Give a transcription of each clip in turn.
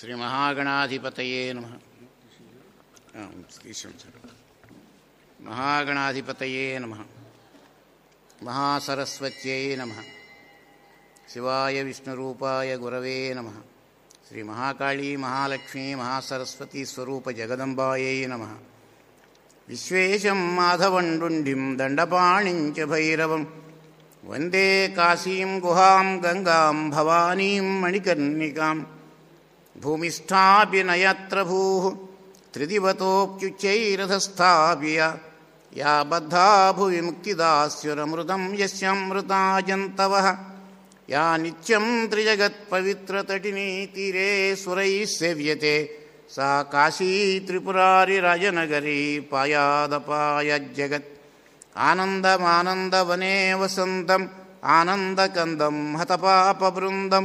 శ్రీ మహాగణాధిపతయే నమః. మహాగణాధిపతయే నమః. మహాసరస్వత్యై నమః. శివాయ విష్ణురూపాయ గురవే నమః. శ్రీ మహాకాళీ మహాలక్ష్మీ మహాసరస్వతీ స్వరూప జగదంబాయై నమః. విశ్వేశం మాధవండుండిం దండపాణిం చ భైరవం వందే కాశీం గుహాం గంగాం భవానీం మణికర్ణికాం. భూమిష్ఠాపి నయత్ర భూః త్రిదివతోప్యుచ్చైరధస్థాప్య యా బద్ధా భువి ముక్తిదాస్యురమృతం యస్యామృతాజంతవః. యా నిత్యం త్రిజగత్పవిత్రతటినీ తీరే సురైः సేవ్యతే సా కాశీ త్రిపురారిరాజనగరీ పాయాదపాయజ్జగత్. ఆనందమానందవనే వసంతం ఆనందకందం హతపాపబృందం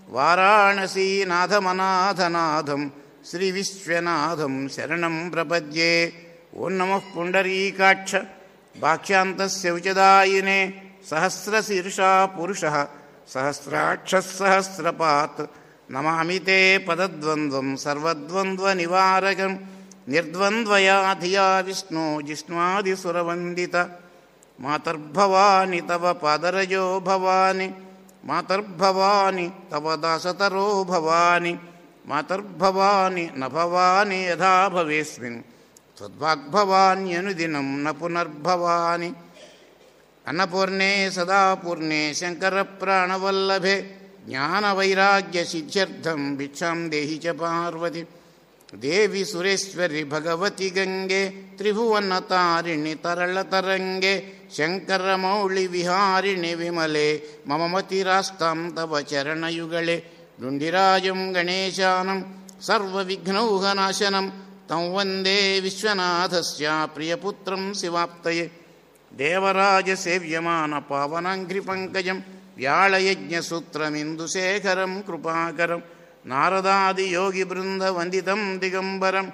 వారాణసీనాథమనాథనాథం శ్రీవిశ్వనాథం శరణం ప్రపద్యే. ఓం నమః పుండరీకాక్ష భాక్ష్యాంతస్య ఉచదాయినే సహస్రశీర్షా పురుషः సహస్రాక్షः సహస్రపాత్. నమామి తే పదద్వంద్వం సర్వద్వంద్వనివారకం నిర్ద్వంద్వయా ధియా విష్ణో జిష్ణ్వాదిసురవందిత. మాతర్భవాని తవ పాదరజో భవాని మాతర్భవాని తవ దాసతరో భవాని మాతర్భవాని న భవాని యథా భవేస్మిన్ త్వద్వాగ్భవాన్యనుదినం న పునర్భవాని. అన్నపూర్ణే సదా పూర్ణే శంకరప్రాణవల్లభే జ్ఞానవైరాగ్యసిద్ధ్యర్థం భిక్షాం దేహి చ పార్వతి. దేవి సురేశ్వరి భగవతి గంగే త్రిభువనతారిణి తరళతరంగే శంకరమౌళి విహారిణి విమలే మమ మతిరాస్తాం తవ చరణయుగళే. రుండిరాజం గణేశానం సర్వవిఘ్నౌఘనాశనం తం వందే విశ్వనాథస్య ప్రియపుత్రం శివాప్తయే. దేవరాజసేవ్యమాన పావనాంఘ్రిపంకజం వ్యాళయజ్ఞసూత్రమిందుశేఖరం కృపాకరం. నారదాదియోగిబృందవందితం దిగంబరం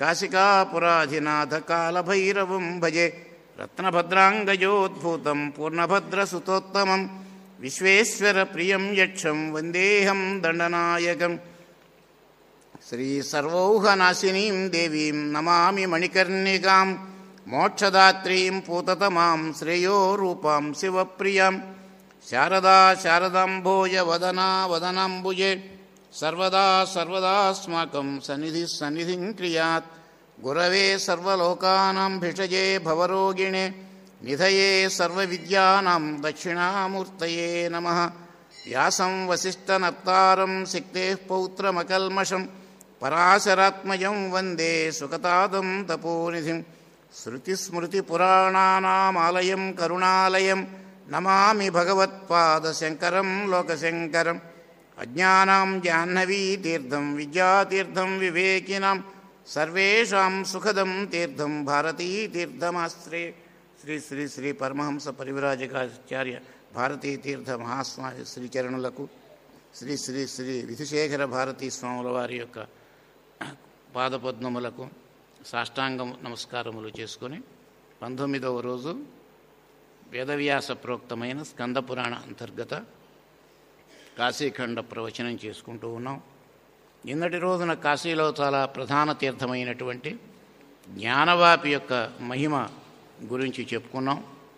కాశికాపురాధినాథకాలభైరవం భజే. రత్నభద్రాంగజోద్భూతం పూర్ణభద్రసుతోత్తమం విశ్వేశ్వరప్రియం యక్షం వందేహం దండనాయకం. శ్రీసర్వౌఘనాశినీం దేవీం నమామి మణికర్ణికాం మోక్షదాత్రీం పూతతమాం శ్రేయోరూపాం శివప్రియాం. శారదా శారదాంభోజ వదనా వదనాంబుజే సర్వదా సర్వదాస్మాకం సన్నిధిః సన్నిధిం క్రియాత్. గురవే సర్వలోకానాం భిషజే భవరోగిణే నిధయే సర్వవిద్యానాం దక్షిణామూర్తయే నమః. వ్యాసం వసిష్ఠనప్తారం శక్తేః పౌత్రమకల్మషం పరాశరాత్మజం వందే సుఖతాదం తపోనిధిం. శృతిస్మృతిపురాణానామాలయం కరుణాలయం నమామి భగవత్పాదశంకరం లోకశంకరం. అజ్ఞానాం జాహ్నవీతీర్థం విద్యాతీర్థం వివేకినాం సర్వేషాం సుఖదం తీర్థం భారతీతీర్థమాశ్రయే. శ్రీ శ్రీ శ్రీ పరమహంస పరివ్రాజకాచార్య భారతీతీర్థ మహాస్వామి శ్రీచరణులకు శ్రీ శ్రీ శ్రీ విధుశేఖర భారతీ స్వాముల వారి యొక్క పాదపద్మములకు సాష్టాంగ నమస్కారములు చేసుకొని 19వ రోజు వేదవ్యాస ప్రోక్తమైన స్కందపురాణ అంతర్గత కాశీఖండ ప్రవచనం చేసుకుంటూ ఉన్నాం. నిన్నటి రోజున కాశీలో చాలా ప్రధాన తీర్థమైనటువంటి జ్ఞానవాపి యొక్క మహిమ గురించి చెప్పుకున్నాం.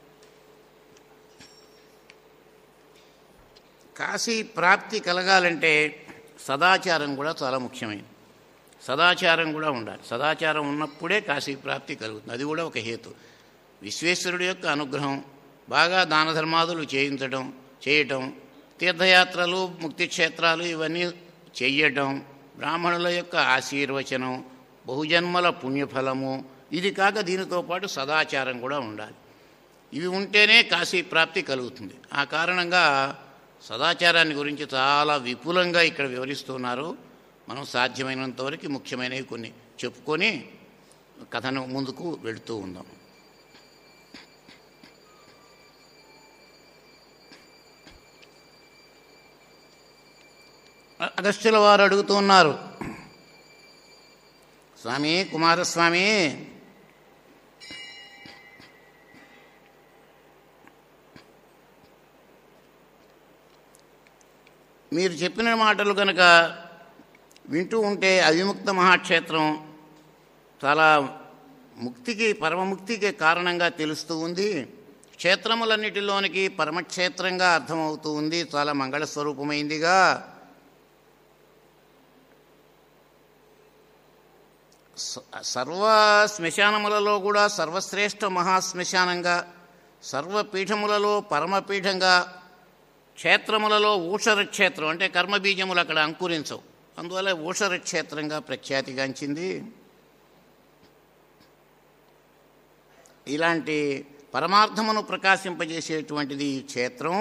కాశీ ప్రాప్తి కలగాలంటే సదాచారం కూడా చాలా ముఖ్యమైనది. సదాచారం కూడా ఉండాలి. సదాచారం ఉన్నప్పుడే కాశీ ప్రాప్తి కలుగుతుంది. అది కూడా ఒక హేతు. విశ్వేశ్వరుడి యొక్క అనుగ్రహం, బాగా దాన ధర్మాదులు చేయటం, తీర్థయాత్రలు, ముక్తిక్షేత్రాలు ఇవన్నీ చెయ్యటం, బ్రాహ్మణుల యొక్క ఆశీర్వచనం, బహుజన్మల పుణ్యఫలము, ఇది కాక దీనితో పాటు సదాచారం కూడా ఉండాలి. ఇవి ఉంటేనే కాశీ ప్రాప్తి కలుగుతుంది. ఆ కారణంగా సదాచారాన్ని గురించి చాలా విపులంగా ఇక్కడ వివరిస్తున్నారు. మనం సాధ్యమైనంత వరకు ముఖ్యమైనవి కొన్ని చెప్పుకొని కథను ముందుకు వెళుతూ ఉందాం. అగస్త్యుల వారు అడుగుతూ ఉన్నారు, స్వామి కుమారస్వామి, మీరు చెప్పిన మాటలు కనుక వింటూ ఉంటే అవిముక్త మహాక్షేత్రం చాలా ముక్తికి, పరమముక్తికి కారణంగా తెలుస్తూ ఉంది. క్షేత్రములన్నిటిలోనికి పరమక్షేత్రంగా అర్థమవుతూ ఉంది. చాలా మంగళస్వరూపమైందిగా. సర్వ శ్మశానములలో కూడా సర్వశ్రేష్ఠ మహాశ్మశానంగా, సర్వపీఠములలో పరమపీఠంగా, క్షేత్రములలో ఊషర క్షేత్రం అంటే కర్మబీజములు అక్కడ అంకురించవు, అందువల్ల ఊషర క్షేత్రంగా ప్రఖ్యాతిగాంచింది. ఇలాంటి పరమార్థమును ప్రకాశింపజేసేటువంటిది ఈ క్షేత్రం.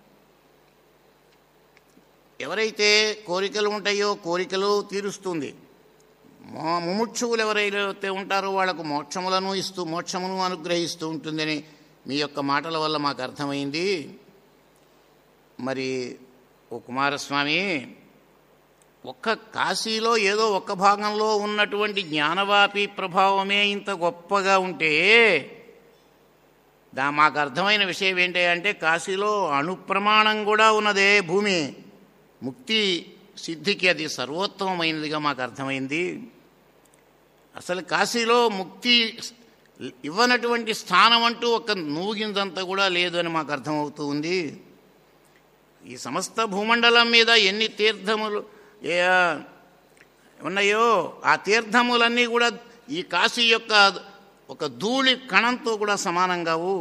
ఎవరైతే కోరికలు ఉంటాయో కోరికలు తీరుస్తుంది. ముముక్షువులు ఎవరైతే ఉంటారో వాళ్లకు మోక్షమును అనుగ్రహిస్తూ ఉంటుందని మీ యొక్క మాటల వల్ల మాకు అర్థమైంది. మరి ఓ కుమారస్వామి, ఒక్క కాశీలో ఏదో ఒక్క భాగంలో ఉన్నటువంటి జ్ఞానవాపి ప్రభావమే ఇంత గొప్పగా ఉంటే మాకు అర్థమైన విషయం ఏంటి అంటే కాశీలో అణుప్రమాణం కూడా ఉన్నదే భూమి. ముక్తి సిద్ధికి అది సర్వోత్తమమైనదిగా మాకు అర్థమైంది. అసలు కాశీలో ముక్తి ఇవ్వనటువంటి స్థానం అంటూ ఒక నూగిందంతా కూడా లేదు అని మాకు అర్థమవుతూ ఉంది. ఈ సమస్త భూమండలం మీద ఎన్ని తీర్థములు ఉన్నాయో ఆ తీర్థములన్నీ కూడా ఈ కాశీ యొక్క ఒక ధూళి కణంతో కూడా సమానం కావు.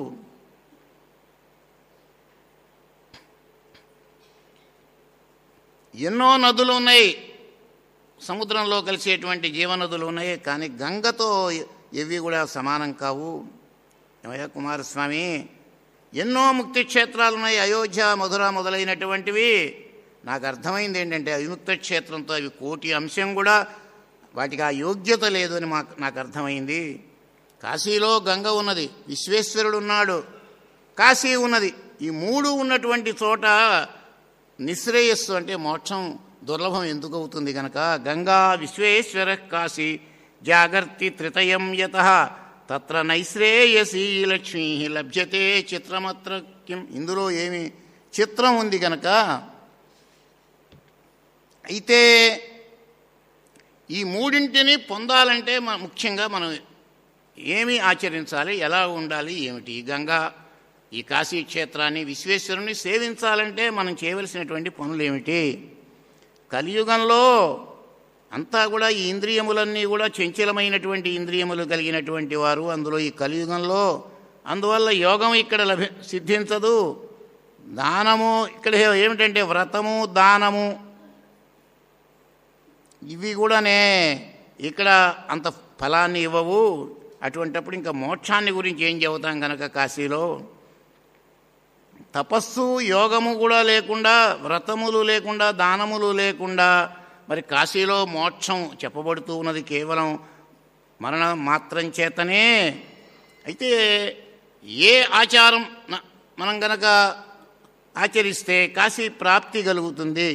ఎన్నో నదులు ఉన్నాయి, సముద్రంలో కలిసేటువంటి జీవనదులు ఉన్నాయి, కానీ గంగతో ఇవి కూడా సమానం కావు. ఏమయ్యా కుమారస్వామి, ఎన్నో ముక్తి క్షేత్రాలు ఉన్నాయి, అయోధ్య, మధుర మొదలైనటువంటివి. నాకు అర్థమైంది ఏంటంటే అవిముక్త క్షేత్రంతో అవి కోటి అంశం కూడా వాటికి ఆ యోగ్యత లేదు అని నాకు అర్థమైంది. కాశీలో గంగ ఉన్నది, విశ్వేశ్వరుడు ఉన్నాడు, కాశీ ఉన్నది. ఈ మూడు ఉన్నటువంటి చోట నిశ్రేయస్సు అంటే మోక్షం దుర్లభం ఎందుకు అవుతుంది కనుక గంగా విశ్వేశ్వర కాశీ జాగర్తి త్రితయం యతః తత్ర నైశ్రేయసీ లక్ష్మీ లభ్యతే చిత్రమత్ర కిం. ఇందులో ఏమి చిత్రం ఉంది కనుక. అయితే ఈ మూడింటిని పొందాలంటే ముఖ్యంగా మనం ఏమి ఆచరించాలి, ఎలా ఉండాలి, ఏమిటి? గంగా, ఈ కాశీ క్షేత్రాన్ని, విశ్వేశ్వరుని సేవించాలంటే మనం చేయవలసినటువంటి పనులు ఏమిటి? కలియుగంలో అంతా కూడా ఈ ఇంద్రియములన్నీ కూడా చంచలమైనటువంటి ఇంద్రియములు కలిగినటువంటి వారు అందులో ఈ కలియుగంలో. అందువల్ల యోగం ఇక్కడ సిద్ధించదు. దానము ఇక్కడ ఏమిటంటే వ్రతము, దానము ఇవి కూడానే ఇక్కడ అంత ఫలాన్ని ఇవ్వవు. అటువంటప్పుడు ఇంకా మోక్షాన్ని గురించి ఏం చెబుతాం కనుక కాశీలో తపస్సు యోగము కూడా లేకుండా, వ్రతములు లేకుండా, దానములు లేకుండా మరి కాశీలో మోక్షం చెప్పబడుతూ ఉన్నది కేవలం మరణం మాత్రం చేతనే. అయితే ఏ ఆచారం మనం గనక ఆచరిస్తే కాశీ ప్రాప్తి కలుగుతుంది,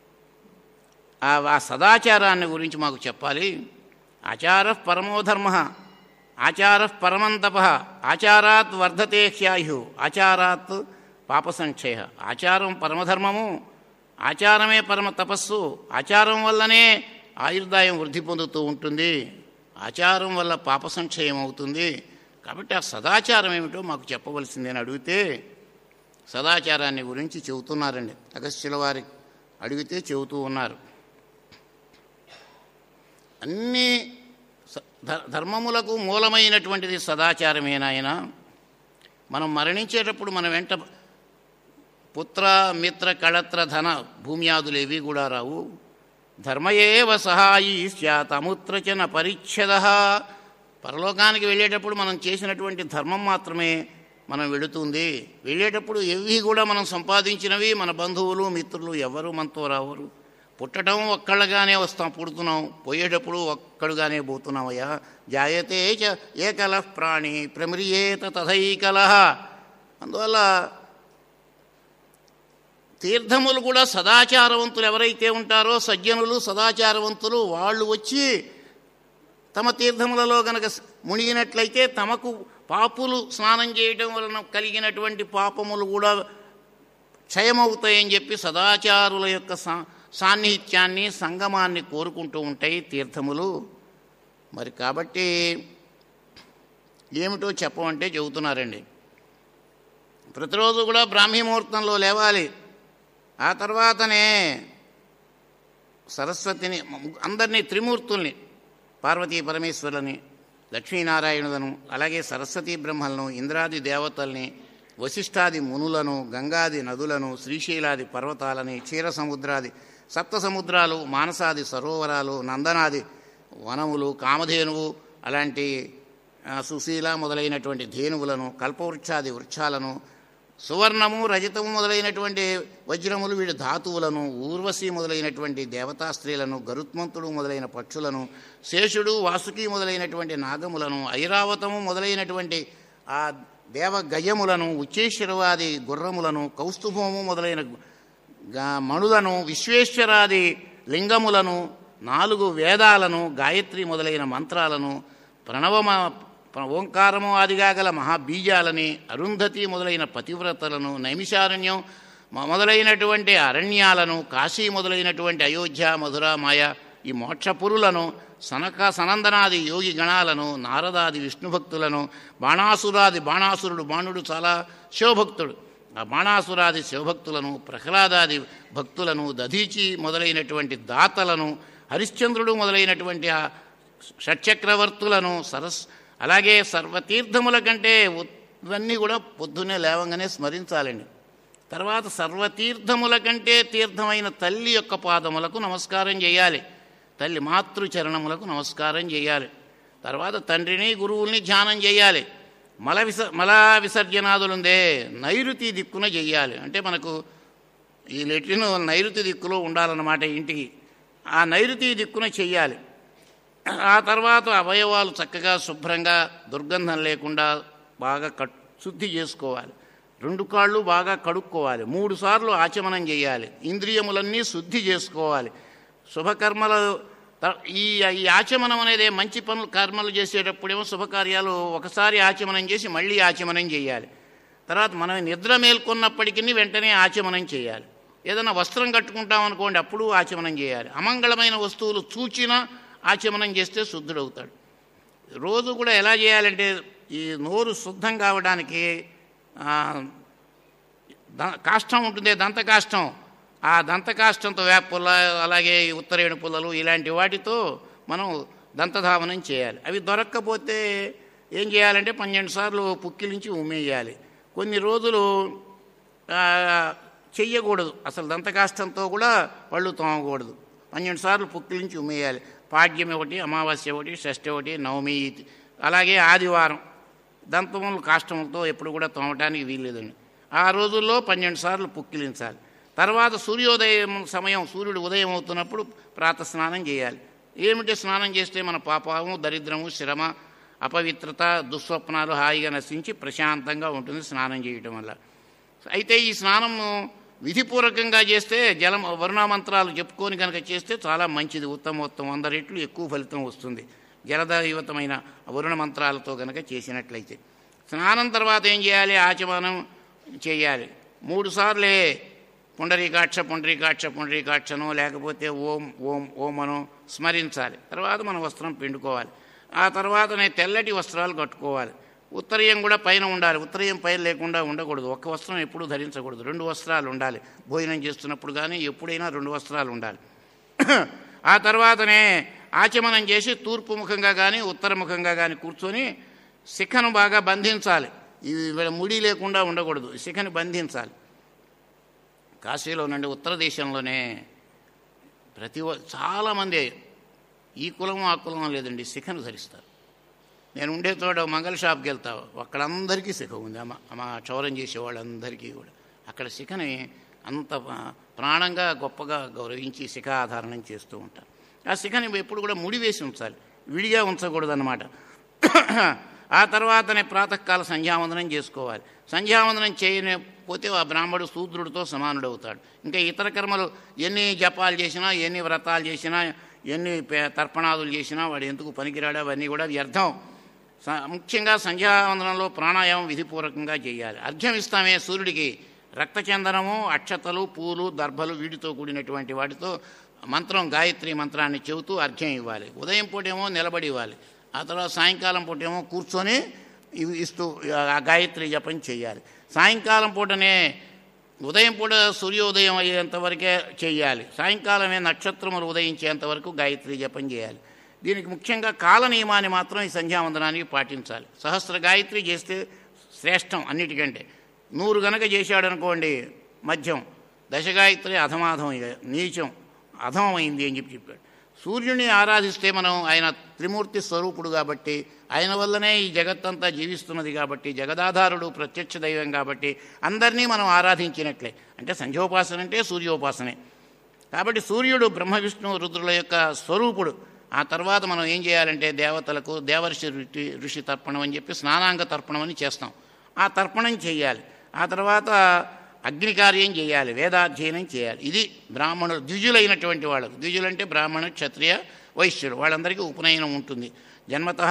ఆ సదాచారాన్ని గురించి మాకు చెప్పాలి. ఆచారః పరమో ధర్మః, ఆచారః పరమం తపః, ఆచారాత్ వర్ధతే హ్యాయు, ఆచారాత్ పాపసంక్షయ. ఆచారం పరమధర్మము, ఆచారమే పరమ తపస్సు. ఆచారం వల్లనే ఆయుర్దాయం వృద్ధి పొందుతూ ఉంటుంది, ఆచారం వల్ల పాపసంక్షయం అవుతుంది. కాబట్టి ఆ సదాచారం ఏమిటో మాకు చెప్పవలసిందని అడిగితే సదాచారాన్ని గురించి చెబుతున్నారండి. అగస్త్యుల వారి అడిగితే చెబుతూ ఉన్నారు. అన్ని ధర్మములకు మూలమైనటువంటిది సదాచారమేనాయన. మనం మరణించేటప్పుడు మన వెంట పుత్ర, మిత్ర, కళత్ర, ధన, భూమ్యాదులేవి కూడా రావు. ధర్మయేవ సహాయీ స్యాత్ అముత్రచన పరిచ్ఛేదః. పరలోకానికి వెళ్ళేటప్పుడు మనం చేసినటువంటి ధర్మం మాత్రమే మనం వెళుతుంది. వెళ్ళేటప్పుడు ఏవి కూడా మనం సంపాదించినవి మన బంధువులు, మిత్రులు ఎవరు మనతో రావరు. పుట్టడం ఒక్కళ్ళగానే వస్తాం, పుడుతున్నాం, పోయేటప్పుడు ఒక్కడుగానే పోతున్నామయ్యా. జాయతే చ ఏకలః ప్రాణి ప్రమ్రియేత తథైకలః. అందువల్ల తీర్థములు కూడా సదాచారవంతులు ఎవరైతే ఉంటారో, సజ్జనులు, సదాచారవంతులు, వాళ్ళు వచ్చి తమ తీర్థములలో గనక మునిగినట్లయితే తమకు పాపులు స్నానం చేయడం వలన కలిగినటువంటి పాపములు కూడా క్షయమవుతాయని చెప్పి సదాచారుల యొక్క సాన్నిహిత్యాన్ని సంగమాన్ని కోరుకుంటూ ఉంటాయి తీర్థములు. మరి కాబట్టి ఏమిటో చెప్పమంటే చెబుతున్నారండి. ప్రతిరోజు కూడా బ్రాహ్మీ ముహూర్తంలో లేవాలి. ఆ తర్వాతనే సరస్వతిని, అందరినీ, త్రిమూర్తుల్ని, పార్వతీ పరమేశ్వరులని, లక్ష్మీనారాయణులను, అలాగే సరస్వతీ బ్రహ్మలను, ఇంద్రాది దేవతల్ని, వశిష్ఠాది మునులను, గంగాది నదులను, శ్రీశైలాది పర్వతాలని, క్షీర సముద్రాది సప్త సముద్రాలు, మానసాది సరోవరాలు, నందనాది వనములు, కామధేనువు అలాంటి సుశీల మొదలైనటువంటి ధేనువులను, కల్పవృక్షాది వృక్షాలను, సువర్ణము రజతము మొదలైనటువంటి వజ్రములు వీడి ధాతువులను, ఊర్వశి మొదలైనటువంటి దేవతా స్త్రీలను, గరుత్మంతుడు మొదలైన పక్షులను, శేషుడు వాసుకి మొదలైనటువంటి నాగములను, ఐరావతము మొదలైనటువంటి ఆ దేవగయములను, ఉచ్చేశ్వరవాది గుర్రములను, కౌస్తుభము మొదలైన మణులను, విశ్వేశ్వరాది లింగములను, 4 వేదాలను, గాయత్రి మొదలైన మంత్రాలను, ఓంకారము ఆదిగా గల మహాబీజాలని, అరుంధతి మొదలైన పతివ్రతలను, నైమిషారణ్యం మొదలైనటువంటి అరణ్యాలను, కాశీ మొదలైనటువంటి అయోధ్య, మధుర, మాయ ఈ మోక్షపురులను, సనందనాది యోగి గణాలను, నారదాది విష్ణుభక్తులను, బాణాసురుడు, బాణుడు చాలా శివభక్తుడు, ఆ బాణాసురాది శివభక్తులను, ప్రహ్లాదాది భక్తులను, దధీచి మొదలైనటువంటి దాతలను, హరిశ్చంద్రుడు మొదలైనటువంటి ఆ షట్చక్రవర్తులను, అలాగే సర్వతీర్థముల కంటే ఇవన్నీ కూడా పొద్దున్నే లేవంగానే స్మరించాలండి. తర్వాత సర్వతీర్థముల కంటే తీర్థమైన తల్లి యొక్క పాదములకు నమస్కారం చేయాలి, తల్లి మాతృచరణములకు నమస్కారం చేయాలి. తర్వాత తండ్రిని, గురువుల్ని ధ్యానం చేయాలి. మల విసర్జనాదులుందే నైరుతి దిక్కున చెయ్యాలి. అంటే మనకు ఈ లెట్రిన్ నైరుతి దిక్కులో ఉండాలన్నమాట ఇంటికి. ఆ నైరుతి దిక్కున చెయ్యాలి. ఆ తర్వాత అవయవాలు చక్కగా శుభ్రంగా దుర్గంధం లేకుండా బాగా శుద్ధి చేసుకోవాలి. 2 కాళ్ళు బాగా కడుక్కోవాలి. 3 సార్లు ఆచమనం చేయాలి. ఇంద్రియములన్నీ శుద్ధి చేసుకోవాలి. శుభకర్మలు ఈ ఆచమనం అనేది మంచి పనులు కర్మలు చేసేటప్పుడేమో శుభకార్యాలు ఒకసారి ఆచమనం చేసి మళ్ళీ ఆచమనం చేయాలి. తర్వాత మనం నిద్ర మేల్కొన్నప్పటికీ వెంటనే ఆచమనం చేయాలి. ఏదైనా వస్త్రం కట్టుకుంటామనుకోండి, అప్పుడు ఆచమనం చేయాలి. అమంగళమైన వస్తువులు చూచినా ఆచమనం చేస్తే శుద్ధుడవుతాడు. రోజు కూడా ఎలా చేయాలంటే, ఈ నోరు శుద్ధం కావడానికి కాష్టం ఉంటుంది, దంతకాష్టం. ఆ దంతకాష్టంతో వేప పుల్ల, అలాగే ఉత్తరేణి పుల్లలు ఇలాంటి వాటితో మనం దంతధావనం చేయాలి. అవి దొరక్కపోతే ఏం చేయాలంటే 12 సార్లు పుక్కిలించి ఉమ్మేయాలి. కొన్ని రోజులు చెయ్యకూడదు, అసలు దంతకాష్టంతో కూడా పళ్ళు తోమకూడదు. 12 సార్లు పుక్కిలించి ఉమ్మేయాలి. పాడ్యం ఒకటి, అమావాస్య ఒకటి, షష్ఠి ఒకటి, నవమి, అలాగే ఆదివారం దంతములు కాష్టములతో ఎప్పుడు కూడా తోమటానికి వీల్లేదండి. ఆ రోజుల్లో 12 సార్లు పుక్కిలించాలి. తర్వాత సూర్యోదయం సమయం, సూర్యుడు ఉదయం అవుతున్నప్పుడు ప్రాతస్నానం చేయాలి. ఏమిటి స్నానం చేస్తే మన పాపము, దరిద్రము, శ్రమ, అపవిత్రత, దుస్వప్నాలు హాయిగా నశించి ప్రశాంతంగా ఉంటుంది స్నానం చేయటం వల్ల. అయితే ఈ స్నానము విధిపూర్వకంగా చేస్తే వరుణమంత్రాలు చెప్పుకొని కనుక చేస్తే చాలా మంచిది, ఉత్తమోత్తమం, 100 రెట్లు ఎక్కువ ఫలితం వస్తుంది జలదైవతమైన వరుణ మంత్రాలతో కనుక చేసినట్లయితే. స్నానం తర్వాత ఏం చేయాలి? ఆచమనం చేయాలి. 3 సార్లే పుండరీకాక్ష పుండరీకాక్ష పుండరీకాక్షను, లేకపోతే ఓం ఓం ఓం అను స్మరించాలి. తర్వాత మనం వస్త్రం పిండుకోవాలి. ఆ తర్వాతనే తెల్లటి వస్త్రాలు కట్టుకోవాలి. ఉత్తరీయం కూడా పైన ఉండాలి. ఉత్తరీయం పైన లేకుండా ఉండకూడదు. ఒక్క వస్త్రం ఎప్పుడూ ధరించకూడదు, 2 వస్త్రాలు ఉండాలి. భోజనం చేస్తున్నప్పుడు కానీ ఎప్పుడైనా 2 వస్త్రాలు ఉండాలి. ఆ తర్వాతనే ఆచమనం చేసి తూర్పు ముఖంగా కానీ ఉత్తర ముఖంగా కానీ కూర్చొని శిఖను బాగా బంధించాలి. ఇవి ముడి లేకుండా ఉండకూడదు, శిఖని బంధించాలి. కాశీలో నుండి ఉత్తర దేశంలోనే చాలామంది ఈ కులం ఆ కులం లేదండి, శిఖను ధరిస్తారు. నేను ఉండే చోట మంగళ షాప్కి వెళ్తా, అక్కడందరికీ శిఖ ఉంది. మా క్షౌరం చేసే వాళ్ళందరికీ కూడా అక్కడ శిఖని అంత ప్రాణంగా గొప్పగా గౌరవించి శిఖాధారణం చేస్తూ ఉంటారు. ఆ శిఖని ఎప్పుడు కూడా ముడివేసి ఉంచాలి, విడిగా ఉంచకూడదు అన్నమాట. ఆ తర్వాతనే ప్రాతకాల సంధ్యావందనం చేసుకోవాలి. సంధ్యావందనం చేయకపోతే ఆ బ్రాహ్మడు శూద్రుడితో సమానుడవుతాడు. ఇంకా ఇతర కర్మలు ఎన్ని జపాలు చేసినా, ఎన్ని వ్రతాలు చేసినా, ఎన్ని తర్పణాదులు చేసినా వాడు ఎందుకు పనికిరాడు, అవన్నీ కూడా వ్యర్థం. ముఖ్యంగా సంధ్యావందనంలో ప్రాణాయామం విధిపూర్వకంగా చేయాలి. అర్ఘ్యం ఇస్తామే సూర్యుడికి, రక్తచందనము, అక్షతలు, పూలు, దర్భలు వీటితో కూడినటువంటి వాటితో మంత్రం, గాయత్రి మంత్రాన్ని చెబుతూ అర్ఘ్యం ఇవ్వాలి. ఉదయం పూటేమో నిలబడి ఇవ్వాలి, ఆ తర్వాత సాయంకాలం పూటేమో కూర్చొని ఇస్తూ ఆ గాయత్రి జపం చేయాలి. సాయంకాలం పూటనే, ఉదయం పూట సూర్యోదయం అయ్యేంతవరకే చేయాలి, సాయంకాలమే నక్షత్రములు ఉదయించేంతవరకు గాయత్రి జపం చేయాలి. దీనికి ముఖ్యంగా కాల నియమాన్ని మాత్రం ఈ సంధ్యావందనానికి పాటించాలి. సహస్ర గాయత్రి చేస్తే శ్రేష్టం అన్నిటికంటే. 100 గనక చేశాడనుకోండి మధ్యం, దశగాయత్రి అధమాధం, నీచం అధమమైంది అని చెప్పాడు. సూర్యుని ఆరాధిస్తే మనం, ఆయన త్రిమూర్తి స్వరూపుడు కాబట్టి, ఆయన వల్లనే ఈ జగత్తంతా జీవిస్తున్నది కాబట్టి, జగదాధారుడు, ప్రత్యక్ష దైవం కాబట్టి అందరినీ మనం ఆరాధించినట్లే. అంటే సంధ్యోపాసన అంటే సూర్యోపాసనే కాబట్టి సూర్యుడు బ్రహ్మ విష్ణు రుద్రుల యొక్క స్వరూపుడు. ఆ తర్వాత మనం ఏం చేయాలంటే దేవతలకు దేవర్షి ఋషి తర్పణం అని చెప్పి స్నానాంగ తర్పణం అని చేస్తాం. ఆ తర్పణం చేయాలి. ఆ తర్వాత అగ్నికార్యం చేయాలి, వేదాధ్యయనం చేయాలి. ఇది బ్రాహ్మణులు, ద్విజులైనటువంటి వాళ్ళకు. ద్విజులంటే బ్రాహ్మణ, క్షత్రియ, వైశ్యులు, వాళ్ళందరికీ ఉపనయనం ఉంటుంది. జన్మతః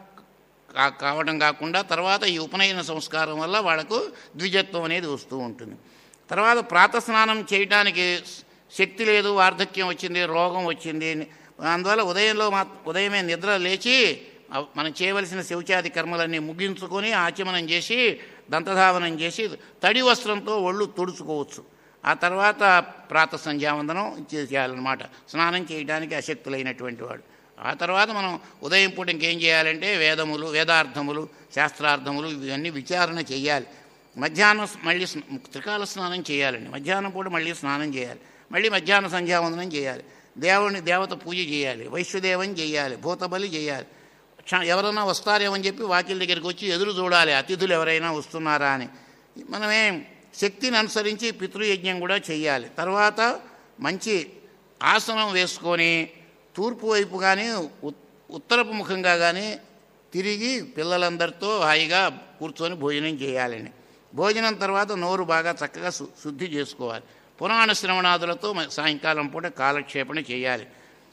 కావడం కాకుండా తర్వాత ఈ ఉపనయన సంస్కారం వల్ల వాళ్ళకు ద్విజత్వం అనేది వస్తూ ఉంటుంది. తర్వాత ప్రాతస్నానం చేయటానికి శక్తి లేదు, వార్ధక్యం వచ్చింది, రోగం వచ్చింది, అందువల్ల ఉదయమే నిద్ర లేచి మనం చేయవలసిన శౌచాది కర్మలన్నీ ముగించుకొని ఆచమనం చేసి దంతధావనం చేసి తడి వస్త్రంతో ఒళ్ళు తుడుచుకోవచ్చు. ఆ తర్వాత ప్రాత సంధ్యావందనం చేయాలన్నమాట, స్నానం చేయడానికి అశక్తులైనటువంటి వాడు. ఆ తర్వాత మనం ఉదయం పూట ఇంకేం చేయాలంటే వేదములు, వేదార్థములు, శాస్త్రార్థములు ఇవన్నీ విచారణ చేయాలి. మధ్యాహ్నం మళ్ళీ త్రికాల స్నానం చేయాలండి. మధ్యాహ్నం పూట మళ్ళీ స్నానం చేయాలి, మళ్ళీ మధ్యాహ్న సంధ్యావందనం చేయాలి, దేవత పూజ చేయాలి, వైశ్వదేవం చేయాలి, భూతబలి చేయాలి. ఎవరైనా వస్తారేమని చెప్పి వాకిల దగ్గరికి వచ్చి ఎదురు చూడాలి, అతిథులు ఎవరైనా వస్తున్నారా అని. మనమే శక్తిని అనుసరించి పితృయజ్ఞం కూడా చేయాలి. తర్వాత మంచి ఆసనం వేసుకొని తూర్పు వైపు కానీ ఉత్తరపు ముఖంగా కానీ తిరిగి పిల్లలందరితో హాయిగా కూర్చొని భోజనం చేయాలండి. భోజనం తర్వాత నోరు బాగా చక్కగా శుద్ధి చేసుకోవాలి. పురాణ శ్రవణాదులతో సాయంకాలం పూట కాలక్షేపణ చేయాలి.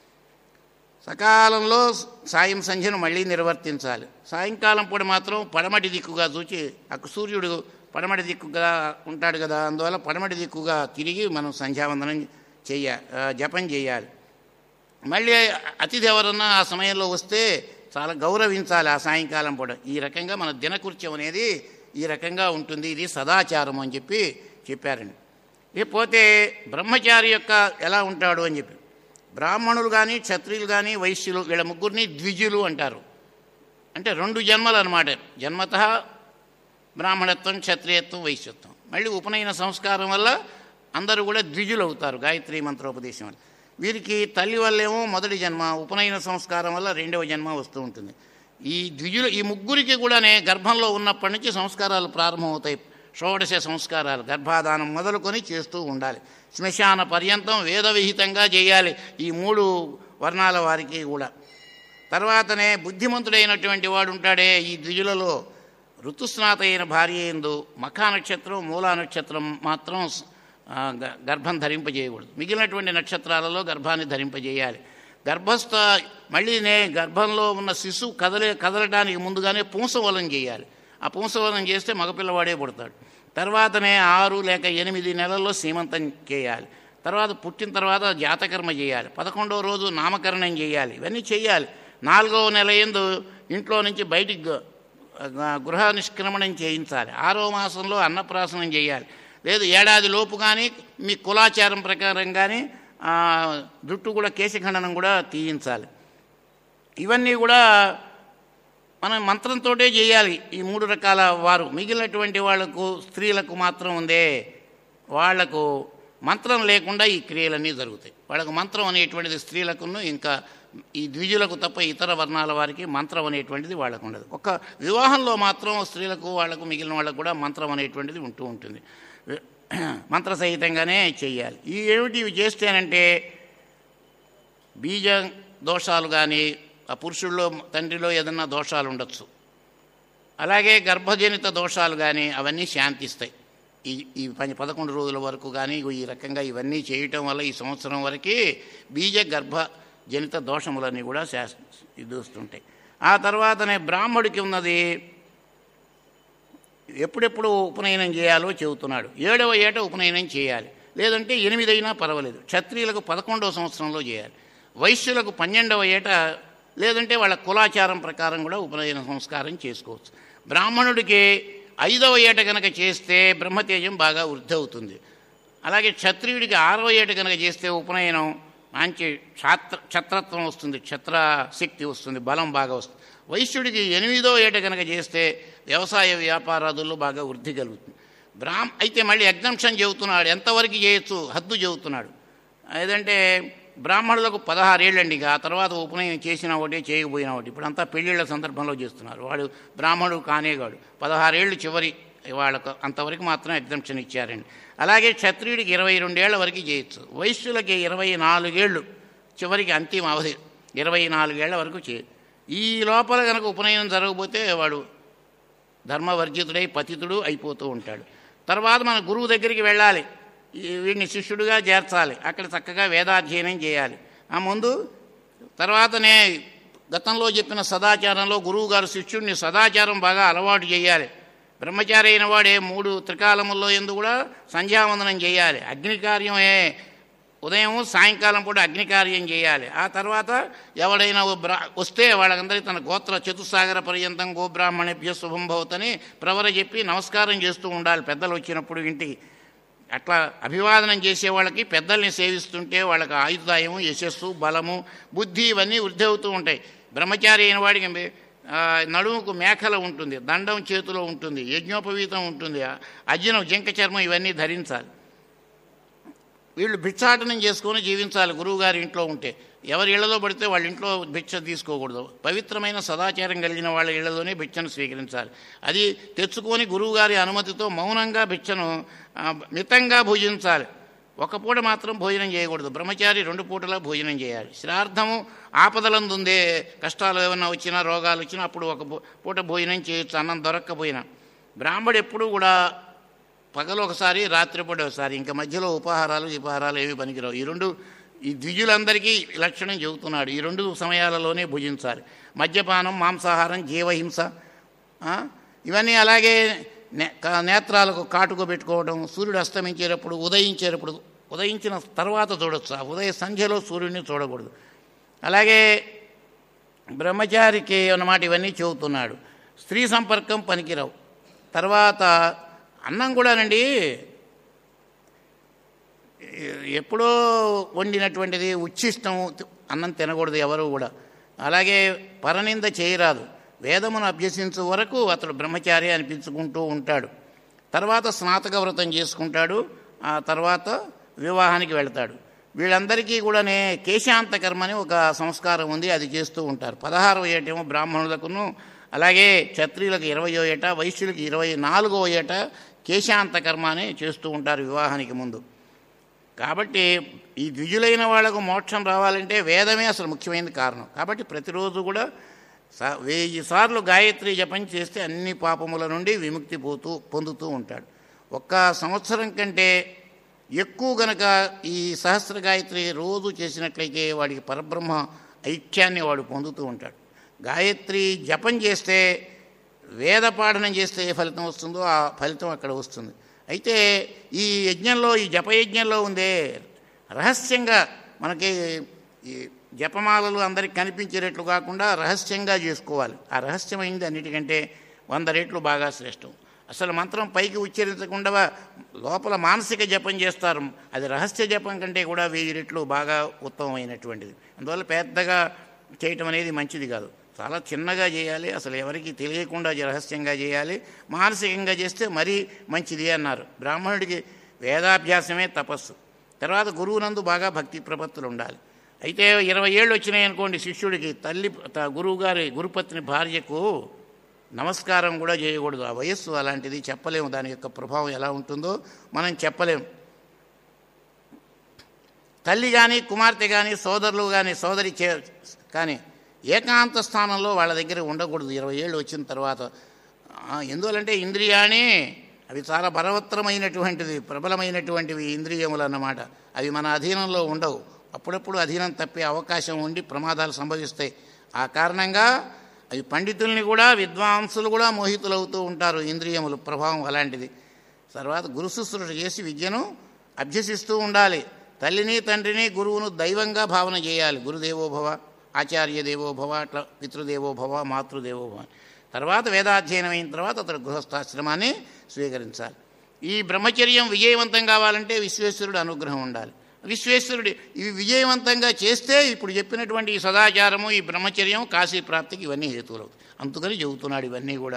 సకాలంలో సాయం సంధ్యను మళ్ళీ నిర్వర్తించాలి. సాయంకాలం పూట మాత్రం పడమటి దిక్కుగా చూచి, సూర్యుడు పడమటి దిక్కుగా ఉంటాడు కదా, అందువల్ల పడమటి దిక్కుగా తిరిగి మనం సంధ్యావందనం జపం చేయాలి. మళ్ళీ అతిథి ఎవరన్నా ఆ సమయంలో వస్తే చాలా గౌరవించాలి ఆ సాయంకాలం పూట. ఈ రకంగా మన దినకృత్యం అనేది ఈ రకంగా ఉంటుంది. ఇది సదాచారం అని చెప్పారండి. ఇకపోతే బ్రహ్మచారి యొక్క ఎలా ఉంటాడు అని చెప్పి, బ్రాహ్మణులు కానీ క్షత్రియులు కానీ వైశ్యులు వీళ్ళ ముగ్గురిని ద్విజులు అంటారు. అంటే 2 జన్మలు అన్నమాట. జన్మతః బ్రాహ్మణత్వం, క్షత్రియత్వం, వైశ్యత్వం. మళ్ళీ ఉపనయన సంస్కారం వల్ల అందరూ కూడా ద్విజులు అవుతారు గాయత్రి మంత్రోపదేశం వల్ల. వీరికి తల్లి వల్లేమో మొదటి జన్మ, ఉపనయన సంస్కారం వల్ల 2వ జన్మ వస్తూ ఉంటుంది. ఈ ముగ్గురికి కూడానే గర్భంలో ఉన్నప్పటి నుంచి సంస్కారాలు ప్రారంభమవుతాయి. షోడశ సంస్కారాలు గర్భాధానం మొదలుకొని చేస్తూ ఉండాలి. శ్మశాన పర్యంతం వేద విహితంగా చేయాలి ఈ 3 వర్ణాల వారికి కూడా. తర్వాతనే బుద్ధిమంతుడైనటువంటి వాడు ఉంటాడే ఈ ద్విజులలో, ఋతుస్నాత అయిన భార్య యందు మఖా నక్షత్రం, మూలా నక్షత్రం మాత్రం గర్భం ధరింపజేయకూడదు. మిగిలినటువంటి నక్షత్రాలలో గర్భాన్ని ధరింపజేయాలి. గర్భస్థ మళ్ళీనే గర్భంలో ఉన్న శిశువు కదలడానికి ముందుగానే పుంసవలం చేయాలి. ఆ పుంసవలం చేస్తే మగపిల్లవాడే పుడతాడు. తర్వాతనే 6 లేక 8 నెలల్లో సీమంతం చేయాలి. తర్వాత పుట్టిన తర్వాత జాతకర్మ చేయాలి. 11వ రోజు నామకరణం చేయాలి. ఇవన్నీ చేయాలి. 4వ నెల యందు ఇంట్లో నుంచి బయటికి గృహ నిష్క్రమణం చేయించాలి. 6వ మాసంలో అన్నప్రాసనం చేయాలి. లేదు ఏడాది లోపు కానీ మీ కులాచారం ప్రకారం కానీ జుట్టు కూడా కేశఖండనం కూడా తీయించాలి. ఇవన్నీ కూడా మనం మంత్రంతో చేయాలి ఈ 3 రకాల వారు. మిగిలినటువంటి వాళ్లకు స్త్రీలకు మాత్రం ఉందే, వాళ్లకు మంత్రం లేకుండా ఈ క్రియలన్నీ జరుగుతాయి. వాళ్ళకు మంత్రం అనేటువంటిది స్త్రీలకును ఇంకా ఈ ద్విజులకు తప్ప ఇతర వర్ణాల వారికి మంత్రం అనేటువంటిది వాళ్ళకు ఉండదు. ఒక వివాహంలో మాత్రం స్త్రీలకు వాళ్లకు మిగిలిన వాళ్ళకు కూడా మంత్రం అనేటువంటిది ఉంటూ ఉంటుంది. మంత్రసహితంగానే చెయ్యాలి. ఇవి చేస్తేనంటే బీజ దోషాలు కానీ ఆ పురుషుల్లో తండ్రిలో ఏదన్నా దోషాలు ఉండొచ్చు, అలాగే గర్భజనిత దోషాలు కానీ అవన్నీ శాంతిస్తాయి. ఈ 11 రోజుల వరకు కానీ ఈ రకంగా ఇవన్నీ చేయటం వల్ల ఈ సంవత్సరం వరకు బీజ గర్భజనిత దోషములన్నీ కూడా ఇది వస్తుంటాయి. ఆ తర్వాతనే బ్రాహ్మడికి ఉన్నది ఎప్పుడెప్పుడు ఉపనయనం చేయాలో చెబుతున్నాడు. 7వ ఏట ఉపనయనం చేయాలి, లేదంటే 8 అయినా పర్వాలేదు. క్షత్రియులకు 11వ సంవత్సరంలో చేయాలి, వైశ్యులకు 12వ ఏట, లేదంటే వాళ్ళ కులాచారం ప్రకారం కూడా ఉపనయన సంస్కారం చేసుకోవచ్చు. బ్రాహ్మణుడికి 5వ ఏట కనుక చేస్తే బ్రహ్మతేజం బాగా వృద్ధి అవుతుంది. అలాగే క్షత్రియుడికి 6వ ఏట కనుక చేస్తే ఉపనయనం మంచి క్షత్రత్వం వస్తుంది, క్షత్రశక్తి వస్తుంది, బలం బాగా వస్తుంది. వైశ్యుడికి 8వ ఏట కనుక చేస్తే వ్యవసాయ వ్యాపారాదుల్లో బాగా వృద్ధి కలుగుతుంది. అయితే మళ్ళీ ఎగ్జంప్షన్ చెబుతున్నాడు, ఎంతవరకు చేయొచ్చు హద్దు చెబుతున్నాడు. ఏదంటే బ్రాహ్మణులకు 16 ఏళ్ళండి, ఆ తర్వాత ఉపనయనం చేసినా ఒకటి చేయకపోయినా ఒకటి. ఇప్పుడంతా పెళ్ళిళ్ళ సందర్భంలో చేస్తున్నారు. వాడు బ్రాహ్మణుడు కానేగాడు, 16 ఏళ్ళు చివరి వాళ్ళకు అంతవరకు మాత్రం ఎగ్జంప్షన్ ఇచ్చారండి. అలాగే క్షత్రియుడికి 22 ఏళ్ల వరకు చేయొచ్చు, వైశ్యులకి 24 ఏళ్ళు చివరికి అంతిమ అవధి, 24 ఏళ్ల వరకు చేయొచ్చు. ఈ లోపల కనుక ఉపనయనం జరగకపోతే వాడు ధర్మవర్జితుడై పతితుడు అయిపోతూ ఉంటాడు. తర్వాత మన గురువు దగ్గరికి వెళ్ళాలి, వీడిని శిష్యుడిగా చేర్చాలి, అక్కడ చక్కగా వేదాధ్యయనం చేయాలి. ఆ ముందు తర్వాతనే గతంలో చెప్పిన సదాచారంలో గురువుగారు శిష్యుడిని సదాచారం బాగా అలవాటు చేయాలి. బ్రహ్మచారి అయిన వాడే 3 త్రికాలముల్లో ఎందు కూడా సంధ్యావందనం చేయాలి. అగ్నికార్యమే ఉదయం సాయంకాలం పూట అగ్నికార్యం చేయాలి. ఆ తర్వాత ఎవడైనా వస్తే వాళ్ళకందరికీ తన గోత్ర చతుస్సాగర పర్యంతం గోబ్రాహ్మణేభ్య శుభం భవతని ప్రవర చెప్పి నమస్కారం చేస్తూ ఉండాలి పెద్దలు వచ్చినప్పుడు ఇంటికి. అట్లా అభివాదనం చేసే వాళ్ళకి పెద్దల్ని సేవిస్తుంటే వాళ్ళకి ఆయుర్దాయము, యశస్సు, బలము, బుద్ధి ఇవన్నీ వృద్ధి అవుతూ ఉంటాయి. బ్రహ్మచారి అయిన వాడికి నడుముకు మేకల ఉంటుంది, దండం చేతిలో ఉంటుంది, యజ్ఞోపవీతం ఉంటుంది, అజ్జనం, జింక చర్మం ఇవన్నీ ధరించాలి. వీళ్ళు భిక్షాటనం చేసుకొని జీవించాలి. గురువుగారి ఇంట్లో ఉంటే ఎవరి ఇళ్లలో పడితే వాళ్ళ ఇంట్లో భిక్ష తీసుకోకూడదు. పవిత్రమైన సదాచారం కలిగిన వాళ్ళ ఇళ్లలోనే భిక్షను స్వీకరించాలి. అది తెచ్చుకొని గురువుగారి అనుమతితో మౌనంగా భిక్షను మితంగా భుజించాలి. ఒక పూట మాత్రం భోజనం చేయకూడదు. బ్రహ్మచారి 2 పూటలా భోజనం చేయాలి. శ్రాద్ధము ఆపదలందుందే, కష్టాలు ఏమైనా వచ్చినా రోగాలు వచ్చినా అప్పుడు ఒక పూట భోజనం చేయొచ్చు, అన్నం దొరక్కపోయినా. బ్రాహ్మడు ఎప్పుడూ కూడా పగలు ఒకసారి, రాత్రిపూట ఒకసారి, ఇంకా మధ్యలో ఉపహారాలు ఏవి పనికిరావు. ఈ ద్విజులందరికీ లక్షణం చెబుతున్నాడు. ఈ 2 సమయాలలోనే భుజించాలి. మద్యపానం, మాంసాహారం, జీవహింస ఇవన్నీ. అలాగే నేత్రాలకు కాటుక పెట్టుకోవడం, సూర్యుడు అస్తమించేటప్పుడు, ఉదయించిన తర్వాత చూడొచ్చు, ఆ ఉదయ సంధ్యలో సూర్యుడిని చూడకూడదు. అలాగే బ్రహ్మచారికి అన్నమాట ఇవన్నీ చెబుతున్నాడు. స్త్రీ సంపర్కం పనికిరావు. తర్వాత అన్నం కూడానండి ఎప్పుడో వండినటువంటిది ఉచ్ఛిష్టం అన్నం తినకూడదు ఎవరు కూడా. అలాగే పరనింద చేయరాదు. వేదమును అభ్యసించే వరకు అతడు బ్రహ్మచారి అనిపించుకుంటూ ఉంటాడు. తర్వాత స్నాతక వ్రతం చేసుకుంటాడు, ఆ తర్వాత వివాహానికి వెళ్తాడు. వీళ్ళందరికీ కూడానే కేశాంత కర్మ అని ఒక సంస్కారం ఉంది, అది చేస్తూ ఉంటారు. 16వ ఏటేమో బ్రాహ్మణులకును, అలాగే క్షత్రియులకు 20వ ఏట, వైశ్యులకి 24వ ఏట కేశాంత కర్మ అని చేస్తూ ఉంటారు వివాహానికి ముందు. కాబట్టి ఈ ద్విజులైన వాళ్లకు మోక్షం రావాలంటే వేదమే అసలు ముఖ్యమైన కారణం. కాబట్టి ప్రతిరోజు కూడా 1000 సార్లు గాయత్రి జపం చేస్తే అన్ని పాపముల నుండి విముక్తి పొందుతూ ఉంటాడు. 1 సంవత్సరం కంటే ఎక్కువ గనక ఈ సహస్ర గాయత్రి రోజు చేసినట్లయితే వాడికి పరబ్రహ్మ ఐక్యాన్ని వాడు పొందుతూ ఉంటాడు. గాయత్రి జపం చేస్తే, వేద పాఠనం చేస్తే ఏ ఫలితం వస్తుందో ఆ ఫలితం అక్కడ వస్తుంది. అయితే ఈ యజ్ఞంలో, ఈ జపయజ్ఞంలో ఉందే రహస్యంగా మనకి ఈ జపమాలలు అందరికి కనిపించేటట్లు కాకుండా రహస్యంగా చేసుకోవాలి. ఆ రహస్యమైంది అన్నిటికంటే 100 రెట్లు బాగా శ్రేష్టం. అసలు మంత్రం పైకి ఉచ్చరించకుండా లోపల మానసిక జపం చేస్తారు, అది రహస్య జపం కంటే కూడా 1000 రెట్లు బాగా ఉత్తమమైనటువంటిది. అందువల్ల పెద్దగా చేయటం అనేది మంచిది కాదు, చాలా చిన్నగా చేయాలి, అసలు ఎవరికి తెలియకుండా రహస్యంగా చేయాలి. మానసికంగా చేస్తే మరీ మంచిది అన్నారు. బ్రాహ్మణుడికి వేదాభ్యాసమే తపస్సు. తర్వాత గురువునందు బాగా భక్తి ప్రపత్తులు ఉండాలి. అయితే 20 ఏళ్ళు వచ్చినాయి అనుకోండి శిష్యుడికి, గురువుగారి గురుపత్ని భార్యకు నమస్కారం కూడా చేయకూడదు. ఆ వయస్సు అలాంటిది, చెప్పలేము దాని యొక్క ప్రభావం ఎలా ఉంటుందో మనం చెప్పలేము. తల్లి కానీ, కుమార్తె కానీ, సోదరులు కానీ, సోదరి కానీ ఏకాంత స్థానంలో వాళ్ళ దగ్గర ఉండకూడదు 20 ఏళ్ళు వచ్చిన తర్వాత. ఎందువలంటే ఇంద్రియాణి అవి చాలా బలవత్తరమైనటువంటివి, ప్రబలమైనటువంటివి ఇంద్రియములు అన్నమాట. అవి మన అధీనంలో ఉండవు. అప్పుడప్పుడు అధీనం తప్పే అవకాశం ఉండి ప్రమాదాలు సంభవిస్తాయి. ఆ కారణంగా అవి పండితుల్ని కూడా విద్వాంసులు కూడా మోహితులవుతూ ఉంటారు. ఇంద్రియముల ప్రభావం అలాంటిది. తర్వాత గురు శుశ్రూష చేసి విద్యను అభ్యసిస్తూ ఉండాలి. తల్లిని తండ్రిని గురువును దైవంగా భావన చేయాలి. గురుదేవోభవ, ఆచార్య దేవోభవ, అట్లా పితృదేవోభవ, మాతృదేవోభవ. తర్వాత వేదాధ్యయనం అయిన తర్వాత అతడు గృహస్థాశ్రమాన్ని స్వీకరించాలి. ఈ బ్రహ్మచర్యం విజయవంతం కావాలంటే విశ్వేశ్వరుడు అనుగ్రహం ఉండాలి. విశ్వేశ్వరుడు ఇవి విజయవంతంగా చేస్తే ఇప్పుడు చెప్పినటువంటి ఈ సదాచారము, ఈ బ్రహ్మచర్యం, కాశీ ప్రాప్తికి ఇవన్నీ హేతువులు అవుతాయి. అందుకని చెబుతున్నాడు ఇవన్నీ కూడా.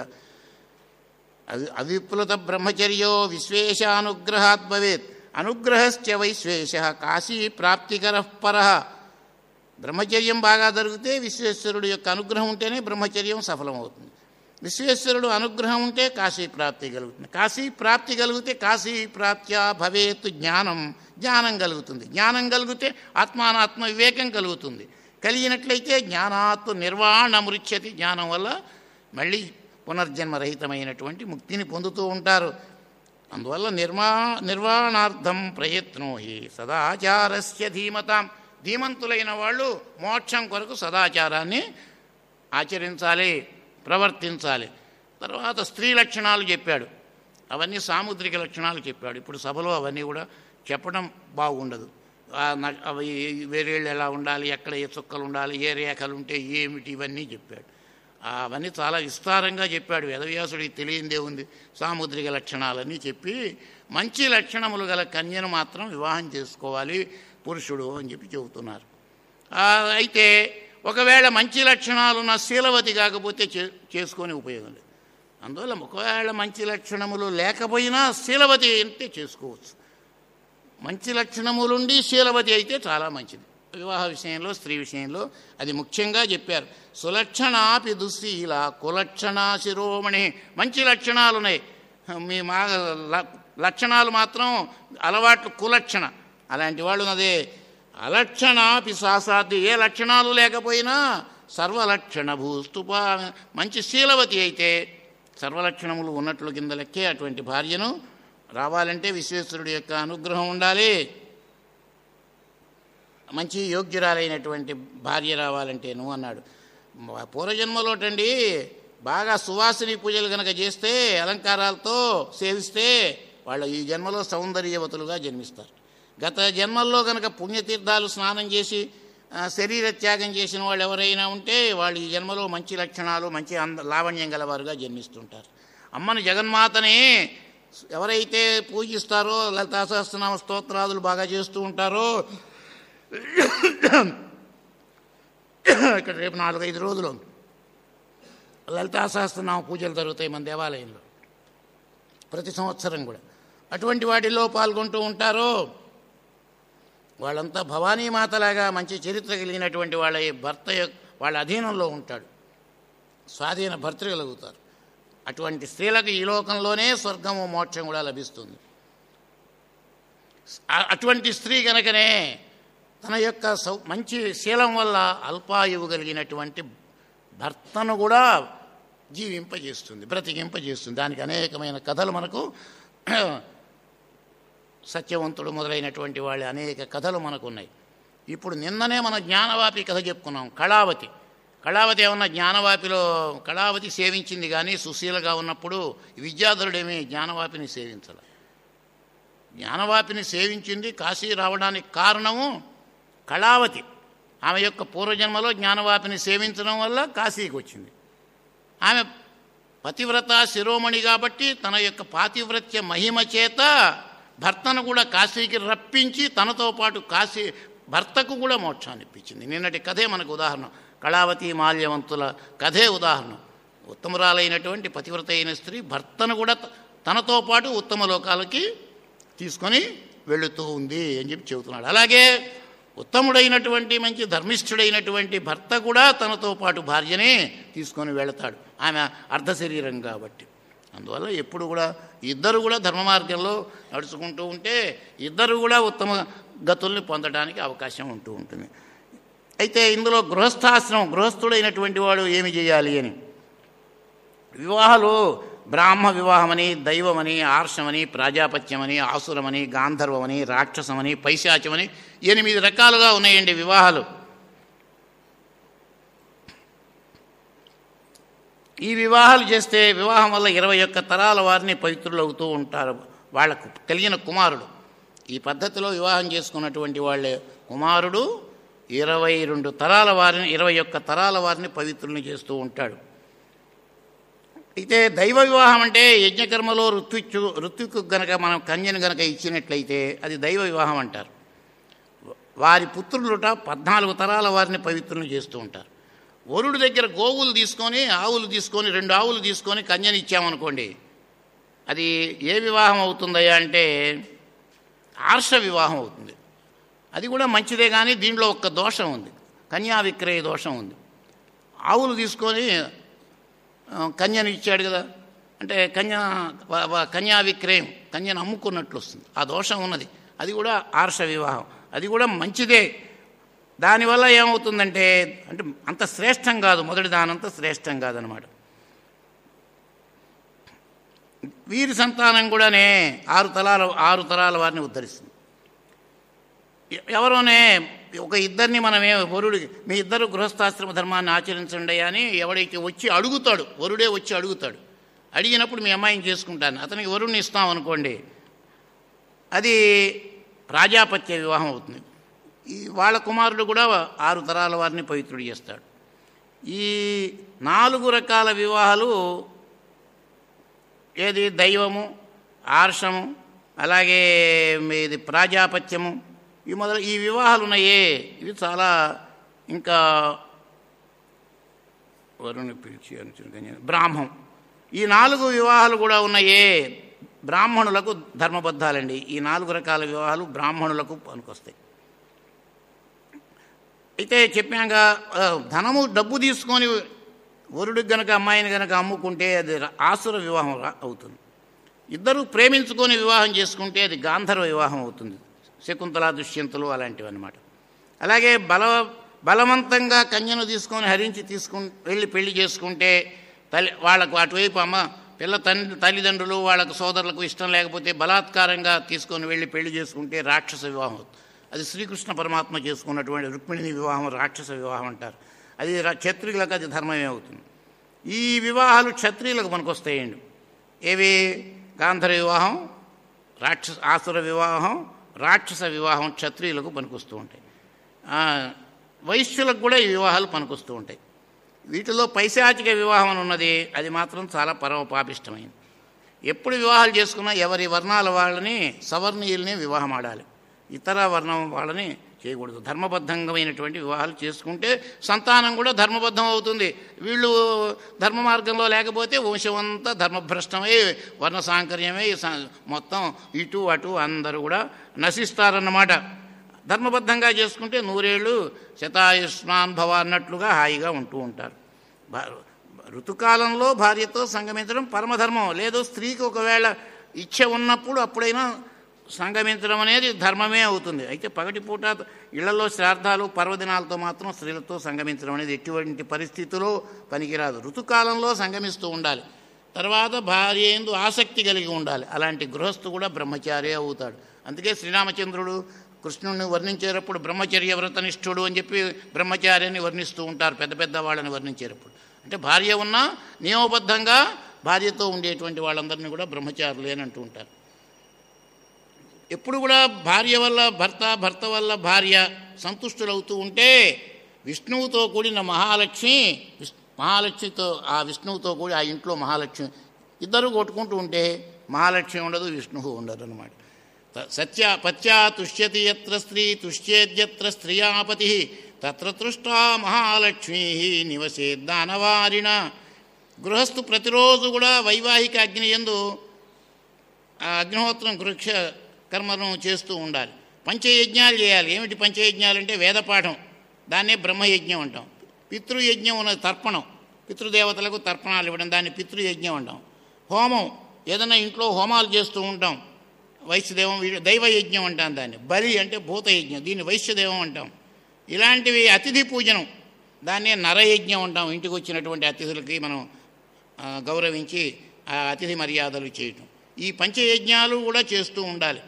అవిప్లుత బ్రహ్మచర్యో విశ్వేశానుగ్రహాత్ భవేత్, అనుగ్రహశ్చ వైశ్వేశ కాశీ ప్రాప్తికర పరః. బ్రహ్మచర్యం బాగా జరిగితే విశ్వేశ్వరుడు యొక్క అనుగ్రహం ఉంటేనే బ్రహ్మచర్యం సఫలమవుతుంది. విశ్వేశ్వరుడు అనుగ్రహం ఉంటే కాశీ ప్రాప్తి కలుగుతుంది. కాశీ ప్రాప్తి కలిగితే కాశీ ప్రాప్త్యా భవేత్ జ్ఞానం, జ్ఞానం కలుగుతుంది. జ్ఞానం కలిగితే ఆత్మానాత్మ వివేకం కలుగుతుంది. కలిగినట్లయితే జ్ఞానాత్ నిర్వాణమృచ్యతి, జ్ఞానం వల్ల మళ్ళీ పునర్జన్మరహితమైనటువంటి ముక్తిని పొందుతూ ఉంటారు. అందువల్ల నిర్వాణార్థం ప్రయత్నో హి సదాచారస్య ధీమతాం. ధీమంతులైన వాళ్ళు మోక్షం కొరకు సదాచారాన్ని ఆచరించాలి, ప్రవర్తించాలి. తర్వాత స్త్రీ లక్షణాలు చెప్పాడు. అవన్నీ సాముద్రిక లక్షణాలు చెప్పాడు. ఇప్పుడు సభలో అవన్నీ కూడా చెప్పడం బాగుండదు. అవి వేరేళ్ళు ఎలా ఉండాలి, ఎక్కడ ఏ చుక్కలు ఉండాలి, ఏ రేఖలు ఉంటే ఏమిటి, ఇవన్నీ చెప్పాడు. అవన్నీ చాలా విస్తారంగా చెప్పాడు. వేదవ్యాసుడికి తెలియందే ఉంది. సాముద్రిక లక్షణాలన్నీ చెప్పి మంచి లక్షణములు గల కన్యను మాత్రం వివాహం చేసుకోవాలి పురుషుడు అని చెప్పి చెబుతున్నారు. అయితే ఒకవేళ మంచి లక్షణాలున్న శీలవతి కాకపోతే చేసుకొని ఉపయోగం లేదు. అందువల్ల ఒకవేళ మంచి లక్షణములు లేకపోయినా శీలవతి అంటే చేసుకోవచ్చు. మంచి లక్షణములుండి శీలవతి అయితే చాలా మంచిది. వివాహ విషయంలో, స్త్రీ విషయంలో అది ముఖ్యంగా చెప్పారు. సులక్షణాపి దుశ్శీల కులక్షణా శిరోమణి. మంచి లక్షణాలు ఉన్నాయి, మీ లక్షణాలు మాత్రం అలవాట్లు కులక్షణ. అలాంటి వాళ్ళు అదే అలక్షణాపి సాసాతి. ఏ లక్షణాలు లేకపోయినా సర్వలక్షణ భూస్తుప. మంచి శీలవతి అయితే సర్వలక్షణములు ఉన్నట్లు కింద లెక్కే. అటువంటి భార్యను రావాలంటే విశ్వేశ్వరుడి యొక్క అనుగ్రహం ఉండాలి. మంచి యోగ్యురాలైనటువంటి భార్య రావాలంటేను అన్నాడు. పూర్వజన్మలోటండి బాగా సువాసిని పూజలు కనుక చేస్తే, అలంకారాలతో సేవిస్తే వాళ్ళు ఈ జన్మలో సౌందర్యవతులుగా జన్మిస్తారు. గత జన్మల్లో కనుక పుణ్యతీర్థాలు స్నానం చేసి శరీర త్యాగం చేసిన వాళ్ళు ఎవరైనా ఉంటే వాళ్ళు ఈ జన్మలో మంచి లక్షణాలు, మంచి లావణ్యం గలవారుగా జన్మిస్తుంటారు. అమ్మని జగన్మాతని ఎవరైతే పూజిస్తారో, లలితా సహస్రనామ స్తోత్రాదులు బాగా చేస్తూ ఉంటారో, ఇక్కడ రేపు 4-5 రోజులు లలితా సహస్రనామ పూజలు జరుగుతాయి మన దేవాలయంలో ప్రతి సంవత్సరం కూడా. అటువంటి వాటిల్లో పాల్గొంటూ ఉంటారో వాళ్ళంతా భవానీమాతలాగా మంచి చరిత్ర కలిగినటువంటి వాళ్ళ భర్త వాళ్ళ అధీనంలో ఉంటాడు, స్వాధీన భర్తృగలుగుతారు. అటువంటి స్త్రీలకు ఈ లోకంలోనే స్వర్గము, మోక్షం కూడా లభిస్తుంది. అటువంటి స్త్రీ కనుకనే తన యొక్క మంచి శీలం వల్ల అల్పాయువు కలిగినటువంటి భర్తను కూడా జీవింపజేస్తుంది, బ్రతికింపజేస్తుంది. దానికి అనేకమైన కథలు మనకు, సత్యవంతుడు మొదలైనటువంటి వాళ్ళ అనేక కథలు మనకు ఉన్నాయి. ఇప్పుడు నిన్ననే మన జ్ఞానవాపి కథ చెప్పుకున్నాం. కళావతి ఏమన్నా జ్ఞానవాపిలో కళావతి సేవించింది కానీ సుశీలగా ఉన్నప్పుడు విద్యాధరుడేమీ జ్ఞానవాపిని సేవించాలి. జ్ఞానవాపిని సేవించింది. కాశీ రావడానికి కారణము కళావతి. ఆమె యొక్క పూర్వజన్మలో జ్ఞానవాపిని సేవించడం వల్ల కాశీకి వచ్చింది. ఆమె పతివ్రత శిరోమణి కాబట్టి తన యొక్క పాతివ్రత్య మహిమ చేత భర్తను కూడా కాశీకి రప్పించి తనతో పాటు కాశీ భర్తకు కూడా మోక్షాన్ని ఇప్పించింది. నిన్నటి కథే మనకు ఉదాహరణ. కళావతి మాల్యవంతుల కథే ఉదాహరణ. ఉత్తమురాలైనటువంటి పతివ్రత అయిన స్త్రీ భర్తను కూడా తనతో పాటు ఉత్తమ లోకాలకి తీసుకొని వెళుతూ ఉంది అని చెప్పి చెబుతున్నాడు. అలాగే ఉత్తముడైనటువంటి మంచి ధర్మిష్ఠుడైనటువంటి భర్త కూడా తనతో పాటు భార్యనే తీసుకొని వెళతాడు, ఆమె అర్ధశరీరం కాబట్టి. అందువల్ల ఎప్పుడు కూడా ఇద్దరు కూడా ధర్మ మార్గంలో నడుచుకుంటూ ఉంటే ఇద్దరు కూడా ఉత్తమ గతుల్ని పొందడానికి అవకాశం ఉంటూ ఉంటుంది. అయితే ఇందులో గృహస్థుడైనటువంటి వాడు ఏమి చేయాలి అని, వివాహాలు బ్రాహ్మ వివాహమని, దైవమని, ఆర్షమని, ప్రాజాపత్యమని, ఆసురమని, గాంధర్వమని, రాక్షసమని, పైశాచమని 8 రకాలుగా ఉన్నాయండి వివాహాలు. ఈ వివాహాలు చేస్తే వివాహం వల్ల 21 తరాల వారిని పవిత్రులు అవుతూ ఉంటారు. వాళ్లకు కలిగిన కుమారుడు ఈ పద్ధతిలో వివాహం చేసుకున్నటువంటి వాళ్ళ కుమారుడు 22 తరాల వారిని 21 తరాల వారిని పవిత్రుల్ని చేస్తూ ఉంటాడు. అయితే దైవ వివాహం అంటే యజ్ఞకర్మలో ఋత్విక్కు గనక మనం కన్యను గనక ఇచ్చినట్లయితే అది దైవ వివాహం అంటారు. వారి పుత్రులుట 14 తరాల వారిని పవిత్రులను చేస్తూ ఉంటారు. వరుడు దగ్గర గోవులు తీసుకొని ఆవులు తీసుకొని 2 ఆవులు తీసుకొని కన్యను ఇచ్చామనుకోండి, అది ఏ వివాహం అవుతుందయ్యా అంటే ఆర్ష వివాహం అవుతుంది. అది కూడా మంచిదే, కానీ దీంట్లో ఒక్క దోషం ఉంది, కన్యా విక్రయ దోషం ఉంది. ఆవులు తీసుకొని కన్యను ఇచ్చాడు కదా అంటే కన్యా విక్రయం, కన్యను అమ్ముకున్నట్లు వస్తుంది, ఆ దోషం ఉన్నది. అది కూడా ఆర్ష వివాహం, అది కూడా మంచిదే. దానివల్ల ఏమవుతుందంటే అంటే అంత శ్రేష్టం కాదు, మొదటి దానంత శ్రేష్టం కాదనమాట. వీరి సంతానం కూడానే 6 తరాల వారిని ఉద్ధరిస్తుంది. ఎవరోనే ఒక ఇద్దరిని మనమే వరుడికి మీ ఇద్దరు గృహస్థాశ్రమ ధర్మాన్ని ఆచరించండి అని ఎవడైతే వచ్చి అడుగుతాడు, వరుడే వచ్చి అడుగుతాడు, అడిగినప్పుడు మీ అమ్మాయిని చేసుకుంటాను అతనికి వరుణ్ణి ఇస్తామనుకోండి, అది ప్రాజాపత్య వివాహం అవుతుంది. వాళ్ళ కుమారుడు కూడా 6 తరాల వారిని పవిత్రుడు చేస్తాడు. ఈ 4 రకాల వివాహాలు ఏది దైవము, ఆర్షము, అలాగే ఇది ప్రాజాపత్యము, ఈ వివాహాలు ఉన్నాయే ఇవి చాలా ఇంకా వరుణి పిలిచి బ్రాహ్మం, ఈ 4 వివాహాలు కూడా ఉన్నాయే బ్రాహ్మణులకు ధర్మబద్ధాలండి. ఈ 4 రకాల వివాహాలు బ్రాహ్మణులకు పనికొస్తాయి. అయితే చెప్పాక ధనము డబ్బు తీసుకొని వరుడికి గనక అమ్మాయిని గనక అమ్ముకుంటే అది ఆసుర వివాహం అవుతుంది. ఇద్దరు ప్రేమించుకొని వివాహం చేసుకుంటే అది గాంధర్వ వివాహం అవుతుంది, శకుంతల దుష్యంతులు అలాంటివి అన్నమాట. అలాగే బలవంతంగా కన్యను తీసుకొని హరించి వెళ్ళి పెళ్లి చేసుకుంటే వాళ్ళకు అటువైపు తల్లిదండ్రులు వాళ్ళకు సోదరులకు ఇష్టం లేకపోతే బలాత్కారంగా తీసుకొని వెళ్ళి పెళ్లి చేసుకుంటే రాక్షస వివాహం అవుతుంది. అది శ్రీకృష్ణ పరమాత్మ చేసుకున్నటువంటి రుక్మిణి వివాహం రాక్షస వివాహం అంటారు. అది క్షత్రియులకు అది ధర్మమే అవుతుంది. ఈ వివాహాలు క్షత్రియులకు పనికొస్తాయండి. ఏవి? గాంధర్వ వివాహం, ఆసుర వివాహం, రాక్షస వివాహం క్షత్రియులకు పనికొస్తూ ఉంటాయి. వైశ్యులకు కూడా ఈ వివాహాలు పనికొస్తూ ఉంటాయి. వీటిలో పైశాచిక వివాహం అని ఉన్నది, అది మాత్రం చాలా పరమ పాపిష్టమైంది. ఎప్పుడు వివాహాలు చేసుకున్నా ఎవరి వర్ణాల వాళ్ళని సవర్ణీయుల్ని వివాహం ఆడాలి, ఇతర వర్ణం వాళ్ళని చేయకూడదు. ధర్మబద్ధమైనటువంటి వివాహాలు చేసుకుంటే సంతానం కూడా ధర్మబద్ధం అవుతుంది. వీళ్ళు ధర్మ మార్గంలో లేకపోతే వంశం అంతా ధర్మభ్రష్టమై వర్ణ సాంకర్యమై మొత్తం ఇటు అటు అందరూ కూడా నశిస్తారన్నమాట. ధర్మబద్ధంగా చేసుకుంటే 100 ఏళ్ళు శతాయుష్మాన్ భవ అన్నట్లుగా హాయిగా ఉంటూ ఉంటారు. ఋతుకాలంలో భార్యతో సంగమించడం పరమధర్మం. లేదు స్త్రీకి ఒకవేళ ఇచ్చ ఉన్నప్పుడు అప్పుడైనా సంగమించడం అనేది ధర్మమే అవుతుంది. అయితే పగటిపూట ఇళ్లలో శ్రాద్ధాలు పర్వదినాలతో మాత్రం స్త్రీలతో సంగమించడం అనేది ఎటువంటి పరిస్థితుల్లో పనికిరాదు. ఋతుకాలంలో సంగమిస్తూ ఉండాలి. తర్వాత భార్య యందు ఆసక్తి కలిగి ఉండాలి. అలాంటి గృహస్థు కూడా బ్రహ్మచారి అవుతాడు. అందుకే శ్రీరామచంద్రుడు కృష్ణుడిని వర్ణించేటప్పుడు బ్రహ్మచర్య వ్రతనిష్ఠుడు అని చెప్పి బ్రహ్మచార్యాన్ని వర్ణిస్తూ ఉంటారు, పెద్ద పెద్ద వాళ్ళని వర్ణించేటప్పుడు. అంటే భార్య ఉన్నా నియమబద్ధంగా భార్యతో ఉండేటువంటి వాళ్ళందరినీ కూడా బ్రహ్మచారులే అని అంటూ ఉంటారు. ఎప్పుడు కూడా భార్య వల్ల భర్త, భర్త వల్ల భార్య సంతుష్టులవుతూ ఉంటే విష్ణువుతో కూడిన మహాలక్ష్మితో ఆ విష్ణువుతో కూడి ఆ ఇంట్లో మహాలక్ష్మి ఇద్దరు కొట్టుకుంటూ ఉంటే మహాలక్ష్మి ఉండదు, విష్ణువు ఉండదు అన్నమాట. పత్యా తుష్యతి యత్ర స్త్రీ తుష్యేద్యత్ర స్త్రియాపతి తత్ర తృష్టా మహాలక్ష్మీ నివసేద్దానవారిణ. గృహస్థు ప్రతిరోజు కూడా వైవాహిక అగ్ని యందు అగ్నిహోత్రం గృహ కర్మను చేస్తూ ఉండాలి. పంచయజ్ఞాలు చేయాలి. ఏమిటి పంచయజ్ఞాలు అంటే వేదపాఠం, దాన్నే బ్రహ్మయజ్ఞం అంటాం. పితృయజ్ఞం ఉన్నది తర్పణం, పితృదేవతలకు తర్పణాలు ఇవ్వడం, దాన్ని పితృయజ్ఞం అంటాం. హోమం, ఏదైనా ఇంట్లో హోమాలు చేస్తూ ఉంటాం, వైశ్యదేవం దైవయజ్ఞం అంటాం. దాన్ని బలి అంటే భూతయజ్ఞం, దీన్ని వైశ్యదేవం అంటాం. ఇలాంటివి అతిథి పూజనం, దాన్నే నరయజ్ఞం అంటాం. ఇంటికి వచ్చినటువంటి అతిథులకి మనం గౌరవించి ఆ అతిథి మర్యాదలు చేయటం. ఈ పంచయజ్ఞాలు కూడా చేస్తూ ఉండాలి.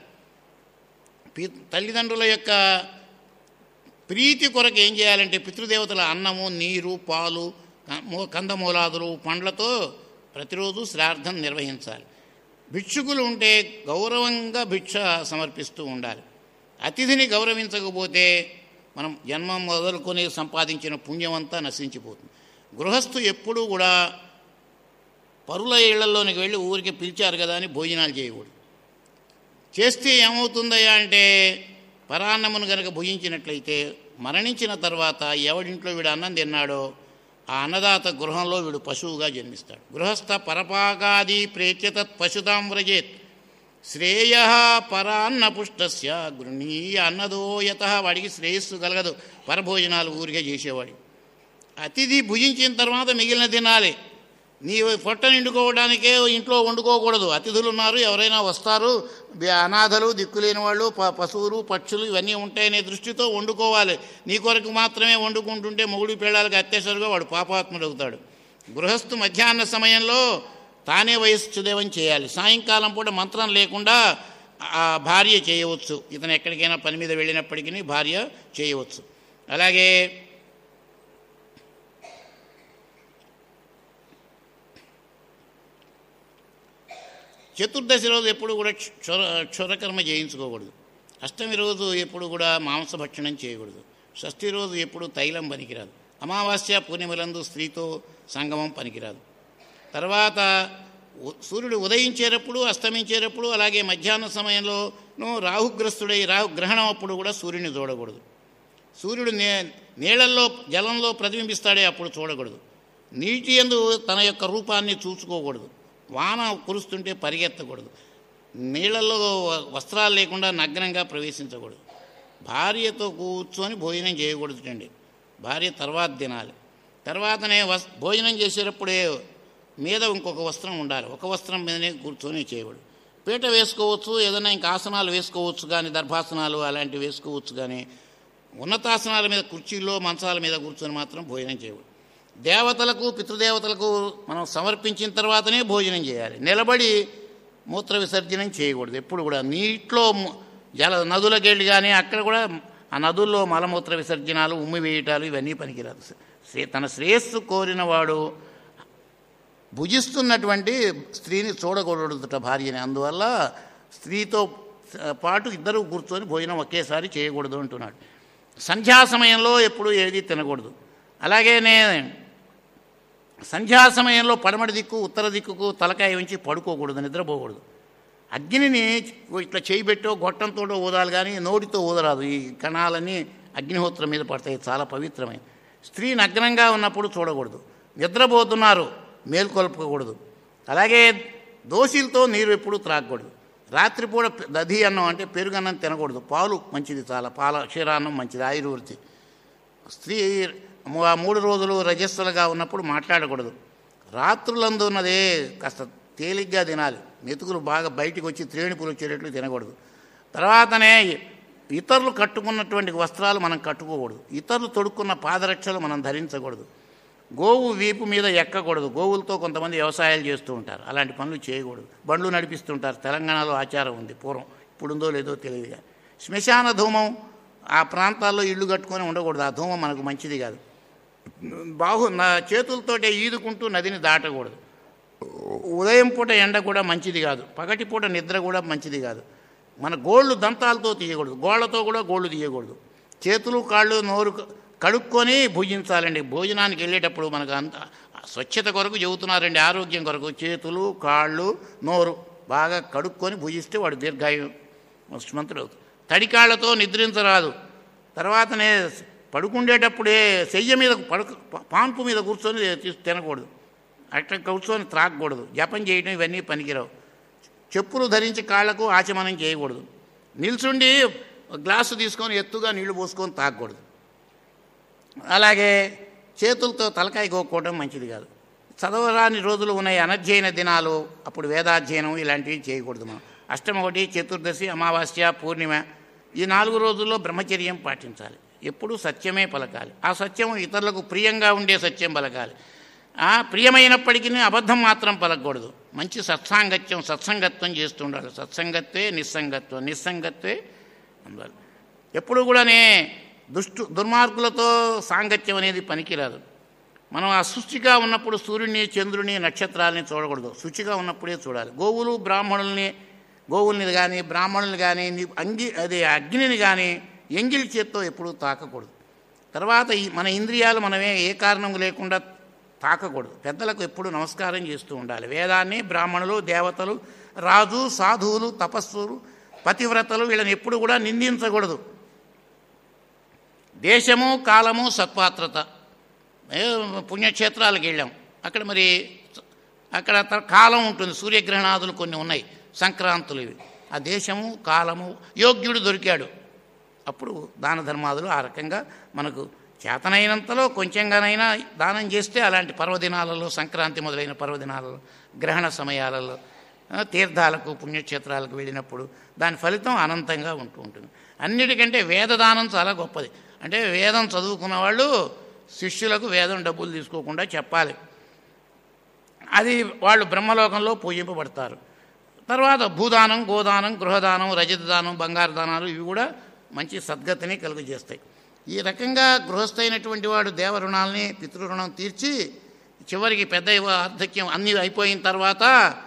తల్లిదండ్రుల యొక్క ప్రీతి కొరకు ఏం చేయాలంటే పితృదేవతల అన్నము, నీరు, పాలు, కందమూలాదులు పండ్లతో ప్రతిరోజు శ్రాద్ధం నిర్వహించాలి. భిక్షుకులు ఉంటే గౌరవంగా భిక్ష సమర్పిస్తూ ఉండాలి. అతిథిని గౌరవించకపోతే మనం జన్మం మొదలుకొని సంపాదించిన పుణ్యమంతా నశించిపోతుంది. గృహస్థు ఎప్పుడూ కూడా పరుల ఇళ్లలోనికి వెళ్ళి ఊరికి పిలిచారు కదా అని భోజనాలు చేయకూడదు. చేస్తే ఏమవుతుందయ్యా అంటే పరాన్నమును గనక భుజించినట్లయితే మరణించిన తర్వాత ఎవడింట్లో వీడు అన్నం తిన్నాడో ఆ అన్నదాత గృహంలో వీడు పశువుగా జన్మిస్తాడు. గృహస్థ పరపాగాది ప్రేత్యతత్ పశుతాం వ్రజేత్ శ్రేయ పరాన్నపుష్టస్య గృహీయ అన్నదోయత. వాడికి శ్రేయస్సు కలగదు పరభోజనాలు ఊరికే చేసేవాడి. అతిథి భుజించిన తర్వాత మిగిలిన తినాలి. నీ పొట్ట నిండుకోవడానికే ఇంట్లో వండుకోకూడదు. అతిథులు ఉన్నారు, ఎవరైనా వస్తారు, అనాథలు, దిక్కులేని వాళ్ళు, పశువులు, పక్షులు ఇవన్నీ ఉంటాయనే దృష్టితో వండుకోవాలి. నీ కొరకు మాత్రమే వండుకుంటుంటే మొగుడు పిల్లలకి అత్యాసరుగా వాడు పాపాత్ముడు అవుతాడు. గృహస్థు మధ్యాహ్న సమయంలో తానే వయస్సుదేవం చేయాలి. సాయంకాలం పూట మంత్రం లేకుండా ఆ భార్య చేయవచ్చు. ఇతను ఎక్కడికైనా పని మీద వెళ్ళినప్పటికీ భార్య చేయవచ్చు. అలాగే చతుర్దశి రోజు ఎప్పుడు కూడా క్షురకర్మ చేయించుకోకూడదు. అష్టమి రోజు ఎప్పుడు కూడా మాంసభక్షణం చేయకూడదు. షష్ఠి రోజు ఎప్పుడు తైలం పనికిరాదు. అమావాస్య పూర్ణిమలందు స్త్రీతో సంగమం పనికిరాదు. తర్వాత సూర్యుడు ఉదయించేటప్పుడు అస్తమించేటప్పుడు అలాగే మధ్యాహ్న సమయంలోనూ రాహుగ్రస్తుడై రాహుగ్రహణం అప్పుడు కూడా సూర్యుని చూడకూడదు. సూర్యుడు నీళ్లలో జలంలో ప్రతిబింబిస్తాడే అప్పుడు చూడకూడదు. నీటి యందు తన యొక్క రూపాన్ని చూసుకోకూడదు. వాన కురుస్తుంటే పరిగెత్తకూడదు. నీళ్లలో వస్త్రాలు లేకుండా నగ్నంగా ప్రవేశించకూడదు. భార్యతో కూర్చొని భోజనం చేయకూడదండి. భార్య తర్వాత తినాలి. తర్వాతనే భోజనం చేసేటప్పుడే మీద ఇంకొక వస్త్రం ఉండాలి. ఒక వస్త్రం మీదనే కూర్చొని చేయకూడదు. పీట వేసుకోవచ్చు, ఏదైనా ఇంకా ఆసనాలు వేసుకోవచ్చు కానీ, దర్భాసనాలు అలాంటివి వేసుకోవచ్చు కానీ ఉన్నతాసనాల మీద కుర్చీల్లో మంచాల మీద కూర్చొని మాత్రం భోజనం చేయకూడదు. దేవతలకు పితృదేవతలకు మనం సమర్పించిన తర్వాతనే భోజనం చేయాలి. నిలబడి మూత్ర విసర్జనం చేయకూడదు. ఎప్పుడు కూడా నీటిలో నదులకు వెళ్ళి కానీ అక్కడ కూడా ఆ నదుల్లో మలమూత్ర విసర్జనాలు, ఉమ్మి వేయటాలు ఇవన్నీ పనికిరాదు. తన శ్రేయస్సు కోరిన వాడు భుజిస్తున్నటువంటి స్త్రీని చూడకూడదుట భార్యని. అందువల్ల స్త్రీతో పాటు ఇద్దరు కూర్చొని భోజనం ఒకేసారి చేయకూడదు అంటున్నాడు. సంధ్యా సమయంలో ఎప్పుడు ఏది తినకూడదు. అలాగేనే సంధ్యా సమయంలో పడమటి దిక్కు ఉత్తర దిక్కుకు తలకాయ ఉంచి పడుకోకూడదు, నిద్రపోకూడదు. అగ్నిని ఇట్లా చేయబెట్టో గొట్టంతో ఊదాలి కానీ నోటితో ఊదరాదు. ఈ కణాలన్నీ అగ్నిహోత్రం మీద పడతాయి, చాలా పవిత్రమైన. స్త్రీ నగ్నంగా ఉన్నప్పుడు చూడకూడదు. నిద్రపోతున్నారు మేల్కొల్పకూడదు. అలాగే దోశలతో నీరు ఎప్పుడు త్రాగకూడదు. రాత్రిపూట దధి అన్నం అంటే పెరుగన్నం తినకూడదు. పాలు మంచిది, చాలా పాల క్షీరాన్నం మంచిది, ఆయుర్వృత్తి. స్త్రీ ఆ 3 రోజులు రజస్సులుగా ఉన్నప్పుడు మాట్లాడకూడదు. రాత్రులందు ఉన్నదే కాస్త తేలిగ్గా తినాలి. మెతుకులు బాగా బయటికి వచ్చి త్రేణిపులు వచ్చేటట్లు తినకూడదు. తర్వాతనే ఇతరులు కట్టుకున్నటువంటి వస్త్రాలు మనం కట్టుకోకూడదు. ఇతరులు తొడుక్కున్న పాదరక్షలు మనం ధరించకూడదు. గోవు వీపు మీద ఎక్కకూడదు. గోవులతో కొంతమంది వ్యవసాయాలు చేస్తూ ఉంటారు, అలాంటి పనులు చేయకూడదు. బండ్లు నడిపిస్తుంటారు. తెలంగాణలో ఆచారం ఉంది, పూర్వం ఇప్పుడుందో లేదో తెలియదు. కానీ శ్మశాన ధూమం ఆ ప్రాంతాల్లో ఇళ్ళు కట్టుకొని ఉండకూడదు. ఆ ధూమం మనకు మంచిది కాదు. చేతులతోటే ఈదుకుంటూ నదిని దాటకూడదు. ఉదయం పూట ఎండ కూడా మంచిది కాదు. పగటిపూట నిద్ర కూడా మంచిది కాదు. మన గోళ్ళు దంతాలతో తీయకూడదు. గోళ్లతో కూడా గోళ్ళు తీయకూడదు. చేతులు కాళ్ళు నోరు కడుక్కొని భుజించాలండి. భోజనానికి వెళ్ళేటప్పుడు మనకు అంత స్వచ్ఛత కొరకు చెబుతున్నారండి, ఆరోగ్యం కొరకు. చేతులు కాళ్ళు నోరు బాగా కడుక్కొని భుజిస్తే వాడు దీర్ఘాయుష్మంతుడు అవుతాడు. తడికాళ్లతో నిద్రించరాదు. తర్వాతనే పడుకుండేటప్పుడే శయ్య మీద పాన్పు మీద కూర్చొని తినకూడదు. అట్లా కూర్చొని త్రాగకూడదు. జపం చేయడం ఇవన్నీ పనికిరావు. చెప్పులు ధరించి కాళ్లకు ఆచమనం చేయకూడదు. నిల్చుండి గ్లాసు తీసుకొని ఎత్తుగా నీళ్లు పోసుకొని తాగకూడదు. అలాగే చేతులతో తలకాయ గోక్కోవడం మంచిది కాదు. చదవరాని రోజులు ఉన్నాయి, అనధ్యయన దినాలు, అప్పుడు వేదాధ్యయనం ఇలాంటివి చేయకూడదు. మనం అష్టమి, ఒకటి, చతుర్దశి, అమావాస్య, పూర్ణిమ ఈ 4 రోజుల్లో బ్రహ్మచర్యం పాటించాలి. ఎప్పుడూ సత్యమే పలకాలి. ఆ సత్యం ఇతరులకు ప్రియంగా ఉండే సత్యం పలకాలి. ప్రియమైనప్పటికీ అబద్ధం మాత్రం పలకూడదు. మంచి సత్సంగత్వం చేస్తూ ఉండాలి. సత్సంగత్వే నిస్సంగత్వం, నిస్సంగత్వే ఉండాలి. ఎప్పుడు కూడానే దుర్మార్గులతో సాంగత్యం అనేది పనికిరాదు. మనం అశుచిగా ఉన్నప్పుడు సూర్యుని, చంద్రుని, నక్షత్రాలని చూడకూడదు. శుచిగా ఉన్నప్పుడే చూడాలి. గోవుల్ని కానీ బ్రాహ్మణుల్ని కానీ అగ్నిని కానీ ఎంగిలి చేత్తో ఎప్పుడూ తాకకూడదు. తర్వాత మన ఇంద్రియాలు మనమే ఏ కారణం లేకుండా తాకకూడదు. పెద్దలకు ఎప్పుడు నమస్కారం చేస్తూ ఉండాలి. వేదాన్ని, బ్రాహ్మణులు, దేవతలు, రాజు, సాధువులు, తపస్సులు, పతివ్రతలు వీళ్ళని ఎప్పుడు కూడా నిందించకూడదు. దేశము, కాలము, సత్పాత్రత. పుణ్యక్షేత్రాలకు వెళ్ళాం, అక్కడ కాలం ఉంటుంది, సూర్యగ్రహణాదులు కొన్ని ఉన్నాయి, సంక్రాంతులు ఇవి. ఆ దేశము, కాలము, యోగ్యుడు దొరికాడు, అప్పుడు దాన ధర్మాదులు ఆ రకంగా మనకు చేతనైనంతలో కొంచెంగానైనా దానం చేస్తే అలాంటి పర్వదినాలలో, సంక్రాంతి మొదలైన పర్వదినాలలో, గ్రహణ సమయాలలో, తీర్థాలకు, పుణ్యక్షేత్రాలకు వెళ్ళినప్పుడు దాని ఫలితం అనంతంగా ఉంటుంది. అన్నిటికంటే వేదదానం చాలా గొప్పది. అంటే వేదం చదువుకున్న వాళ్ళు శిష్యులకు వేదం డబ్బులు తీసుకోకుండా చెప్పాలి. అది వాళ్ళు బ్రహ్మలోకంలో పూజింపబడతారు. తర్వాత భూదానం, గోదానం, గృహదానం, రజత దానం, బంగారు దానాలు ఇవి కూడా మంచి సద్గతిని కలుగజేస్తాయి. ఈ రకంగా గృహస్థైనటువంటి వాడు దేవరుణాలని, పితృరుణం తీర్చి చివరికి పెద్ద వార్ధక్యం అన్నీ అయిపోయిన తర్వాత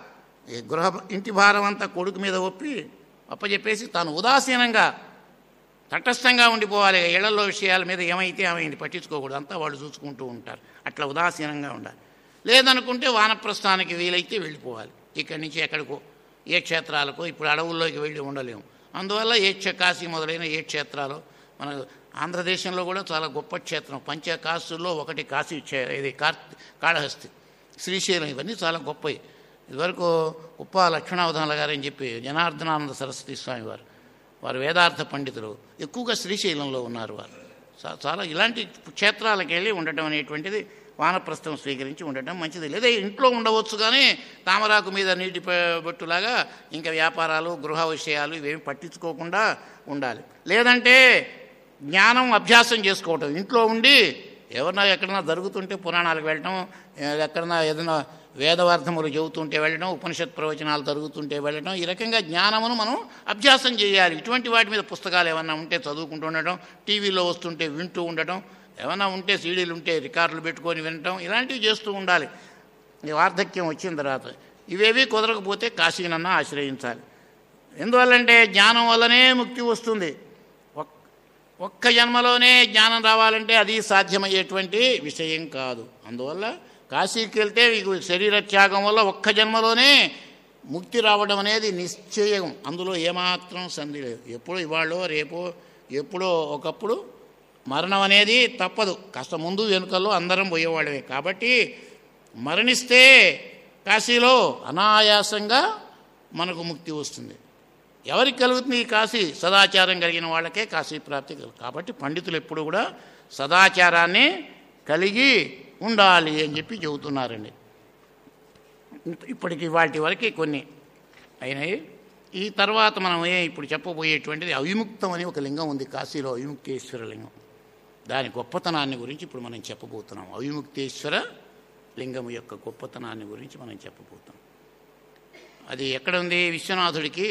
ఇంటి భారం అంతా కొడుకు మీద అప్పచెప్పేసి తాను ఉదాసీనంగా తటస్థంగా ఉండిపోవాలి. ఇళ్లలో విషయాల మీద ఏమైతే ఏమైంది పట్టించుకోకూడదు, అంతా వాళ్ళు చూసుకుంటూ ఉంటారు. అట్లా ఉదాసీనంగా ఉండాలి. లేదనుకుంటే వానప్రస్థానికి వీలైతే వెళ్ళిపోవాలి. ఇక్కడి నుంచి ఎక్కడికో, ఏ క్షేత్రాలకో. ఇప్పుడు అడవుల్లోకి వెళ్ళి ఉండలేము. అందువల్ల కాశీ మొదలైన ఏ క్షేత్రాలు, మన ఆంధ్రదేశంలో కూడా చాలా గొప్ప క్షేత్రం, పంచకాశుల్లో ఒకటి కాశీ, ఇది కాళహస్తి, శ్రీశైలం, ఇవన్నీ చాలా గొప్పవి. ఇదివరకు ఉప్ప లక్ష్మణావధానుల గారు అని చెప్పి జనార్దనానంద సరస్వతి స్వామి వారు వేదార్థ పండితులు, ఎక్కువగా శ్రీశైలంలో ఉన్నారు. వారు చాలా ఇలాంటి క్షేత్రాలకు వెళ్ళి ఉండటం అనేటువంటిది, వానప్రస్థం స్వీకరించి ఉండటం మంచిది. లేదా ఇంట్లో ఉండవచ్చు, కానీ తామరాకు మీద నీటి బొట్టులాగా ఇంకా వ్యాపారాలు, గృహ విషయాలు ఇవేమి పట్టించుకోకుండా ఉండాలి. లేదంటే జ్ఞానం అభ్యాసం చేసుకోవటం, ఇంట్లో ఉండి ఎవరన్నా ఎక్కడన్నా జరుగుతుంటే పురాణాలకు వెళ్ళటం, ఎక్కడన్నా ఏదైనా వేదవార్థములు చెబుతుంటే వెళ్ళడం, ఉపనిషత్ ప్రవచనాలు జరుగుతుంటే వెళ్ళడం, ఈ రకంగా జ్ఞానమును మనం అభ్యాసం చేయాలి. ఇటువంటి వాటి మీద పుస్తకాలు ఏమన్నా ఉంటే చదువుకుంటూ ఉండటం, టీవీలో వస్తుంటే వింటూ ఉండటం, ఏమన్నా ఉంటే సీడీలు ఉంటే రికార్డులు పెట్టుకొని వినటం, ఇలాంటివి చేస్తూ ఉండాలి. ఈ వార్ధక్యం వచ్చిన తర్వాత ఇవేవి కుదరకపోతే కాశీనన్నా ఆశ్రయించాలి. ఎందువల్లంటే జ్ఞానం వల్లనే ముక్తి వస్తుంది. ఒక్క జన్మలోనే జ్ఞానం రావాలంటే అది సాధ్యమయ్యేటువంటి విషయం కాదు. అందువల్ల కాశీకి వెళ్తే మీకు శరీర త్యాగం వల్ల ఒక్క జన్మలోనే ముక్తి రావడం అనేది నిశ్చయం. అందులో ఏమాత్రం సంధి లేదు. ఎప్పుడు ఇవాళో రేపో ఎప్పుడో ఒకప్పుడు మరణం అనేది తప్పదు. కాస్త ముందు వెనుకల్లో అందరం పోయేవాళ్ళమే. కాబట్టి మరణిస్తే కాశీలో అనాయాసంగా మనకు ముక్తి వస్తుంది. ఎవరికి కలుగుతుంది ఈ కాశీ? సదాచారం కలిగిన వాళ్ళకే కాశీ ప్రాప్తి కలుగుతుంది. కాబట్టి పండితులు ఎప్పుడు కూడా సదాచారాన్ని కలిగి ఉండాలి అని చెప్పి చెబుతున్నారండి. ఇప్పటికి వాటి వరకు కొన్ని అయినాయి. ఈ తర్వాత మనం ఇప్పుడు చెప్పబోయేటువంటిది అవిముక్తం అని ఒక లింగం ఉంది కాశీలో, అవిముక్తేశ్వర లింగం. దాని గొప్పతనాన్ని గురించి ఇప్పుడు మనం చెప్పబోతున్నాం. అవిముక్తేశ్వర లింగం యొక్క గొప్పతనాన్ని గురించి మనం చెప్పబోతున్నాం. అది ఎక్కడ ఉంది? విశ్వనాథుడికి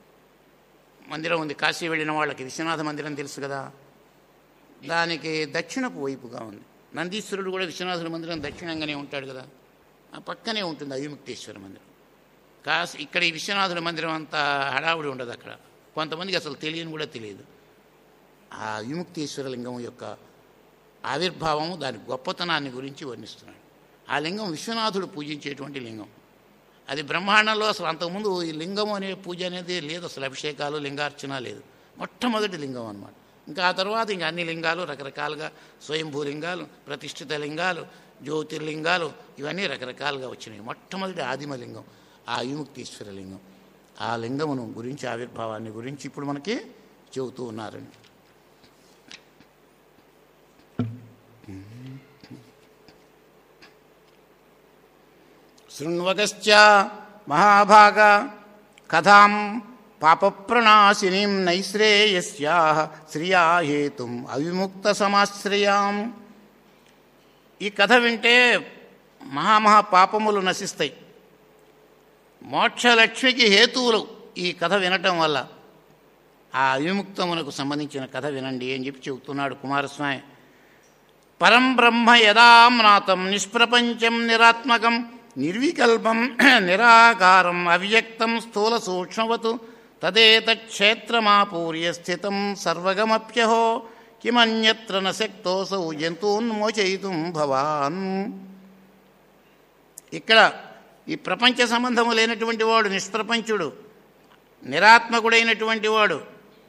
మందిరం ఉంది. కాశీ వెళ్ళిన వాళ్ళకి విశ్వనాథ మందిరం తెలుసు కదా, దానికి దక్షిణపు వైపుగా ఉంది. నందీశ్వరుడు కూడా విశ్వనాథుడి మందిరం దక్షిణంగానే ఉంటాడు కదా, ఆ పక్కనే ఉంటుంది అవిముక్తేశ్వర మందిరం. ఇక్కడ ఈ విశ్వనాథుడి మందిరం అంతా హడావుడి ఉండదు. అక్కడ కొంతమందికి అసలు తెలియని కూడా తెలియదు. ఆ అవిముక్తేశ్వర లింగం యొక్క ఆవిర్భావము, దాని గొప్పతనాన్ని గురించి వర్ణిస్తున్నాడు. ఆ లింగం విశ్వనాథుడు పూజించేటువంటి లింగం. అది బ్రహ్మాండంలో అసలు అంతకుముందు ఈ లింగం అనే పూజ అనేది లేదు. అసలు అభిషేకాలు, లింగార్చన లేదు. మొట్టమొదటి లింగం అన్నమాట. ఇంకా ఆ తర్వాత ఇంకా అన్ని లింగాలు రకరకాలుగా, స్వయంభూ లింగాలు, ప్రతిష్ఠిత లింగాలు, జ్యోతిర్లింగాలు, ఇవన్నీ రకరకాలుగా వచ్చినాయి. మొట్టమొదటి ఆదిమ లింగం ఆ అవిముక్తేశ్వర లింగం. ఆ లింగమును గురించి, ఆవిర్భావాన్ని గురించి ఇప్పుడు మనకి చెబుతూ ఉన్నారండి. శృణ్వగశ్చ మహాభాగ కథాం పాపప్రణాశినీం నైశ్రేయస్యాః శ్రియా హేతుం అవిముక్త సమాశ్రయాం. ఈ కథ వింటే మహామహా పాపములు నశిస్తాయి. మోక్షలక్ష్మికి హేతువులు ఈ కథ వినటం వల్ల. ఆ అవిముక్తమునకు సంబంధించిన కథ వినండి అని చెప్పి చెబుతున్నాడు కుమారస్వామి. పరం బ్రహ్మ యదామ్నాతం నిష్ప్రపంచం నిరాత్మకం నిర్వికల్పం నిరాకారం అవ్యక్తం స్థూల సూక్ష్మవతు తదేతక్షేత్రమాపూర్య స్థితం సర్వగమప్యహో కిమన్యత్ర న శక్తోసౌ జంతూన్మోచయితుం భవాన్. ఇక్కడ ఈ ప్రపంచ సంబంధము లేనటువంటి వాడు నిష్ప్రపంచుడు, నిరాత్మకుడైనటువంటి వాడు,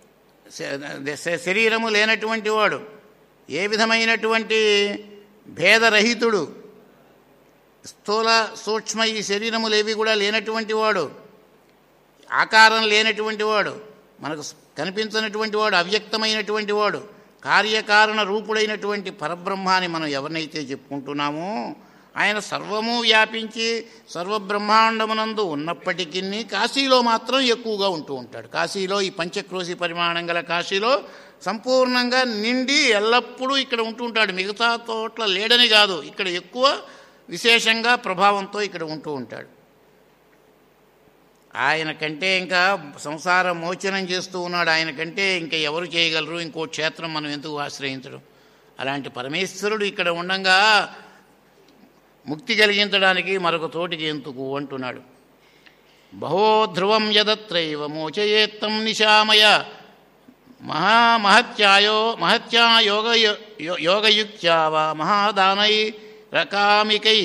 శరీరము లేనటువంటి వాడు, ఏ విధమైనటువంటి భేదరహితుడు, స్థూల సూక్ష్మ ఈ శరీరములేవి కూడా లేనటువంటి వాడు, ఆకారం లేనటువంటి వాడు, మనకు కనిపించినటువంటి వాడు, అవ్యక్తమైనటువంటి వాడు, కార్యకారణ రూపుడైనటువంటి పరబ్రహ్మాన్ని మనం ఎవరినైతే చెప్పుకుంటున్నామో ఆయన సర్వము వ్యాపించి సర్వబ్రహ్మాండమునందు ఉన్నప్పటికీ కాశీలో మాత్రం ఎక్కువగా ఉంటూ ఉంటాడు. కాశీలో ఈ పంచక్రోశి పరిమాణం గల కాశీలో సంపూర్ణంగా నిండి ఎల్లప్పుడూ ఇక్కడ ఉంటూ ఉంటాడు. మిగతా చోట్ల లేడని కాదు, ఇక్కడ ఎక్కువ విశేషంగా ప్రభావంతో ఇక్కడ ఉంటూ ఉంటాడు. ఆయన కంటే ఇంకా సంసార మోచనం చేస్తూ ఉన్నాడు. ఆయన కంటే ఇంకా ఎవరు చేయగలరు? ఇంకో క్షేత్రం మనం ఎందుకు ఆశ్రయించడం? అలాంటి పరమేశ్వరుడు ఇక్కడ ఉండంగా ముక్తి కలిగించడానికి మరొక తోటికి ఎందుకు అంటున్నాడు. బహో ధ్రువం యదత్రైవ మోచయేత్తం నిశామయ మహత్యాయోగయుక్త్యా వా మహాదానై రకామికై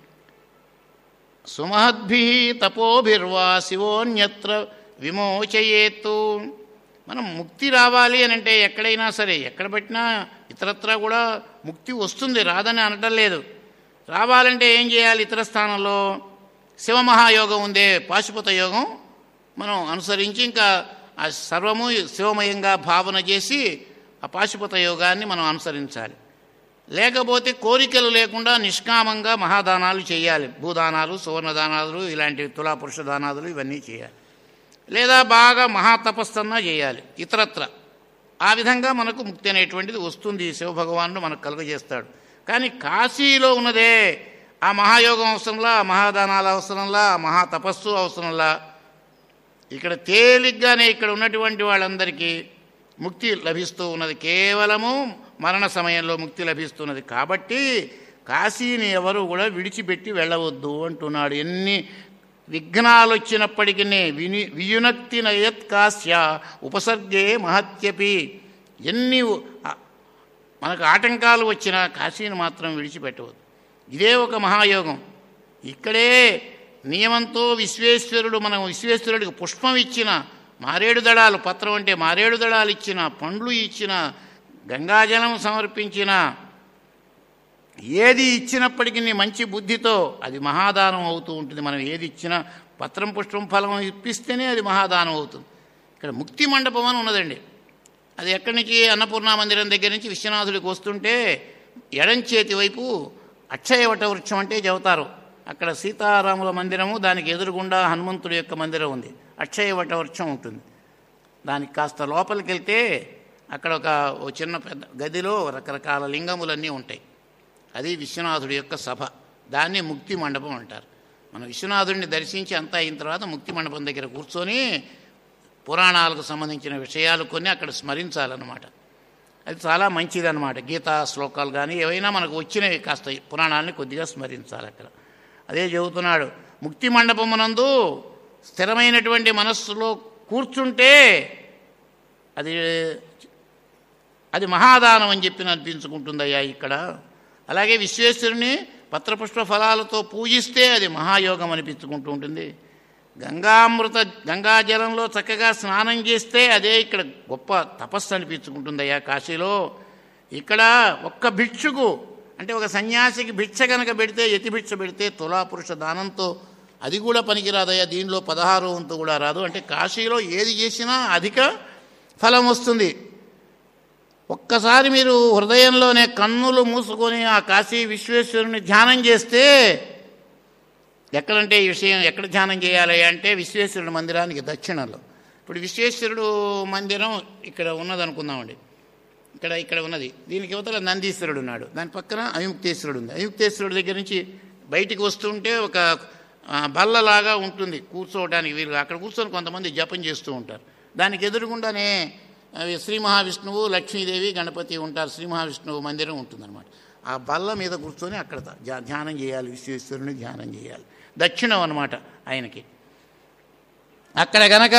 సుమహద్భిః తపోభిర్వా శివోన్యత్ర విమోచయేత్తు. మనం ముక్తి రావాలి అని అంటే ఎక్కడైనా సరే, ఎక్కడ పెట్టినా ఇతరత్రా కూడా ముక్తి వస్తుంది, రాదని అనటం లేదు. రావాలంటే ఏం చేయాలి? ఇతర స్థానంలో శివమహాయోగం ఉందే, పాశుపత యోగం మనం అనుసరించి ఇంకా ఆ సర్వము శివమయంగా భావన చేసి ఆ పాశుపత యోగాన్ని మనం అనుసరించాలి. లేకపోతే కోరికలు లేకుండా నిష్కామంగా మహాదానాలు చేయాలి. భూదానాలు, సువర్ణదానాలు, ఇలాంటి తులాపురుష దానాదులు ఇవన్నీ చేయాలి. లేదా బాగా మహాతపస్సన్నా చేయాలి ఇతరత్ర. ఆ విధంగా మనకు ముక్తి అనేటువంటిది వస్తుంది, శివభగవానుడు మనకు కలుగజేస్తాడు. కానీ కాశీలో ఉన్నదే ఆ మహాయోగం అవసరంలా, ఆ మహాదానాలు అవసరంలా, ఆ మహాతపస్సు అవసరంలా. ఇక్కడ తేలిగ్గానే ఇక్కడ ఉన్నటువంటి వాళ్ళందరికీ ముక్తి లభిస్తూ ఉన్నది. కేవలము మరణ సమయంలో ముక్తి లభిస్తున్నది. కాబట్టి కాశీని ఎవరు కూడా విడిచిపెట్టి వెళ్ళవద్దు అంటున్నాడు. ఎన్ని విఘ్నాలు వచ్చినప్పటికీ వియునక్తి నయత్ కాశ్య ఉపసర్గే మహత్యపి. ఎన్ని మనకు ఆటంకాలు వచ్చినా కాశీని మాత్రం విడిచిపెట్టవద్దు. ఇదే ఒక మహాయోగం. ఇక్కడే నియమంతో విశ్వేశ్వరుడు, మనం విశ్వేశ్వరుడికి పుష్పం ఇచ్చిన, మారేడు దళాలు, పత్రం అంటే మారేడు దళాలు ఇచ్చిన, పండ్లు ఇచ్చిన, గంగాజలం సమర్పించిన, ఏది ఇచ్చినప్పటికీ మంచి బుద్ధితో అది మహాదానం అవుతూ ఉంటుంది. మనం ఏది ఇచ్చినా పత్రం పుష్పం ఫలం ఇప్పిస్తేనే అది మహాదానం అవుతుంది. ఇక్కడ ముక్తి మండపం అని ఉన్నదండి. అది ఎక్కడి నుంచి? అన్నపూర్ణ మందిరం దగ్గర నుంచి విశ్వనాథుడికి వస్తుంటే ఎడం చేతి వైపు అక్షయవట వృక్షం అంటే చెబుతారు. అక్కడ సీతారాముల మందిరము, దానికి ఎదురుగుండా హనుమంతుడి యొక్క మందిరం ఉంది. అక్షయవట వృక్షం ఉంటుంది. దానికి కాస్త లోపలికి వెళ్తే అక్కడ ఒక చిన్న పెద్ద గదిలో రకరకాల లింగములన్నీ ఉంటాయి. అది విశ్వనాథుడి యొక్క సభ. దాన్ని ముక్తి మండపం అంటారు. మనం విశ్వనాథుడిని దర్శించి అంతా అయిన తర్వాత ముక్తి మండపం దగ్గర కూర్చొని పురాణాలకు సంబంధించిన విషయాలు కొన్ని అక్కడ స్మరించాలన్నమాట. అది చాలా మంచిదన్నమాట. గీతా శ్లోకాలు కానీ ఏవైనా మనకు వచ్చినవి కాస్త పురాణాలని కొద్దిగా స్మరించాలి అక్కడ. అదే చెబుతున్నాడు. ముక్తి మండపమునందు స్థిరమైనటువంటి మనస్సులో కూర్చుంటే అది మహాదానం అని చెప్పి అనిపించుకుంటుందయ్యా ఇక్కడ. అలాగే విశ్వేశ్వరుని పత్రపుష్ప ఫలాలతో పూజిస్తే అది మహాయోగం అనిపించుకుంటూ ఉంటుంది. గంగాజలంలో చక్కగా స్నానం చేస్తే అదే ఇక్కడ గొప్ప తపస్సు అనిపించుకుంటుందయ్యా కాశీలో. ఇక్కడ ఒక్క భిక్షుకు అంటే ఒక సన్యాసికి భిక్ష కనుక పెడితే, యతి భిక్ష పెడితే తులాపురుష దానంతో అది కూడా పనికిరాదయ్యా. దీనిలో 16వ వంతు కూడా రాదు. అంటే కాశీలో ఏది చేసినా అధిక ఫలం వస్తుంది. ఒక్కసారి మీరు హృదయంలోనే కన్నులు మూసుకొని ఆ కాశీ విశ్వేశ్వరుని ధ్యానం చేస్తే, ఎక్కడంటే ఈ విషయం ఎక్కడ ధ్యానం చేయాలి అంటే విశ్వేశ్వరుడు మందిరానికి దక్షిణలో. ఇప్పుడు విశ్వేశ్వరుడు మందిరం ఇక్కడ ఉన్నదనుకుందామండి. ఇక్కడ ఉన్నది. దీనికి యువతల నందీశ్వరుడు ఉన్నాడు. దాని పక్కన అయుక్తేశ్వరుడు ఉంది. అయుక్తేశ్వరుడు దగ్గర నుంచి బయటికి వస్తుంటే ఒక బల్లలాగా ఉంటుంది కూర్చోవడానికి వీలుగా. అక్కడ కూర్చొని కొంతమంది జపం చేస్తూ ఉంటారు. దానికి ఎదురుగుండానే శ్రీ మహావిష్ణువు, లక్ష్మీదేవి, గణపతి ఉంటారు. శ్రీ మహావిష్ణువు మందిరం ఉంటుందన్నమాట. ఆ బల్ల మీద కూర్చొని అక్కడ ధ్యానం చేయాలి, విశ్వేశ్వరుని ధ్యానం చేయాలి. దక్షిణం అన్నమాట ఆయనకి. అక్కడ గనక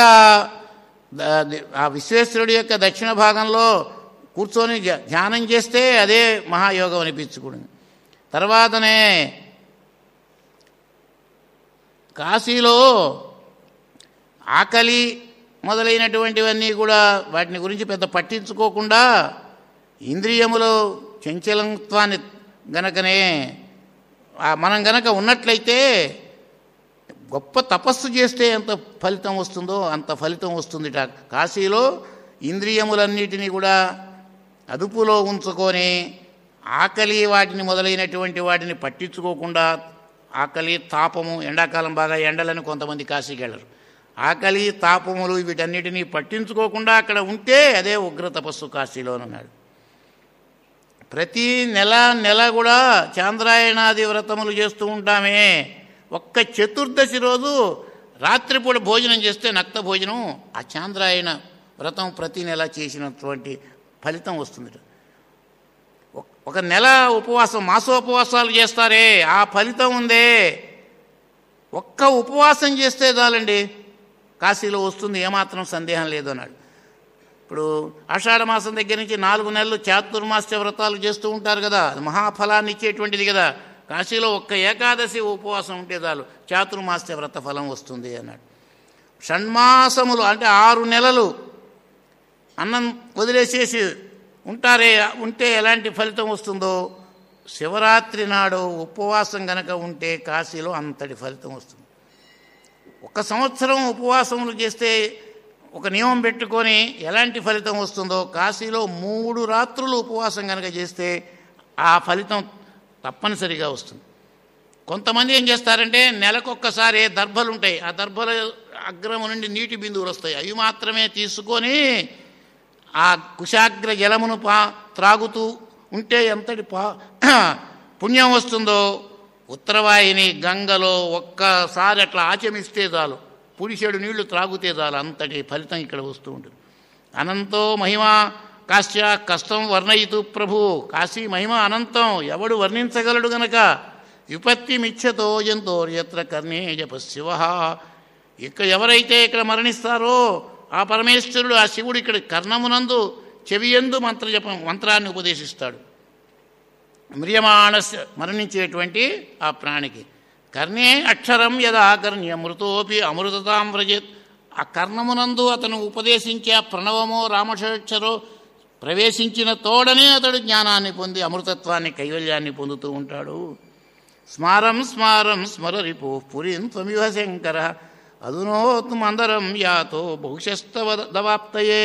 ఆ విశ్వేశ్వరుడి యొక్క దక్షిణ భాగంలో కూర్చొని ధ్యానం చేస్తే అదే మహాయోగం అనిపించుకుంది. తర్వాతనే కాశీలో ఆకలి మొదలైనటువంటివన్నీ కూడా వాటిని గురించి పెద్ద పట్టించుకోకుండా ఇంద్రియములో చంచలత్వాన్ని గనకనే మనం గనక ఉన్నట్లయితే గొప్ప తపస్సు చేస్తే ఎంత ఫలితం వస్తుందో అంత ఫలితం వస్తుందిట. కాశీలో ఇంద్రియములన్నిటినీ కూడా అదుపులో ఉంచుకొని ఆకలి వాటిని మొదలైనటువంటి వాటిని పట్టించుకోకుండా, ఆకలి తాపము, ఎండాకాలం బాగా ఎండలని కొంతమంది కాశీకి వెళ్ళరు, ఆకలి తాపములు వీటన్నిటినీ పట్టించుకోకుండా అక్కడ ఉంటే అదే ఉగ్ర తపస్సు కాశీలోనన్నాడు. ప్రతి నెల కూడా చాంద్రాయణాది వ్రతములు చేస్తూ ఉంటామే. ఒక్క చతుర్దశి రోజు రాత్రిపూట భోజనం చేస్తే నక్త భోజనం ఆ చాంద్రాయణ వ్రతం ప్రతి నెల చేసినటువంటి ఫలితం వస్తుంది. ఒక నెల ఉపవాసం, మాసోపవాసాలు చేస్తారే, ఆ ఫలితం ఉందే. ఒక్క ఉపవాసం చేస్తే చాలండి, కాశీలో వస్తుంది, ఏమాత్రం సందేహం లేదు అన్నాడు. ఇప్పుడు ఆషాఢమాసం దగ్గర నుంచి 4 నెలలు చాతుర్మాస్య వ్రతాలు చేస్తూ ఉంటారు కదా, అది మహాఫలాన్ని ఇచ్చేటువంటిది కదా. కాశీలో ఒక్క ఏకాదశి ఉపవాసం ఉంటే చాలు చాతుర్మాస్య వ్రత ఫలం వస్తుంది అన్నాడు. షణ్మాసములు అంటే 6 నెలలు అన్నం వదిలేసేసి ఉంటే ఎలాంటి ఫలితం వస్తుందో, శివరాత్రి నాడు ఉపవాసం గనక ఉంటే కాశీలో అంతటి ఫలితం వస్తుంది. 1 సంవత్సరం ఉపవాసములు చేస్తే, ఒక నియమం పెట్టుకొని ఎలాంటి ఫలితం వస్తుందో, కాశీలో 3 రాత్రులు ఉపవాసం కనుక చేస్తే ఆ ఫలితం తప్పనిసరిగా వస్తుంది. కొంతమంది ఏం చేస్తారంటే నెలకొక్కసారి దర్భలు ఉంటాయి, ఆ దర్భల అగ్రము నుండి నీటి బిందువులు వస్తాయి, అవి మాత్రమే తీసుకొని ఆ కుశాగ్ర జలమును త్రాగుతూ ఉంటే ఎంతటి పుణ్యం వస్తుందో. ఉత్తరవాహిని గంగలో ఒక్కసారి అట్లా ఆచమిస్తే చాలు, పుడిసేడు నీళ్లు త్రాగుతే చాలు, అంతటి ఫలితం ఇక్కడ వస్తూ ఉంటుంది. అనంతో మహిమ కాశ్య కష్టం వర్ణయితు ప్రభు. కాశీ మహిమ అనంతం, ఎవడు వర్ణించగలడు గనక. విపత్తి మిచ్చతో జంతో యత్ర కర్ణే జప శివ. ఎవరైతే ఇక్కడ మరణిస్తారో ఆ పరమేశ్వరుడు, ఆ శివుడు ఇక్కడ కర్ణమునందు చెవియందు మంత్రాన్ని ఉపదేశిస్తాడు. మ్రియమాణస్య మరణించేటువంటి ఆ ప్రాణికి. కర్ణే అక్షరం యదా కర్ణ్య మృతోపి అమృతతాం వ్రజేత్. ఆ కర్ణమునందు అతను ఉపదేశించే ప్రణవమో రామషక్షరో ప్రవేశించిన తోడనే అతడు జ్ఞానాన్ని పొంది అమృతత్వాన్ని, కైవల్యాన్ని పొందుతూ ఉంటాడు. స్మారం స్మారం స్మరరిపు పురీం త్వమివ శంకర అధునోత్మందరం యాతో బహుశస్తవ దవాప్తయే.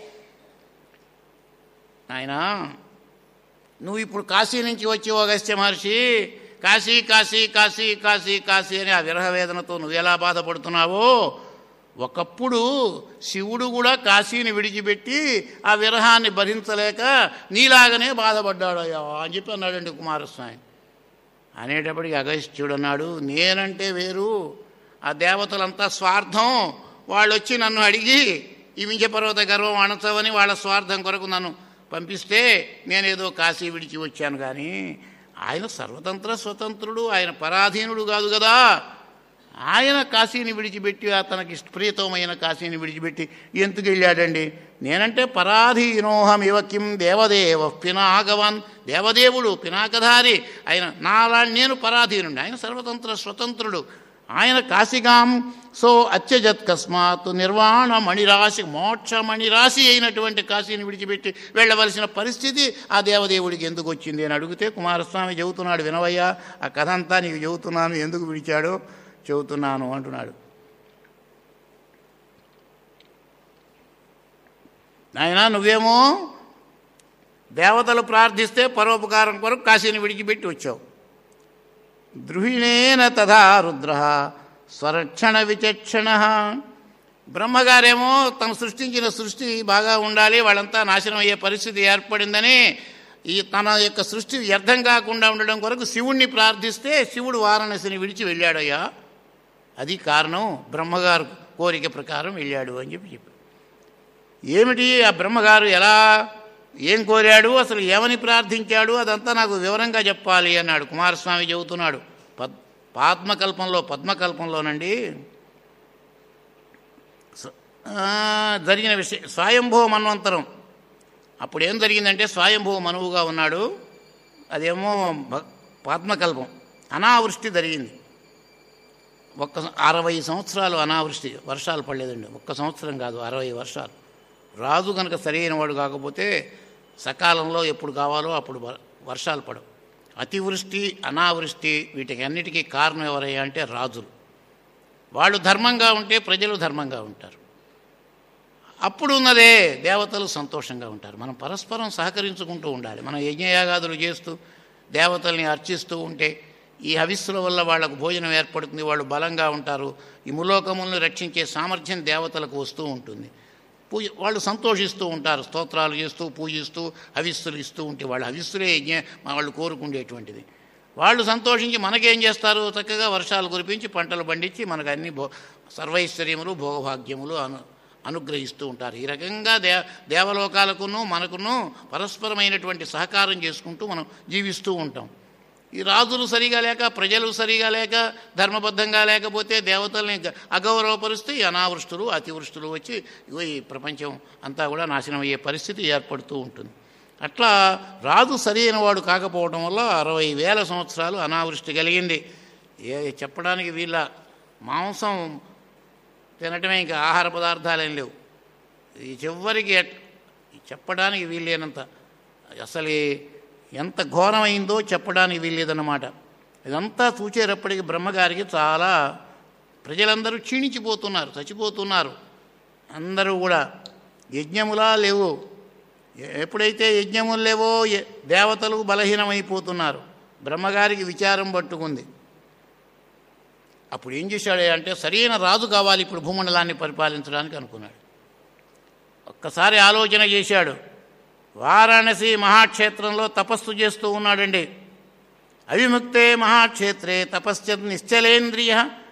ఆయన నువ్వు ఇప్పుడు కాశీ నుంచి వచ్చి అగస్త్య మహర్షి, కాశీ కాశీ కాశీ కాశీ కాశీ అని ఆ విరహ వేదనతో నువ్వు ఎలా బాధపడుతున్నావో, ఒకప్పుడు శివుడు కూడా కాశీని విడిచిపెట్టి ఆ విరహాన్ని భరించలేక నీలాగనే బాధపడ్డాడయ్యా అని చెప్పి అన్నాడండి కుమారస్వామి. అనేటప్పటికి అగస్త్యుడు అన్నాడు, నేనంటే వేరు, ఆ దేవతలంతా స్వార్థం, వాళ్ళు వచ్చి నన్ను అడిగి ఈ వింధ్యపర్వత గర్వం అణచవని వాళ్ళ స్వార్థం కొరకు నన్ను పంపిస్తే నేనేదో కాశీ విడిచి వచ్చాను. కానీ ఆయన సర్వతంత్ర స్వతంత్రుడు, ఆయన పరాధీనుడు కాదు కదా. ఆయన కాశీని విడిచిపెట్టి, తనకి ప్రియతమైన కాశీని విడిచిపెట్టి ఎందుకు వెళ్ళాడండి? నేనంటే పరాధీనోహమివ కిం దేవదేవ పినాగవాన్. దేవదేవుడు పినాకధారి ఆయన, నేను పరాధీనుడు, ఆయన సర్వతంత్ర స్వతంత్రుడు. ఆయన కాశీగాం సో అత్యజత్ కస్మాత్ నిర్వాణ మణిరాశి, మోక్ష మణిరాశి అయినటువంటి కాశీని విడిచిపెట్టి వెళ్ళవలసిన పరిస్థితి ఆ దేవదేవుడికి ఎందుకు వచ్చింది అని అడిగితే కుమారస్వామి చెబుతున్నాడు, వినవయ్యా ఆ కథ అంతా నీకు చెబుతున్నాను, ఎందుకు విడిచాడో చెబుతున్నాను అంటున్నాడు. నాయనా నువ్వేమో దేవతలు ప్రార్థిస్తే పరోపకారం కొరకు కాశీని విడిచిపెట్టి వచ్చావు. ద్రుహిణేన తథా రుద్ర స్వరక్షణ విచక్షణ. బ్రహ్మగారేమో తను సృష్టించిన సృష్టి బాగా ఉండాలి, వాళ్ళంతా నాశనం అయ్యే పరిస్థితి ఏర్పడిందని తన యొక్క సృష్టి వ్యర్థం కాకుండా ఉండడం కొరకు శివుణ్ణి ప్రార్థిస్తే శివుడు వారణాసిని విడిచి వెళ్ళాడయ్యా, అది కారణం, బ్రహ్మగారు కోరిక ప్రకారం వెళ్ళాడు అని చెప్పి. ఏమిటి ఆ బ్రహ్మగారు ఎలా ఏం కోరాడు, అసలు ఏమని ప్రార్థించాడు, అదంతా నాకు వివరంగా చెప్పాలి అన్నాడు. కుమారస్వామి చెబుతున్నాడు పద్మకల్పంలోనండి జరిగిన విషయం. స్వయంభూ మన్వంతరం అప్పుడు ఏం జరిగిందంటే, స్వయంభూ మనువుగా ఉన్నాడు, అదేమో పద్మకల్పం, అనావృష్టి జరిగింది. 60 సంవత్సరాలు అనావృష్టి, వర్షాలు పడలేదండి. 1 సంవత్సరం కాదు, 60 వర్షాలు. రాజు కనుక సరైన వాడు కాకపోతే సకాలంలో ఎప్పుడు కావాలో అప్పుడు వర్షాలు పడవు. అతివృష్టి అనావృష్టి వీటికి అన్నిటికీ కారణం ఎవరయ్యా అంటే రాజులు. వాళ్ళు ధర్మంగా ఉంటే ప్రజలు ధర్మంగా ఉంటారు. అప్పుడు ఉన్నదే దేవతలు సంతోషంగా ఉంటారు. మనం పరస్పరం సహకరించుకుంటూ ఉండాలి. మనం యజ్ఞయాగాదులు చేస్తూ దేవతల్ని అర్చిస్తూ ఉంటే ఈ హవిస్సుల వల్ల వాళ్లకు భోజనం ఏర్పడుతుంది, వాళ్ళు బలంగా ఉంటారు. ఈ ములోకములను రక్షించే సామర్థ్యం దేవతలకు వస్తూ ఉంటుంది. వాళ్ళు సంతోషిస్తూ ఉంటారు, స్తోత్రాలు చేస్తూ పూజిస్తూ హవిస్సులు ఇస్తూ ఉంటే వాళ్ళ హవిస్సులే వాళ్ళు కోరుకుండేటువంటిది. వాళ్ళు సంతోషించి మనకేం చేస్తారు, చక్కగా వర్షాలు కురిపించి పంటలు పండించి మనకు అన్ని సర్వైశ్వర్యములు భోగభాగ్యములు అనుగ్రహిస్తూ ఉంటారు. ఈ రకంగా దేవలోకాలకును మనకును పరస్పరమైనటువంటి సహకారం చేసుకుంటూ మనం జీవిస్తూ ఉంటాం. ఈ రాజులు సరిగా లేక, ప్రజలు సరిగా లేక, ధర్మబద్ధంగా లేకపోతే దేవతల్ని అగౌరవపరుస్తే ఈ అనావృష్టులు అతివృష్టులు వచ్చి ఈ ప్రపంచం అంతా కూడా నాశనం అయ్యే పరిస్థితి ఏర్పడుతూ ఉంటుంది. అట్లా రాజు సరైన వాడు కాకపోవడం వల్ల 60,000 సంవత్సరాలు అనావృష్టి కలిగింది. చెప్పడానికి వీళ్ళ మాంసం తినటమే, ఇంకా ఆహార పదార్థాలేం లేవు. ఈ చివరికి చెప్పడానికి వీల్లేనంత, అసలు ఎంత ఘోరమైందో చెప్పడానికి వీల్లేదన్నమాట. ఇదంతా చూచేటప్పటికి బ్రహ్మగారికి చాలా ప్రజలందరూ క్షీణించిపోతున్నారు, చచ్చిపోతున్నారు. అందరూ కూడా యజ్ఞములా లేవు. ఎప్పుడైతే యజ్ఞములు లేవో దేవతలు బలహీనమైపోతున్నారు. బ్రహ్మగారికి విచారం పట్టుకుంది. అప్పుడు ఏం చేశాడు అంటే, సరైన రాజు కావాలి ఇప్పుడు భూమండలాన్ని పరిపాలించడానికి అనుకున్నాడు. ఒక్కసారి ఆలోచన చేశాడు. వారాణసి మహాక్షేత్రంలో తపస్సు చేస్తూ ఉన్నాడండి. అవిముక్తే మహాక్షేత్రే తపశ్చ నిశ్చలేంద్రియ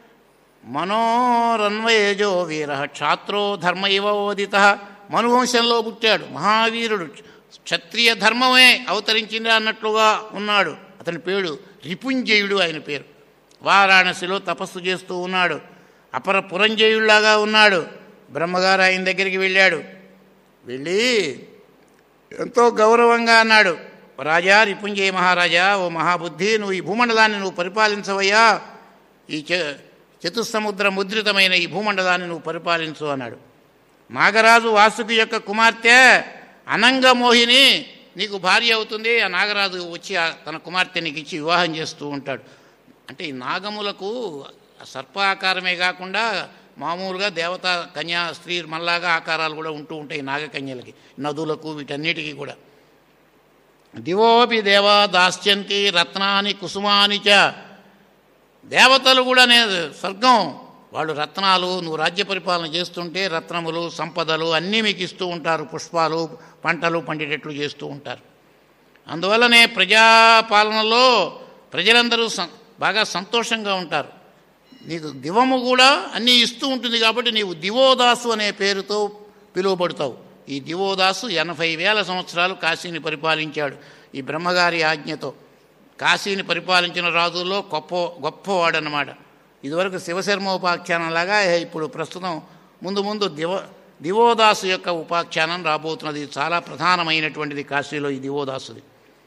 మనోరన్వయేజో వీర క్షాత్రో ధర్మ ఇవోదిత. మనువంశంలో పుట్టాడు, మహావీరుడు, క్షత్రియ ధర్మమే అవతరించింది అన్నట్లుగా ఉన్నాడు. అతని పేరు రిపుంజయుడు, ఆయన పేరు. వారాణసిలో తపస్సు చేస్తూ ఉన్నాడు, అపర పురంజయుళ్లాగా ఉన్నాడు. బ్రహ్మగారు ఆయన దగ్గరికి వెళ్ళాడు. వెళ్ళి ఎంతో గౌరవంగా అన్నాడు, రాజా రిపుంజయ మహారాజా, ఓ మహాబుద్ధి, నువ్వు ఈ భూమండలాన్ని నువ్వు పరిపాలించవయ్యా. ఈ చతుస్సముద్ర ముద్రితమైన ఈ భూమండలాన్ని నువ్వు పరిపాలించు అన్నాడు. నాగరాజు వాసుకి యొక్క కుమార్తె అనంగమోహిని నీకు భార్య అవుతుంది. ఆ నాగరాజు వచ్చి తన కుమార్తె నీకు ఇచ్చి వివాహం చేస్తూ ఉంటాడు. అంటే ఈ నాగములకు సర్పాకారమే కాకుండా మామూలుగా దేవతా కన్యా స్త్రీ మల్లాగా ఆకారాలు కూడా ఉంటూ ఉంటాయి నాగకన్యలకి, నదులకు, వీటన్నిటికీ కూడా. దివోపి దేవా దాస్యంతి రత్నాని కుసుమాని చ. దేవతలు కూడా స్వర్గం వాళ్ళు రత్నాలు, నువ్వు రాజ్య పరిపాలన చేస్తుంటే రత్నములు సంపదలు అన్నీ మీకు ఇస్తూ ఉంటారు, పుష్పాలు పంటలు పండేటట్లు చేస్తూ ఉంటారు. అందువల్లనే ప్రజాపాలనలో ప్రజలందరూ బాగా సంతోషంగా ఉంటారు. నీకు దివము కూడా అన్నీ ఇస్తూ ఉంటుంది కాబట్టి నీవు దివోదాసు అనే పేరుతో పిలువబడతావు. ఈ దివోదాసు 80,000 సంవత్సరాలు కాశీని పరిపాలించాడు ఈ బ్రహ్మగారి ఆజ్ఞతో. కాశీని పరిపాలించిన రాజుల్లో గొప్పవాడనమాట. ఇదివరకు శివశర్మోపాఖ్యానంలాగా ఇప్పుడు ప్రస్తుతం ముందు దివోదాసు యొక్క ఉపాఖ్యానం రాబోతున్నది. చాలా ప్రధానమైనటువంటిది కాశీలో ఈ దివోదాసుది.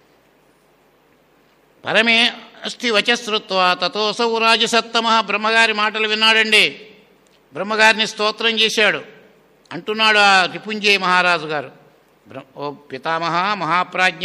పరమే అష్టి వచశ్రుత్వ తతోసౌ రాజసత్తమ. బ్రహ్మగారి మాటలు విన్నాడండి, బ్రహ్మగారిని స్తోత్రం చేశాడు. అంటున్నాడు ఆ రిపుంజయ మహారాజు గారు, ఓ పితామహ మహాప్రాజ్ఞ,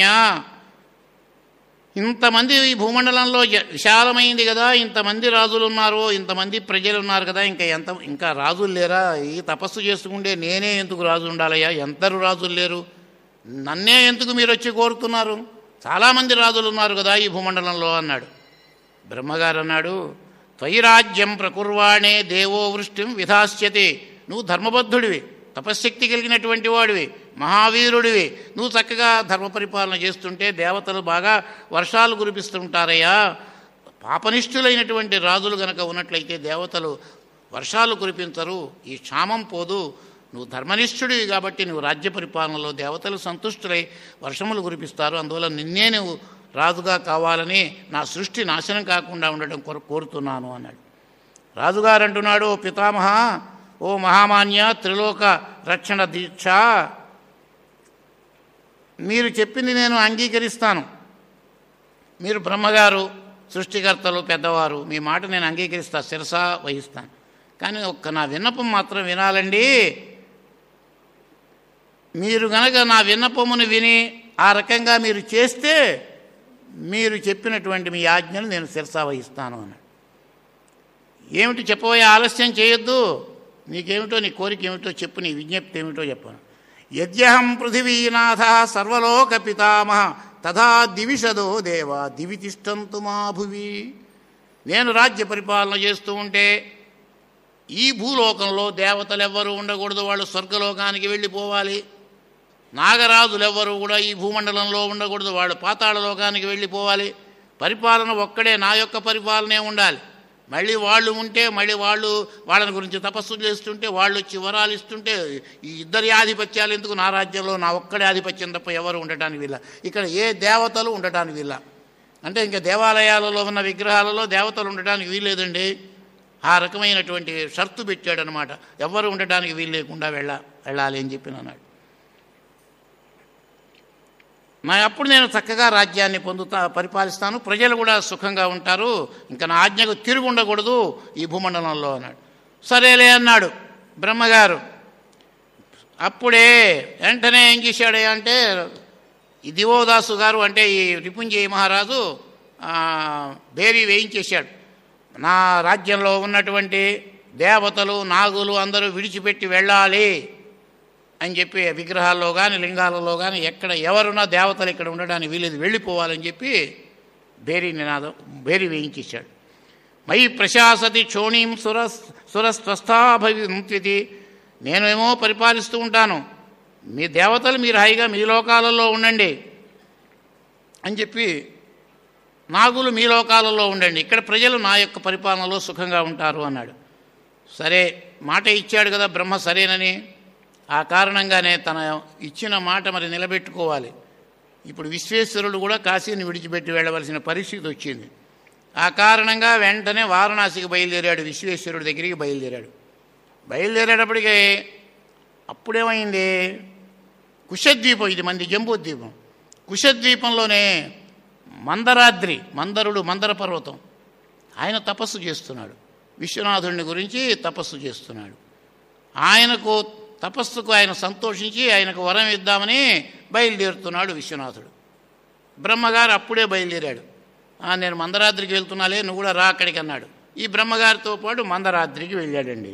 ఇంతమంది ఈ భూమండలంలో విశాలమైంది కదా, ఇంతమంది రాజులు ఉన్నారు, ఇంతమంది ప్రజలు ఉన్నారు కదా, ఇంకా రాజులు లేరా? ఈ తపస్సు చేసుకుంటే నేనే ఎందుకు రాజు ఉండాలయ్యా? ఎందరు రాజులు లేరు, నన్నే ఎందుకు మీరు వచ్చి కోరుతున్నారు? చాలామంది రాజులు ఉన్నారు కదా ఈ భూమండలంలో అన్నాడు. బ్రహ్మగారు అన్నాడు, త్వయి రాజ్యం ప్రకుర్వాణే దేవో వృష్టిం విధాస్యతి. నువ్వు ధర్మబద్ధుడివి, తపశ్శక్తి కలిగినటువంటి వాడివి, మహావీరుడివి. నువ్వు చక్కగా ధర్మ పరిపాలన చేస్తుంటే దేవతలు బాగా వర్షాలు కురిపిస్తుంటారయ్యా. పాపనిష్ఠులైనటువంటి రాజులు గనక ఉన్నట్లయితే దేవతలు వర్షాలు కురిపించరు, ఈ క్షామం పోదు. నువ్వు ధర్మనిష్ఠుడివి కాబట్టి నువ్వు రాజ్య పరిపాలనలో దేవతలు సంతుష్టులై వర్షములు కురిపిస్తారు. అందువల్ల నిన్నే నువ్వు రాజుగా కావాలని, నా సృష్టి నాశనం కాకుండా ఉండటం కోరుతున్నాను అన్నాడు. రాజుగారు అంటున్నాడు, ఓ పితామహ, ఓ మహామాన్య, త్రిలోక రక్షణ దీక్ష, మీరు చెప్పింది నేను అంగీకరిస్తాను. మీరు బ్రహ్మగారు, సృష్టికర్తలు, పెద్దవారు, మీ మాట నేను అంగీకరిస్తా, శిరసా వహిస్తాను. కానీ నా విన్నపం మాత్రం వినాలండి. మీరు గనక నా విన్నపమును విని ఆ రకంగా మీరు చేస్తే మీరు చెప్పినటువంటి మీ ఆజ్ఞను నేను శిరసా వహిస్తాను అన్నాడు. ఏమిటి చెప్పబోయే, ఆలస్యం చేయొద్దు, నీకేమిటో నీ కోరిక ఏమిటో చెప్పు, నీ విజ్ఞప్తి ఏమిటో చెప్పాను. యద్యహం పృథివీనాథ సర్వలోక పితామహ తథా దివిషదో దేవ దివి తిష్టంతు మా భువి. నేను రాజ్య పరిపాలన చేస్తూ ఉంటే ఈ భూలోకంలో దేవతలు ఎవ్వరూ ఉండకూడదు, వాళ్ళు స్వర్గలోకానికి వెళ్ళిపోవాలి. నాగరాజులు ఎవ్వరూ కూడా ఈ భూమండలంలో ఉండకూడదు, వాళ్ళు పాతాళ లోకానికి వెళ్ళిపోవాలి. పరిపాలన ఒక్కడే, నా యొక్క పరిపాలనే ఉండాలి. మళ్ళీ వాళ్ళు ఉంటే మళ్ళీ వాళ్ళని గురించి తపస్సు చేస్తుంటే వాళ్ళు వచ్చి వరాలు ఇస్తుంటే ఈ ఇద్దరి ఆధిపత్యాలు ఎందుకు? నా రాజ్యంలో నా ఒక్కడే ఆధిపత్యం తప్ప ఎవరు ఉండటానికి వీళ్ళ, ఇక్కడ ఏ దేవతలు ఉండటానికి వీళ్ళ. అంటే ఇంకా దేవాలయాలలో ఉన్న విగ్రహాలలో దేవతలు ఉండటానికి వీల్లేదండి. ఆ రకమైనటువంటి షరతు పెట్టాడనమాట. ఎవరు ఉండటానికి వీలు లేకుండా వెళ్ళాలి అని చెప్పి అన్నాడు. అప్పుడు నేను చక్కగా రాజ్యాన్ని పరిపాలిస్తాను, ప్రజలు కూడా సుఖంగా ఉంటారు, ఇంకా నా ఆజ్ఞకు తిరుగు ఉండకూడదు ఈ భూమండలంలో అన్నాడు. సరేలే అన్నాడు బ్రహ్మగారు. అప్పుడే వెంటనే ఏం చేశాడు అంటే, ఈ దివోదాసు గారు అంటే ఈ రిపుంజయ మహారాజు బేరీ వేయించేశాడు. నా రాజ్యంలో ఉన్నటువంటి దేవతలు, నాగులు అందరూ విడిచిపెట్టి వెళ్ళాలి అని చెప్పి, విగ్రహాల్లో కానీ లింగాలలో కానీ ఎక్కడ ఎవరున్నా దేవతలు ఇక్కడ ఉండడానికి వీలేదు, వెళ్ళిపోవాలని చెప్పి బేరీ వేయించేశాడు. మయి ప్రశాసతి క్షోణీం సురస్వస్థాభవింత్వితి. నేనేమో పరిపాలిస్తూ ఉంటాను, మీ దేవతలు మీరు హాయిగా మీ లోకాలలో ఉండండి అని చెప్పి, నాగులు మీ లోకాలలో ఉండండి, ఇక్కడ ప్రజలు నా యొక్క పరిపాలనలో సుఖంగా ఉంటారు అన్నాడు. సరే, మాట ఇచ్చాడు కదా బ్రహ్మ, సరేనని. ఆ కారణంగానే తన ఇచ్చిన మాట మరి నిలబెట్టుకోవాలి. ఇప్పుడు విశ్వేశ్వరుడు కూడా కాశీని విడిచిపెట్టి వెళ్ళవలసిన పరిస్థితి వచ్చింది. ఆ కారణంగా వెంటనే వారణాసికి బయలుదేరాడు, విశ్వేశ్వరుడి దగ్గరికి బయలుదేరాడు. బయలుదేరేటప్పటికీ అప్పుడేమైంది, కుశద్వీపం, ఇది మంది జంబూద్వీపం, కుశద్వీపంలోనే మందర పర్వతం, ఆయన తపస్సు చేస్తున్నాడు, విశ్వనాథుడిని గురించి తపస్సు చేస్తున్నాడు. ఆయనకు తపస్సుకు ఆయన సంతోషించి ఆయనకు వరం ఇద్దామని బయలుదేరుతున్నాడు విశ్వనాథుడు. బ్రహ్మగారు అప్పుడే బయలుదేరాడు. నేను మందరాద్రికి వెళ్తున్నాలే, నువ్వు కూడా రా అక్కడికి అన్నాడు. ఈ బ్రహ్మగారితో పాటు మందరాద్రికి వెళ్ళాడండి.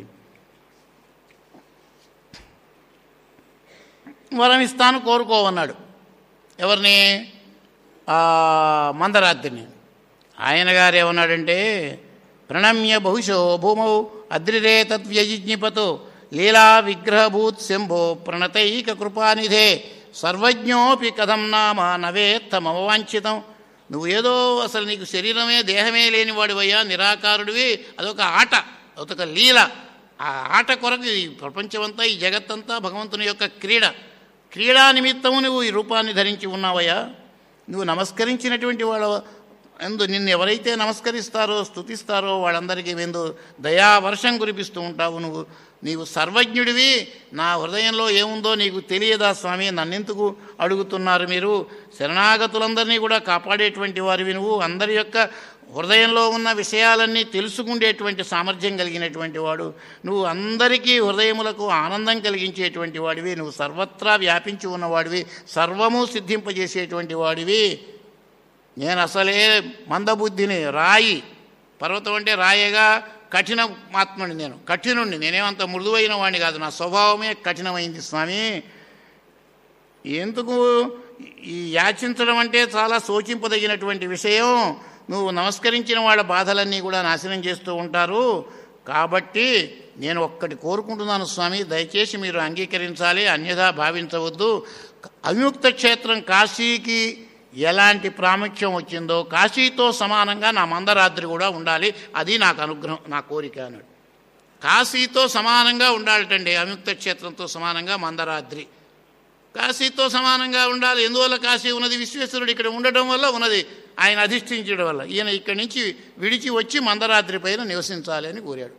వరం ఇస్తాను కోరుకోవన్నాడు. ఎవరిని? మందరాద్రిని. ఆయన గారు ఏమన్నాడంటే, ప్రణమ్య బహుశో భూమౌ అద్రిరే తద్వ్యజిజ్ఞిపతో లీలా విగ్రహభూత్ శంభో ప్రణతైక కృపానిధే సర్వజ్ఞోపి కథం నామ నవేత్తమవాంఛితం. నువ్వు ఏదో అసలు నీకు శరీరమే దేహమే లేనివాడివయ్యా, నిరాకారుడివి, అదొక ఆట, అదొక లీల. ఆ ఆట కొరకు ఈ ప్రపంచమంతా, ఈ జగత్తంతా భగవంతుని యొక్క క్రీడా నిమిత్తము నువ్వు ఈ రూపాన్ని ధరించి ఉన్నావయ్యా. నువ్వు నమస్కరించినటువంటి వాళ్ళ నిన్ను ఎవరైతే నమస్కరిస్తారో స్తుతిస్తారో వాళ్ళందరికీ ఎందు దయావర్షం కురిపిస్తూ ఉంటావు. నీవు సర్వజ్ఞుడివి, నా హృదయంలో ఏముందో నీకు తెలియదా స్వామి, నన్నెందుకు అడుగుతున్నారు మీరు? శరణాగతులందరినీ కూడా కాపాడేటువంటి వారివి నువ్వు, అందరి యొక్క హృదయంలో ఉన్న విషయాలన్నీ తెలుసుకుండేటువంటి సామర్థ్యం కలిగినటువంటి వాడు నువ్వు, అందరికీ హృదయములకు ఆనందం కలిగించేటువంటి వాడివి, నువ్వు సర్వత్రా వ్యాపించి ఉన్నవాడివి, సర్వము సిద్ధింపజేసేటువంటి వాడివి. నేను అసలే మందబుద్ధిని, రాయి, పర్వతం అంటే రాయేగా, కఠినమాత్ముని, నేను కఠినుణ్ణి, నేనేమంత మృదువైన వాడిని కాదు, నా స్వభావమే కఠినమైంది స్వామి. ఎందుకు ఈ యాచించడం అంటే చాలా శోచింపదగినటువంటి విషయం. నువ్వు నమస్కరించిన వాళ్ళ బాధలన్నీ కూడా నాశనం చేస్తూ ఉంటారు. కాబట్టి నేను ఒక్కటి కోరుకుంటున్నాను స్వామి, దయచేసి మీరు అంగీకరించాలి, అన్యథా భావించవద్దు. అవిముక్త క్షేత్రం కాశీకి ఎలాంటి ప్రాముఖ్యం వచ్చిందో కాశీతో సమానంగా నా మందరాద్రి కూడా ఉండాలి, అది నాకు అనుగ్రహం, నా కోరిక అన్నాడు. కాశీతో సమానంగా ఉండాలటండి. అవిముక్త క్షేత్రంతో సమానంగా మందరాద్రి కాశీతో సమానంగా ఉండాలి. ఎందువల్ల కాశీ ఉన్నది? విశ్వేశ్వరుడు ఇక్కడ ఉండటం వల్ల ఉన్నది, ఆయన అధిష్ఠించడం వల్ల. ఈయన ఇక్కడి నుంచి విడిచి వచ్చి మందరాద్రి పైన నివసించాలి అని కోరాడు.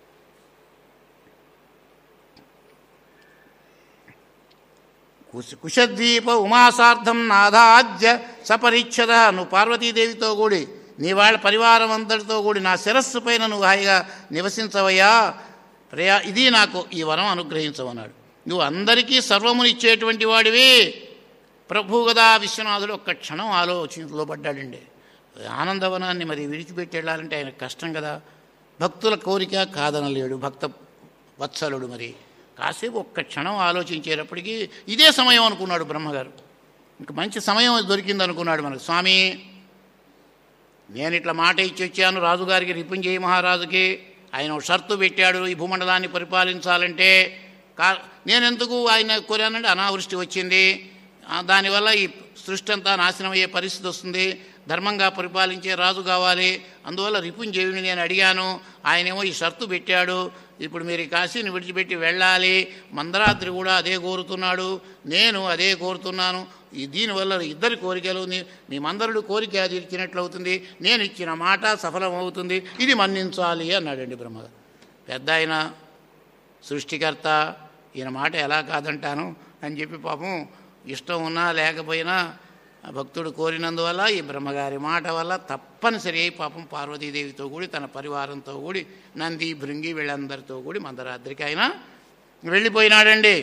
కుశద్వీప ఉమాసార్థం నాదాద్య సపరీక్షద. నువ్వు పార్వతీదేవితో కూడి నీ వాళ్ళ పరివారం అంతటితో కూడి నా శిరస్సు పైన నువ్వు హాయిగా నివసించవయ్యా ఇది నాకు ఈ వరం అనుగ్రహించమన్నాడు. నువ్వు అందరికీ సర్వమునిచ్చేటువంటి వాడివి ప్రభు కదా. విశ్వనాథుడు ఒక్క క్షణం ఆలోచనలో పడ్డాడండి. ఆనందవనాన్ని మరి విడిచిపెట్టి వెళ్ళాలంటే ఆయన కష్టం కదా. భక్తుల కోరిక కాదనలేడు, భక్త వత్సలుడు. మరి కాసేపు ఒక్క క్షణం ఆలోచించేటప్పటికీ ఇదే సమయం అనుకున్నాడు బ్రహ్మగారు. ఇంక మంచి సమయం దొరికింది అనుకున్నాడు మనకు. స్వామి, నేను ఇట్లా మాట ఇచ్చి వచ్చాను రాజుగారికి, రిపుంజయ మహారాజుకి. ఆయన షరతు పెట్టాడు ఈ భూమండలాన్ని పరిపాలించాలంటే. నేనెందుకు ఆయన కోరానంటే అనావృష్టి వచ్చింది, దానివల్ల ఈ సృష్టి అంతా నాశనం అయ్యే పరిస్థితి వస్తుంది, ధర్మంగా పరిపాలించే రాజు కావాలి. అందువల్ల రిపుంజయుని నేను అడిగాను, ఆయనేమో ఈ షరతు పెట్టాడు. ఇప్పుడు మీరు కాశీని విడిచిపెట్టి వెళ్ళాలి. మందరాద్రి కూడా అదే కోరుతున్నాడు, నేను అదే కోరుతున్నాను. దీనివల్ల ఇద్దరి కోరికలు, మీ మందరుడు కోరిక తీర్చినట్లు అవుతుంది, నేను ఇచ్చిన మాట సఫలం అవుతుంది, ఇది మన్నించాలి అన్నాడండి బ్రహ్మగారు. పెద్ద ఆయన సృష్టికర్త, ఈయన మాట ఎలా కాదంటాను అని చెప్పి పాపం ఇష్టం ఉన్నా లేకపోయినా భక్తుడు కోరినందువల్ల ఈ బ్రహ్మగారి మాట వల్ల తప్పనిసరి అయి పాపం పార్వతీదేవితో కూడి తన పరివారంతో కూడి నంది భృంగి వీళ్ళందరితో కూడి మందరాద్రికి ఆయన వెళ్ళిపోయినాడండి.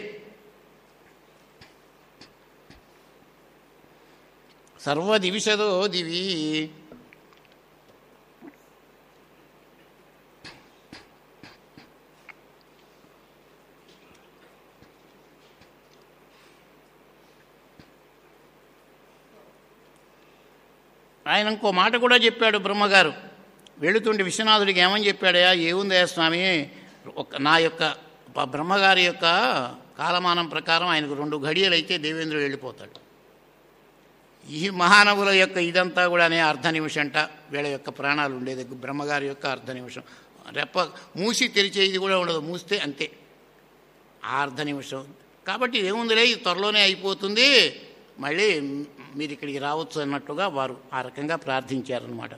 సర్వదివిషదో దివి. ఆయన ఇంకో మాట కూడా చెప్పాడు బ్రహ్మగారు. వెళుతుంటే విశ్వనాథుడికి ఏమని చెప్పాడయా? ఏముందయా స్వామి, నా యొక్క బ్రహ్మగారి యొక్క కాలమానం ప్రకారం ఆయనకు 2 ఘడియలు అయితే దేవేంద్రుడు వెళ్ళిపోతాడు. ఈ మహానవుల యొక్క ఇదంతా కూడా అర్ధ నిమిషంట వీళ్ళ యొక్క ప్రాణాలు ఉండేది. బ్రహ్మగారి యొక్క అర్ధ నిమిషం, రెప్ప మూసి తెరిచే ఇది కూడా ఉండదు, మూస్తే అంతే ఆ అర్ధ నిమిషం. కాబట్టి ఏముందిలే ఇది త్వరలోనే అయిపోతుంది, మళ్ళీ మీరు ఇక్కడికి రావచ్చు అన్నట్టుగా వారు ఆ రకంగా ప్రార్థించారన్నమాట.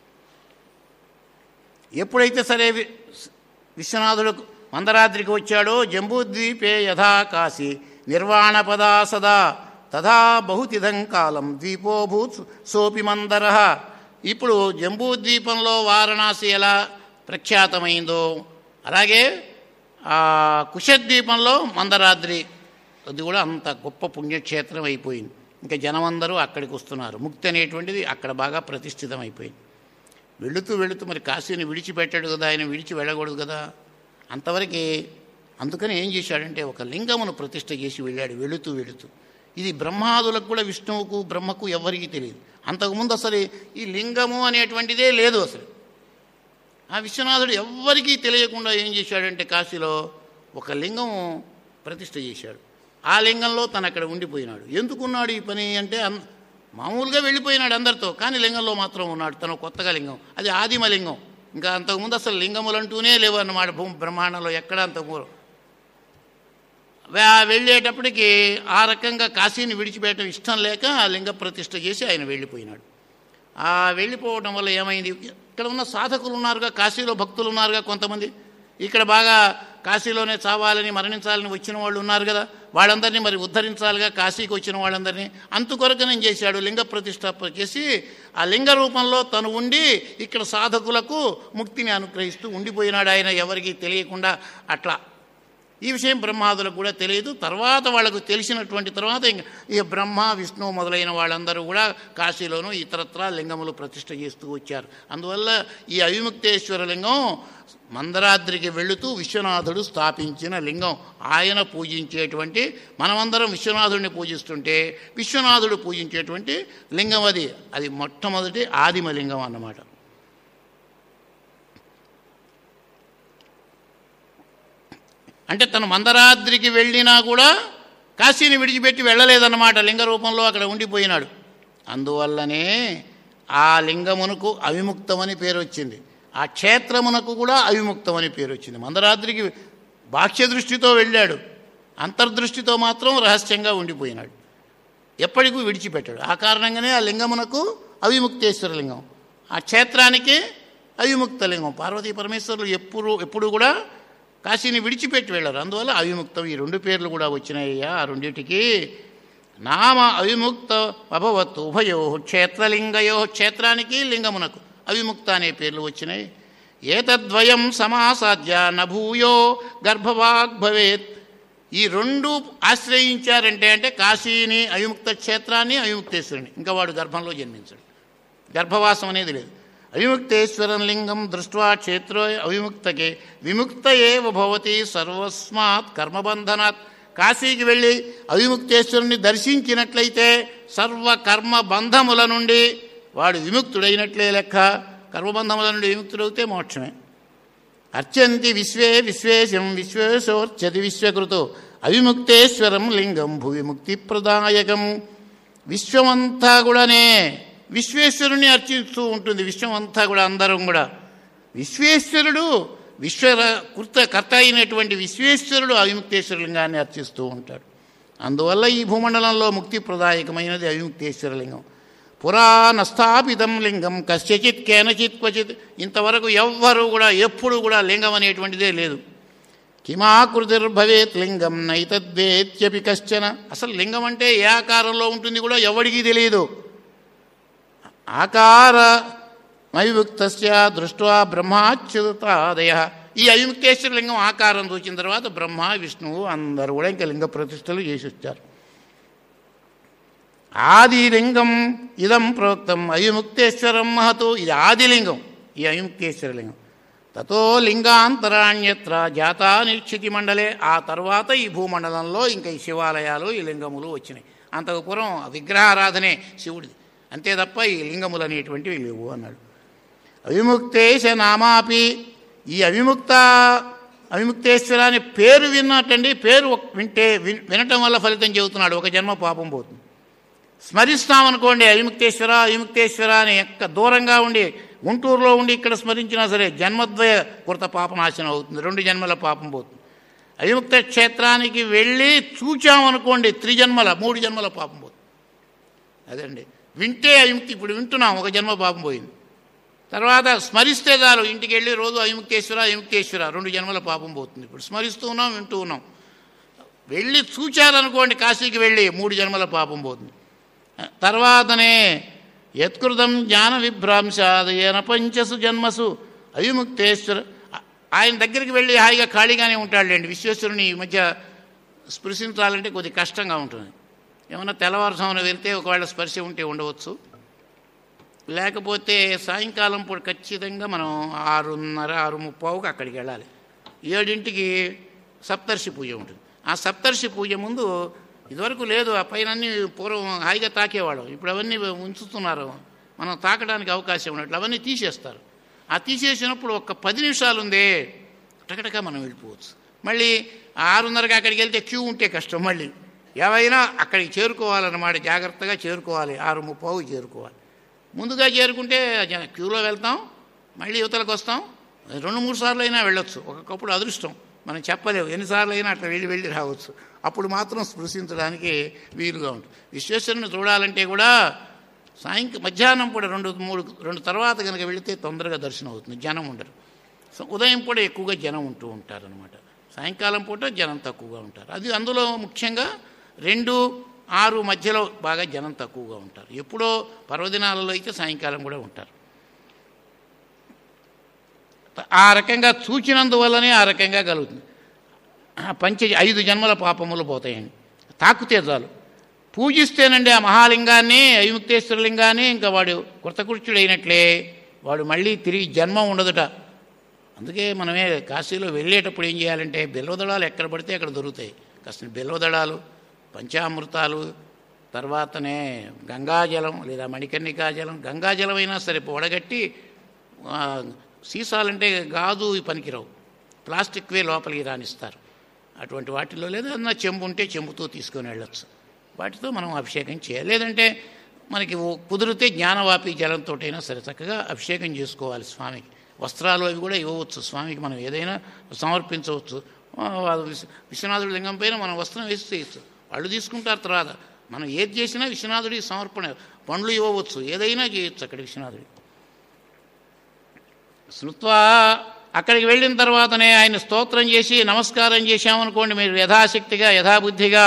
ఎప్పుడైతే సరే విశ్వనాథుడు మందరాద్రికి వచ్చాడో, జంబూద్వీపే యథా కాశీ నిర్వాణపదా సదా తథా బహుతిథం కాలం ద్వీపోభూత్ సోపి మందర. ఇప్పుడు జంబూద్వీపంలో వారణాసి ఎలా ప్రఖ్యాతమైందో అలాగే కుశద్వీపంలో మందరాద్రి అది కూడా అంత గొప్ప పుణ్యక్షేత్రం అయిపోయింది. ఇంకా జనమందరూ అక్కడికి వస్తున్నారు. ముక్తి అనేటువంటిది అక్కడ బాగా ప్రతిష్ఠితం అయిపోయింది. వెళుతూ వెళుతూ మరి కాశీని విడిచిపెట్టాడు కదా, ఆయన విడిచి వెళ్ళకూడదు కదా అంతవరకు. అందుకని ఏం చేశాడంటే ఒక లింగమును ప్రతిష్ఠ చేసి వెళ్ళాడు వెళుతూ వెళుతూ. ఇది బ్రహ్మాదులకు కూడా, విష్ణువుకు బ్రహ్మకు ఎవరికీ తెలియదు. అంతకుముందు అసలు ఈ లింగము అనేటువంటిదే లేదు అసలు. ఆ విశ్వనాథుడు ఎవ్వరికీ తెలియకుండా ఏం చేశాడంటే కాశీలో ఒక లింగం ప్రతిష్ఠ చేశాడు. ఆ లింగంలో తను అక్కడ ఉండిపోయినాడు. ఎందుకున్నాడు ఈ పని అంటే మామూలుగా వెళ్ళిపోయినాడు అందరితో, కానీ లింగంలో మాత్రం ఉన్నాడు. తను కొత్తగా లింగం, అది ఆదిమ లింగం. ఇంకా అంతకుముందు అసలు లింగములు అంటూనే లేవు అన్నమాట బ్రహ్మాండంలో ఎక్కడ అంతకు. వెళ్ళేటప్పటికి ఆ రకంగా కాశీని విడిచిపెట్టడం ఇష్టం లేక ఆ లింగ ప్రతిష్ఠ చేసి ఆయన వెళ్ళిపోయినాడు. ఆ వెళ్ళిపోవడం వల్ల ఏమైంది, ఇక్కడ ఉన్న సాధకులు ఉన్నారుగా, కాశీలో భక్తులు ఉన్నారుగా కొంతమంది, ఇక్కడ బాగా కాశీలోనే చావాలని మరణించాలని వచ్చిన వాళ్ళు ఉన్నారు కదా, వాళ్ళందరినీ మరి ఉద్ధరించాలిగా కాశీకి వచ్చిన వాళ్ళందరినీ. అందుకొరకు నేను చేశాడు లింగ ప్రతిష్టాపన చేసి ఆ లింగ రూపంలో తను ఉండి ఇక్కడ సాధకులకు ముక్తిని అనుగ్రహిస్తూ ఉండిపోయినాడు ఆయన, ఎవరికీ తెలియకుండా. అట్లా ఈ విషయం బ్రహ్మాదులకు కూడా తెలియదు. తర్వాత వాళ్ళకు తెలిసినటువంటి తర్వాత ఇక బ్రహ్మ విష్ణు మొదలైన వాళ్ళందరూ కూడా కాశీలోనూ ఇతరత్రా లింగములు ప్రతిష్ఠ చేస్తూ వచ్చారు. అందువల్ల ఈ అవిముక్తేశ్వర లింగం మందరాద్రికి వెళుతూ విశ్వనాథుడు స్థాపించిన లింగం. ఆయన పూజించేటువంటి, మనమందరం విశ్వనాథుడిని పూజిస్తుంటే విశ్వనాథుడు పూజించేటువంటి లింగం అది మొట్టమొదటి ఆదిమ లింగం అన్నమాట. అంటే తను మందరాద్రికి వెళ్ళినా కూడా కాశీని విడిచిపెట్టి వెళ్ళలేదన్నమాట, లింగ రూపంలో అక్కడ ఉండిపోయినాడు. అందువల్లనే ఆ లింగమునకు అవిముక్తమని పేరు వచ్చింది. ఆ క్షేత్రమునకు కూడా అవిముక్తం అని పేరు వచ్చింది. మందరాద్రికి బాహ్య దృష్టితో వెళ్ళాడు, అంతర్దృష్టితో మాత్రం రహస్యంగా ఉండిపోయినాడు, ఎప్పటికూ విడిచిపెట్టాడు. ఆ కారణంగానే ఆ లింగమునకు అవిముక్తేశ్వర లింగం, ఆ క్షేత్రానికి అవిముక్త లింగం. పార్వతీ పరమేశ్వరులు ఎప్పుడు కూడా కాశీని విడిచిపెట్టి వెళ్ళారు, అందువల్ల అవిముక్తం. ఈ రెండు పేర్లు కూడా వచ్చినాయ్యా. ఆ రెండింటికి నామ అవిముక్త అభవత్ ఉభయో క్షేత్రలింగయో, క్షేత్రానికి లింగమునకు అవిముక్త అనే పేర్లు వచ్చినాయి. ఏతద్వయం సమాసాధ్య నభూయో గర్భవాగ్ భవేత్. ఈ రెండు ఆశ్రయించారంటే అంటే కాశీని, అవిముక్త క్షేత్రాన్ని, అవిముక్తేశ్వరుని, ఇంకా వాడు గర్భంలో జన్మించడు, గర్భవాసం అనేది లేదు. అవిముక్తేశ్వరం లింగం దృష్ట్వా క్షేత్రో అవిముక్తకే విముక్త ఏవ భవతి సర్వస్మాత్ కర్మబంధనాత్. కాశీకి వెళ్ళి అవిముక్తేశ్వరుని దర్శించినట్లయితే సర్వ కర్మబంధముల నుండి వాడు విముక్తుడైనట్లే లెక్క. కర్మబంధముల నుండి విముక్తుడైతే మోక్షమే. అర్చంతి విశ్వే విశ్వేశం విశ్వేశోర్చతి విశ్వకృతో అవిముక్తేశ్వరం లింగం భువి ముక్తిప్రదాయకం. విశ్వమంతా కూడానే విశ్వేశ్వరుని అర్చిస్తూ ఉంటుంది. విశ్వమంతా కూడా అందరం కూడా విశ్వేశ్వరుడు, కర్త అయినటువంటి విశ్వేశ్వరుడు అవిముక్తేశ్వర లింగాన్ని అర్చిస్తూ ఉంటాడు. అందువల్ల ఈ భూమండలంలో ముక్తిప్రదాయకమైనది అవిముక్తేశ్వర లింగం. పురా నస్థాపితం లింగం కస్యచిత్ కేనచిత్ క్వచిత్. ఇంతవరకు ఎవ్వరూ కూడా ఎప్పుడు కూడా లింగం అనేటువంటిదే లేదు. కిమాకృతిర్భవేత్ లింగం నైతద్వేత్యపి కశ్చన. అసలు లింగం అంటే ఏ ఆకారంలో ఉంటుంది కూడా ఎవడికి తెలియదు. ఆకారమవిముక్తస్య దృష్ట్వా బ్రహ్మాచ్యుతాదయ. ఈ అవిముక్తేశ్వర లింగం ఆకారం చూసిన తర్వాత బ్రహ్మ విష్ణువు అందరూ కూడా ఇంకా లింగ ప్రతిష్టలు చేసి వచ్చారు. ఆదిలింగం ఇదం ప్రోక్తం అవిముక్తేశ్వరం మహతో. ఇది ఆదిలింగం, ఈ అవిముక్తేశ్వర లింగం. తతో లింగాంతరాణ్యత్ర జాతా నిక్షితి మండలే. ఆ తర్వాత ఈ భూమండలంలో ఇంకా ఈ శివాలయాలు, ఈ లింగములు వచ్చినాయి. అంతకు పూర్వం విగ్రహారాధనే శివుడిది, అంతే తప్ప ఈ లింగములు అనేటువంటివి లేవు అన్నాడు. అవిముక్తేశ నామాపి. ఈ అవిముక్తేశ్వర అనే పేరు విన్నట్టండి, పేరు వినటం వల్ల ఫలితం చెబుతున్నాడు. ఒక జన్మ పాపం పోతుంది. స్మరిస్తామనుకోండి అవిముక్తేశ్వర అవిముక్తేశ్వర అని దూరంగా ఉండి గుంటూరులో ఉండి ఇక్కడ స్మరించినా సరే జన్మద్వయ కృత పాపనాశనం అవుతుంది, 2 జన్మల పాపం పోతుంది. అవిముక్త క్షేత్రానికి వెళ్ళి చూచామనుకోండి 3 జన్మల 3 జన్మల పాపం పోతుంది. అదండి వింటే అవిముక్తి. ఇప్పుడు వింటున్నాం, ఒక జన్మ పాపం పోయింది. తర్వాత స్మరిస్తే చాలు, ఇంటికి వెళ్ళి రోజు అవిముక్తేశ్వర అవిముక్తేశ్వర 2 జన్మల పాపం పోతుంది. ఇప్పుడు స్మరిస్తూ ఉన్నాం, వింటూ ఉన్నాం. వెళ్ళి చూచారనుకోండి కాశీకి వెళ్ళి 3 జన్మల పాపం పోతుంది. తర్వాతనే యత్కృతం జ్ఞాన విభ్రాంశాదయన పంచసు జన్మసు అవిముక్తేశ్వర. ఆయన దగ్గరికి వెళ్ళి హాయిగా ఖాళీగానే ఉంటాడులేండి. విశ్వేశ్వరుని ఈ మధ్య స్పృశించాలంటే కొద్ది కష్టంగా ఉంటుంది. ఏమన్నా తెల్లవారుజామున వెళ్తే ఒకవేళ స్పర్శ ఉంటే ఉండవచ్చు, లేకపోతే సాయంకాలం పూట ఖచ్చితంగా మనం 6:30 6:30కి అక్కడికి వెళ్ళాలి. 7ంటికి సప్తర్షి పూజ ఉంటుంది. ఆ సప్తర్షి పూజ ముందు ఇదివరకు లేదు, ఆ పైన అన్నీ పూర్వం హాయిగా తాకేవాళ్ళం. ఇప్పుడు అవన్నీ ఉంచుతున్నారు, మనం తాకడానికి అవకాశం ఉన్నట్లు అవన్నీ తీసేస్తారు. ఆ తీసేసినప్పుడు ఒక 10 నిమిషాలు ఉందే టకటగా మనం వెళ్ళిపోవచ్చు. మళ్ళీ 6:30కి అక్కడికి వెళ్తే క్యూ ఉంటే కష్టం. మళ్ళీ ఏవైనా అక్కడికి చేరుకోవాలన్నమాట, జాగ్రత్తగా చేరుకోవాలి. 6:30కి చేరుకోవాలి. ముందుగా చేరుకుంటే క్యూలో వెళ్తాం, మళ్ళీ యువతలకు వస్తాం. 2-3 సార్లు అయినా వెళ్ళొచ్చు. ఒక్కొక్కప్పుడు అదృష్టం, మనం చెప్పలేవు, ఎన్నిసార్లు అయినా అట్లా వెళ్ళి రావచ్చు. అప్పుడు మాత్రం స్పృశించడానికి వీలుగా ఉంటుంది. విశ్వేశ్వరుని చూడాలంటే కూడా మధ్యాహ్నం పూట 2 తర్వాత కనుక వెళితే తొందరగా దర్శనం అవుతుంది, జనం ఉండరు. ఉదయం పూట ఎక్కువగా జనం ఉంటూ ఉంటారనమాట, సాయంకాలం పూట జనం తక్కువగా ఉంటారు. అది అందులో ముఖ్యంగా 2-6 మధ్యలో బాగా జనం తక్కువగా ఉంటారు. ఎప్పుడో పర్వదినాలలో అయితే సాయంకాలం కూడా ఉంటారు. ఆ రకంగా చూచినందువల్లనే ఆ రకంగా కలుగుతుంది. 5 జన్మల పాపములు పోతాయండి తాకుతే చాలు. పూజిస్తేనండి ఆ మహాలింగాన్ని, అవిముక్తేశ్వర లింగాన్ని, ఇంకా వాడు కృతకృత్యుడైనట్లే, వాడు మళ్ళీ తిరిగి జన్మ ఉండదుట. అందుకే మనమే కాశీలో వెళ్ళేటప్పుడు ఏం చేయాలంటే బిల్వదళాలు ఎక్కడ పడితే అక్కడ దొరుకుతాయి. కాస్త బిల్వదళాలు, పంచామృతాలు, తర్వాతనే గంగాజలం లేదా మణికర్ణికాజలం. గంగాజలం అయినా సరే వడగట్టి, సీసాలంటే గాజు పనికిరావు, ప్లాస్టిక్వే లోపలికి రానిస్తారు. అటువంటి వాటిలో లేదన్నా చెంబు ఉంటే చెంబుతో తీసుకొని వెళ్ళొచ్చు, వాటితో మనం అభిషేకం చేయాలి. లేదంటే మనకి కుదిరితే జ్ఞానవాపి జలంతో అయినా సరే చక్కగా అభిషేకం చేసుకోవాలి స్వామికి. వస్త్రాలు అవి కూడా ఇవ్వవచ్చు స్వామికి, మనం ఏదైనా సమర్పించవచ్చు. విశ్వనాథుడి లింగం పైన మనం వస్త్రం వేసి చేయొచ్చు, వాళ్ళు తీసుకుంటారు. తర్వాత మనం ఏది చేసినా విశ్వనాథుడికి సమర్పణ, పండ్లు ఇవ్వవచ్చు, ఏదైనా చేయొచ్చు అక్కడ విశ్వనాథుడి. స్మృత్వా అక్కడికి వెళ్ళిన తర్వాతనే ఆయన స్తోత్రం చేసి నమస్కారం చేశామనుకోండి, మీరు యథాశక్తిగా యథాబుద్ధిగా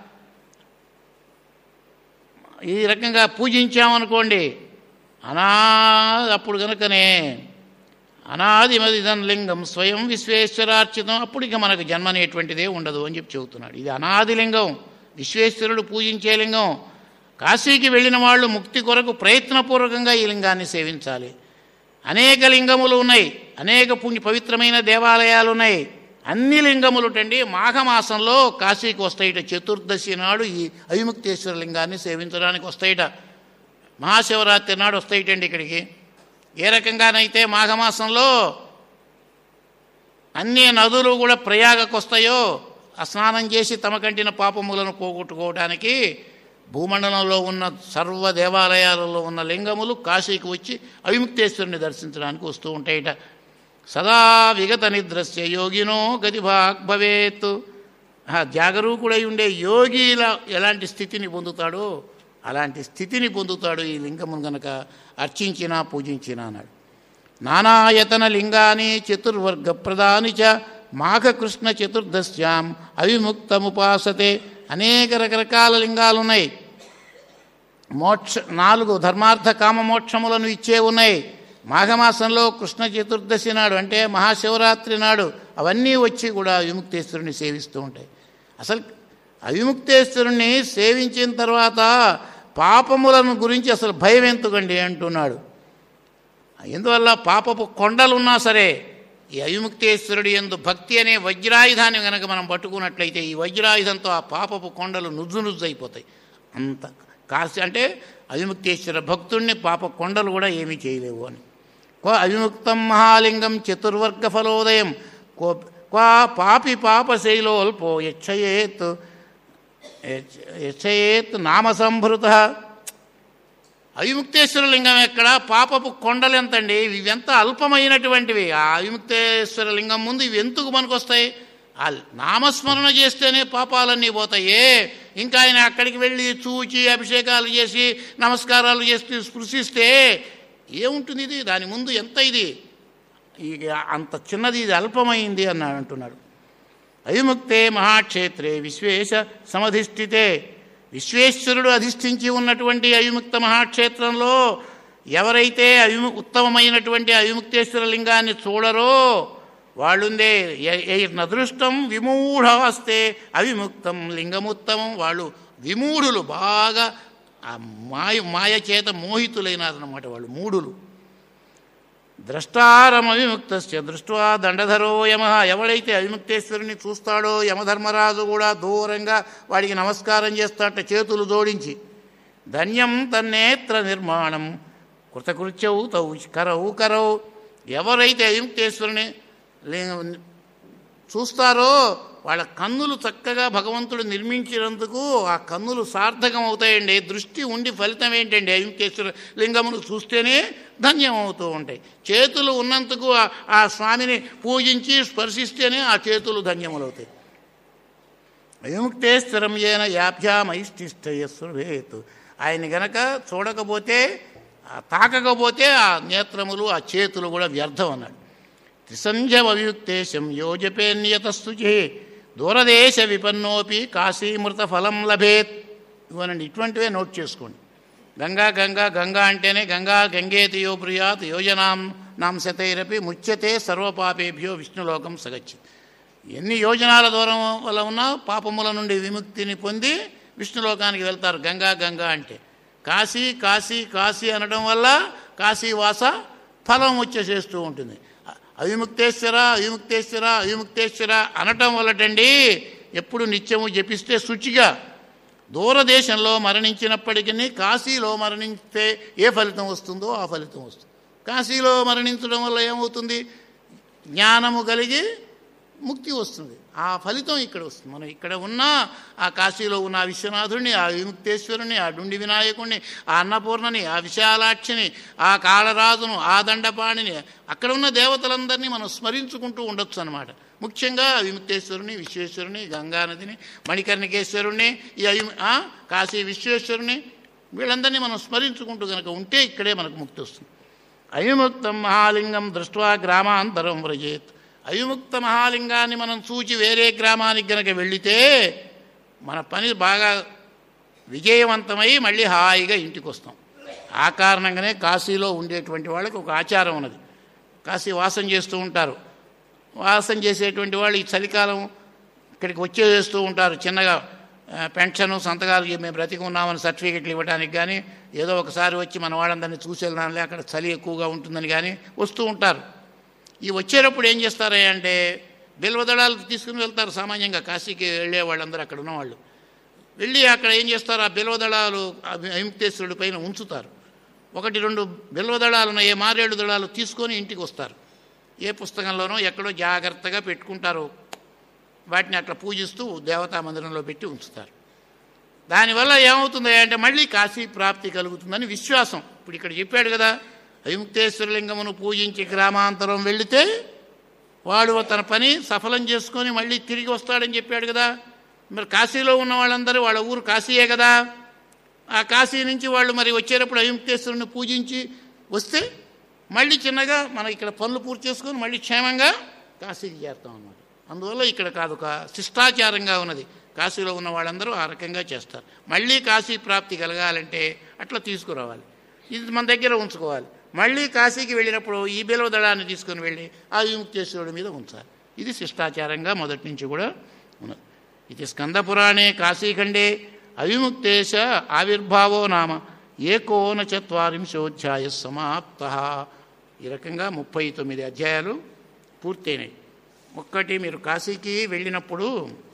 ఈ రకంగా పూజించామనుకోండి, అప్పుడు కనుకనే అనాదిమదిదం లింగం స్వయం విశ్వేశ్వరార్చితం, అప్పుడు ఇక మనకు జన్మ అనేటువంటిదే ఉండదు అని చెప్పి చెబుతున్నాడు. ఇది అనాది లింగం, విశ్వేశ్వరుడు పూజించే లింగం. కాశీకి వెళ్ళిన వాళ్ళు ముక్తి కొరకు ప్రయత్నపూర్వకంగా ఈ లింగాన్ని సేవించాలి. అనేక లింగములు ఉన్నాయి, అనేక పవిత్రమైన దేవాలయాలు ఉన్నాయి. అన్ని లింగములుటండి మాఘమాసంలో కాశీకి వస్తాయిట. చతుర్దశి నాడు ఈ అవిముక్తేశ్వర లింగాన్ని సేవించడానికి వస్తాయిట. మహాశివరాత్రి నాడు వస్తాయిటండి ఇక్కడికి. ఏ రకంగానైతే మాఘమాసంలో అన్ని నదులు కూడా ప్రయాగకు వస్తాయో, ఆ స్నానం చేసి తమ కంటిన పాపములను పోగొట్టుకోవడానికి భూమండలంలో ఉన్న సర్వ దేవాలయాలలో ఉన్న లింగములు కాశీకి వచ్చి అవిముక్తేశ్వరుని దర్శించడానికి వస్తూ ఉంటాయిట. సదా విగత నిద్రస్య యోగినో గతిభాగ్ భవేత్. జాగరూకుడై ఉండే యోగిలా ఎలాంటి స్థితిని పొందుతాడో అలాంటి స్థితిని పొందుతాడు ఈ లింగమును గనక అర్చించినా పూజించినా అన్నాడు. నానాయతన లింగాని చతుర్వర్గ ప్రదాని చ మాఘకృష్ణ చతుర్దశ్యాం అవిముక్తముపాసతే. అనేక రకరకాల లింగాలు ఉన్నాయి. 4 ధర్మార్థ కామ మోక్షములను ఇచ్చే ఉన్నాయి. మాఘమాసంలో కృష్ణ చతుర్దశి నాడు అంటే మహాశివరాత్రి నాడు అవన్నీ వచ్చి కూడా అవిముక్తేశ్వరుని సేవిస్తూ ఉంటాయి. అసలు అవిముక్తేశ్వరుణ్ణి సేవించిన తర్వాత పాపములను గురించి అసలు భయం ఎందుకండి అంటున్నాడు. ఎందువల్ల పాపపు కొండలున్నా సరే ఈ అవిముక్తేశ్వరుడి యందు భక్తి అనే వజ్రాయుధాన్ని కనుక మనం పట్టుకున్నట్లయితే ఈ వజ్రాయుధంతో ఆ పాపపు కొండలు నుజ్జు అయిపోతాయి. అంత కాశీ అంటే అవిముక్తేశ్వర భక్తుణ్ణి పాప కొండలు కూడా ఏమీ చేయలేవు అని. అవిముక్తం మహాలింగం చతుర్వర్గ ఫలోదయం క్వా పాపి పాపశైలోల్పో యచ్చయేత్ నామ సంభృత. అవిముక్తేశ్వర లింగం ఎక్కడ, పాపపు కొండలు ఎంతండి, ఇవెంత అల్పమైనటువంటివి. ఆ అవిముక్తేశ్వర లింగం ముందు ఇవి ఎందుకు మనకొస్తాయి? ఆ నామస్మరణ చేస్తేనే పాపాలన్నీ పోతాయే. ఇంకా ఆయన అక్కడికి వెళ్ళి చూచి అభిషేకాలు చేసి నమస్కారాలు చేసి స్పృశిస్తే ఏముంటుంది? ఇది దాని ముందు ఎంత ఇది అంత చిన్నది, ఇది అల్పమైంది అన్నాడు అంటున్నాడు. అవిముక్తే మహాక్షేత్రే విశ్వేశ సమధిష్ఠితే. విశ్వేశ్వరుడు అధిష్ఠించి ఉన్నటువంటి అవిముక్త మహాక్షేత్రంలో ఎవరైతే ఉత్తమమైనటువంటి అవిముక్తేశ్వర లింగాన్ని చూడరో వాళ్ళుందే నదృష్టం విమూఢాస్తే అవిముక్తం లింగముత్తమం. వాళ్ళు విమూఢులు, బాగా ఆ మాయ చేత మోహితులైనారన్నమాట. వాళ్ళు మూఢులు. ద్రష్టారమవిముక్తస్య దృష్ట్వా దండధరో యమ. ఎవడైతే అవిముక్తేశ్వరుని చూస్తాడో యమధర్మరాజు కూడా దూరంగా వాడికి నమస్కారం చేస్తాడట చేతులు జోడించి. ధన్యం తన్నేత్ర నిర్మాణం కృతకృత్యౌ తౌ కరౌ. ఎవరైతే అవిముక్తేశ్వరుని చూస్తారో వాళ్ళ కన్నులు చక్కగా భగవంతుడు నిర్మించినందుకు ఆ కన్నులు సార్థకం అవుతాయండి. దృష్టి ఉండి ఫలితం ఏంటండి? అవిముక్తేశ్వర లింగమును చూస్తేనే ధన్యం అవుతూ ఉంటాయి. చేతులు ఉన్నందుకు ఆ స్వామిని పూజించి స్పర్శిస్తేనే ఆ చేతులు ధన్యములవుతాయి. అవిముక్తేశ్వరం ఏన యాభ్యామైష్టిష్టయస్వభేతు. ఆయన గనక చూడకపోతే, తాకకపోతే ఆ నేత్రములు ఆ చేతులు కూడా వ్యర్థం అన్నాడు. త్రిసంధ్యమవియుక్తేశం యోజపేన్యతస్తుచే దూరదేశ విపన్నోపి కాశీమృత ఫలం లభేత్. ఇవ్వనండి, ఇటువంటివే నోట్ చేసుకోండి. గంగా గంగా గంగా అంటేనే గంగేతి యో ప్రియాత్ యోజనాం శతైరపి ముచ్యతే సర్వపాపేభ్యో విష్ణులోకం సగచ్చి. ఎన్ని యోజనాల దూరం వల్ల ఉన్నా పాపముల నుండి విముక్తిని పొంది విష్ణులోకానికి వెళ్తారు గంగా గంగా అంటే. కాశీ కాశీ కాశీ అనడం వల్ల కాశీవాస ఫలం వచ్చేసేస్తూ ఉంటుంది. అవిముక్తేశ్వర అవిముక్తేశ్వర అవిముక్తేశ్వర అనటం వల్లటండి ఎప్పుడు నిత్యము జపిస్తే శుచిగా దూరదేశంలో మరణించినప్పటికీ కాశీలో మరణిస్తే ఏ ఫలితం వస్తుందో ఆ ఫలితం వస్తుంది. కాశీలో మరణించడం వల్ల ఏమవుతుంది? జ్ఞానము కలిగి ముక్తి వస్తుంది. ఆ ఫలితం ఇక్కడ వస్తుంది. మనం ఇక్కడ ఉన్న ఆ కాశీలో ఉన్న ఆ విశ్వనాథుడిని, ఆ విముక్తేశ్వరుని, ఆ డుండి వినాయకుడిని, ఆ అన్నపూర్ణని, ఆ విశాలాక్షిని, ఆ కాళరాజును, ఆ దండపాణిని, అక్కడ ఉన్న దేవతలందరినీ మనం స్మరించుకుంటూ ఉండొచ్చు అన్నమాట. ముఖ్యంగా విముక్తేశ్వరుని, విశ్వేశ్వరుని, గంగానదిని, మణికర్ణికేశ్వరుణ్ణి, ఈ కాశీ విశ్వేశ్వరుని, వీళ్ళందరినీ మనం స్మరించుకుంటూ కనుక ఉంటే ఇక్కడే మనకు ముక్తి వస్తుంది. అవిముక్తం మహాలింగం దృష్ట్వా గ్రామాంతరం వ్రజేత్. అవిముక్త మహాలింగాన్ని మనం చూచి వేరే గ్రామానికి గనక వెళితే మన పని బాగా విజయవంతమై మళ్ళీ హాయిగా ఇంటికి వస్తాం. ఆ కారణంగానే కాశీలో ఉండేటువంటి వాళ్ళకి ఒక ఆచారం ఉన్నది. కాశీ వాసం చేస్తూ ఉంటారు. వాసం చేసేటువంటి వాళ్ళు ఈ చలికాలం ఇక్కడికి వచ్చేస్తూ ఉంటారు. చిన్నగా పెన్షను, సంతకాలు మేము బ్రతికి ఉన్నామని సర్టిఫికెట్లు ఇవ్వడానికి కానీ, ఏదో ఒకసారి వచ్చి మన వాళ్ళందరినీ చూసి వెళ్ళాలి, అక్కడ చలి ఎక్కువగా ఉంటుందని కానీ వస్తూ ఉంటారు. ఈ వచ్చేటప్పుడు ఏం చేస్తారా అంటే బిల్వదళాలు తీసుకుని వెళ్తారు. సామాన్యంగా కాశీకి వెళ్ళే వాళ్ళందరూ అక్కడ ఉన్నవాళ్ళు వెళ్ళి అక్కడ ఏం చేస్తారు, ఆ బిల్వదళాలు అవిముక్తేశ్వరుడి పైన ఉంచుతారు. 1-2 బిల్వదళాలు ఏ మారేడు దళాలు తీసుకొని ఇంటికి వస్తారు. ఏ పుస్తకంలోనో ఎక్కడో జాగ్రత్తగా పెట్టుకుంటారు. వాటిని అట్లా పూజిస్తూ దేవతా మందిరంలో పెట్టి ఉంచుతారు. దానివల్ల ఏమవుతుంది అంటే మళ్ళీ కాశీ ప్రాప్తి కలుగుతుందని విశ్వాసం. ఇప్పుడు ఇక్కడ చెప్పాడు కదా, అవిముక్తేశ్వరలింగమును పూజించి గ్రామాంతరం వెళితే వాడు తన పని సఫలం చేసుకొని మళ్ళీ తిరిగి వస్తాడని చెప్పాడు కదా. మరి కాశీలో ఉన్న వాళ్ళందరూ వాళ్ళ ఊరు కాశీయే కదా. ఆ కాశీ నుంచి వాళ్ళు మరి వచ్చేటప్పుడు అవిముక్తేశ్వరుని పూజించి వస్తే మళ్ళీ చిన్నగా మనం ఇక్కడ పనులు పూర్తి చేసుకొని మళ్ళీ క్షేమంగా కాశీకి చేరుతాం అన్నమాట. అందువల్ల ఇక్కడ కాదు, ఒక శిష్టాచారంగా ఉన్నది. కాశీలో ఉన్న వాళ్ళందరూ ఆ రకంగా చేస్తారు. మళ్ళీ కాశీ ప్రాప్తి కలగాలంటే అట్లా తీసుకురావాలి, ఇది మన దగ్గర ఉంచుకోవాలి. మళ్ళీ కాశీకి వెళ్ళినప్పుడు ఈ బిల్వదళాన్ని తీసుకుని వెళ్ళి ఆ విముక్తేశ్వరుడి మీద ఉంచాలి. ఇది శిష్టాచారంగా మొదటి నుంచి కూడా ఉన్నది. ఇది స్కందపురాణే కాశీఖండే అవిముక్తేశ ఆవిర్భావో నామ 19 సమాప్త. ఈ రకంగా 39 అధ్యాయాలు పూర్తయినాయి. ఒక్కటి, మీరు కాశీకి వెళ్ళినప్పుడు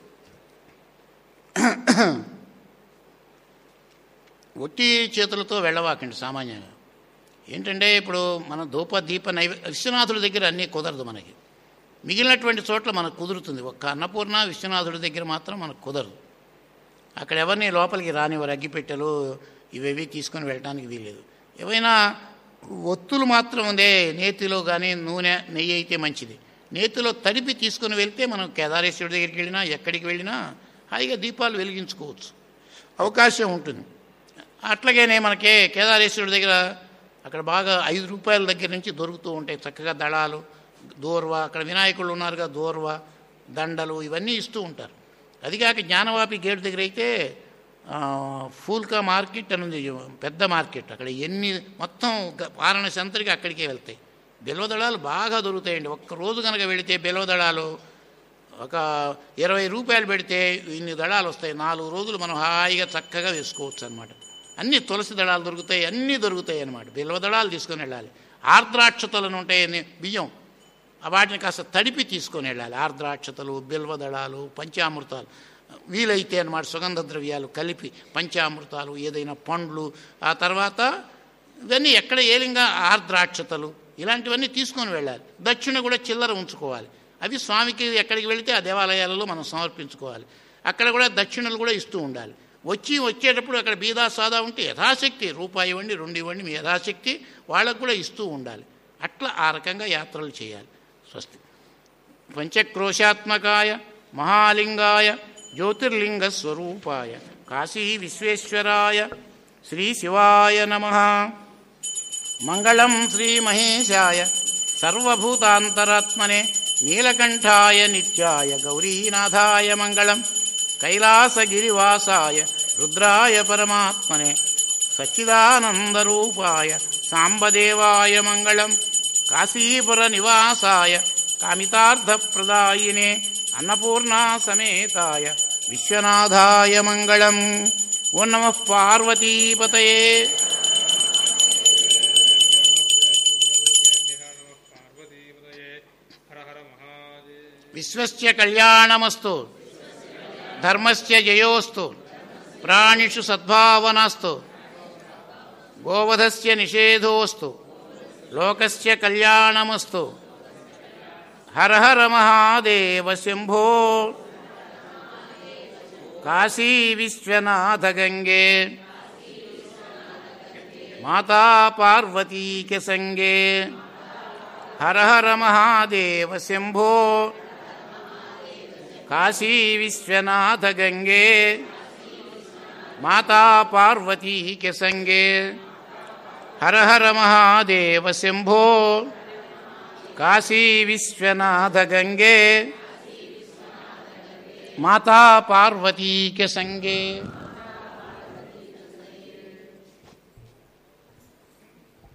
ఒట్టి చేతులతో వెళ్ళవాకండి. సామాన్యంగా ఏంటంటే ఇప్పుడు మన ధూప దీప విశ్వనాథుడి దగ్గర అన్నీ కుదరదు మనకి. మిగిలినటువంటి చోట్ల మనకు కుదురుతుంది. ఒక్క అన్నపూర్ణ విశ్వనాథుడి దగ్గర మాత్రం మనకు కుదరదు. అక్కడ ఎవరిని లోపలికి రానివారు. అగ్గిపెట్టెలు ఇవేవి తీసుకొని వెళ్ళడానికి వీల్లేదు. ఏవైనా ఒత్తులు మాత్రం ఉందే, నేతిలో కానీ నూనె నెయ్యి అయితే మంచిది. నేతిలో తడిపి తీసుకుని వెళ్తే మనం కేదారేశ్వరుడి దగ్గరికి వెళ్ళినా ఎక్కడికి వెళ్ళినా హాయిగా దీపాలు వెలిగించుకోవచ్చు, అవకాశం ఉంటుంది. అట్లాగేనే మనకే కేదారేశ్వరుడి దగ్గర అక్కడ బాగా 5 రూపాయల దగ్గర నుంచి దొరుకుతూ ఉంటాయి చక్కగా దళాలు, దోర్వ, అక్కడ వినాయకుళ్ళు ఉన్నారుగా, దోర్వ, దండలు ఇవన్నీ ఇస్తూ ఉంటారు. అదిగాక జ్ఞానవాపి గేటు దగ్గర అయితే ఫూల్కా మార్కెట్ అని ఉంది, పెద్ద మార్కెట్. అక్కడ ఎన్ని మొత్తం వారణాసి అంతటికి అక్కడికే వెళ్తాయి. బిల్వదళాలు బాగా దొరుకుతాయండి. ఒక్కరోజు కనుక వెళితే బిల్వదళాలు ఒక 20 రూపాయలు పెడితే ఇన్ని దళాలు వస్తాయి. 4 రోజులు మనం హాయిగా చక్కగా వేసుకోవచ్చు అనమాట. అన్ని తులసి దళాలు దొరుకుతాయి, అన్నీ దొరుకుతాయి అన్నమాట. బిల్వదళాలు తీసుకొని వెళ్ళాలి. ఆర్ద్రాక్షతలను ఉంటాయి బియ్యం, వాటిని కాస్త తడిపి తీసుకొని వెళ్ళాలి. ఆర్ద్రాక్షతలు, బిల్వదళాలు, పంచామృతాలు వీలైతే అన్నమాట. సుగంధ ద్రవ్యాలు కలిపి పంచామృతాలు, ఏదైనా పండ్లు, ఆ తర్వాత ఇవన్నీ ఎక్కడ ఏలింగా ఆర్ద్రాక్షతలు ఇలాంటివన్నీ తీసుకొని వెళ్ళాలి. దక్షిణ కూడా చిల్లర ఉంచుకోవాలి. అవి స్వామికి ఎక్కడికి వెళితే ఆ దేవాలయాలలో మనం సమర్పించుకోవాలి. అక్కడ కూడా దక్షిణలు కూడా ఇస్తూ ఉండాలి. వచ్చేటప్పుడు అక్కడ బీదా సాదా ఉంటే యథాశక్తి రూపాయి ఇవ్వండి, 2 ఇవ్వండి, మీ యథాశక్తి వాళ్ళకు కూడా ఇస్తూ ఉండాలి. అట్లా ఆ రకంగా యాత్రలు చేయాలి. స్వస్తి. పంచక్రోశాత్మకాయ మహాలింగాయ జ్యోతిర్లింగ స్వరూపాయ కాశీ విశ్వేశ్వరాయ శ్రీ శివాయ నమః. మంగళం శ్రీ మహేశాయ సర్వభూతాంతరాత్మనే నీలకంఠాయ నిత్యాయ గౌరీనాథాయ మంగళం. కైలాసగిరివాసాయ రుద్రాయ పరమాత్మనే సచ్చిదానందరూపాయ సాంబదేవాయ మంగళం. కాశీపుర నివాసాయ కామితార్థప్రదాయినే అన్నపూర్ణా సమేతాయ విశ్వనాథాయ మంగళం. ఓం నమః పార్వతీపతయే. విశ్వస్య కళ్యాణమస్తు, ధర్మస్య జయోస్తు, ప్రాణిషు సద్భావనాస్తు, గోవధస్య నిషేధోస్తు, లోకస్య కళ్యాణమస్తు. హర హర మహాదేవ శంభో కాశీ విశ్వనాథ గంగే మాతా పార్వతీక సంగే హర హర మహాదేవ శంభో కాశీ విశ్వనాథ గంగే మాతా పార్వతీక సంగే హర హర మహాదేవ శంభో కాశీ విశ్వనాథ గంగే మాతా పార్వతీక సంగే.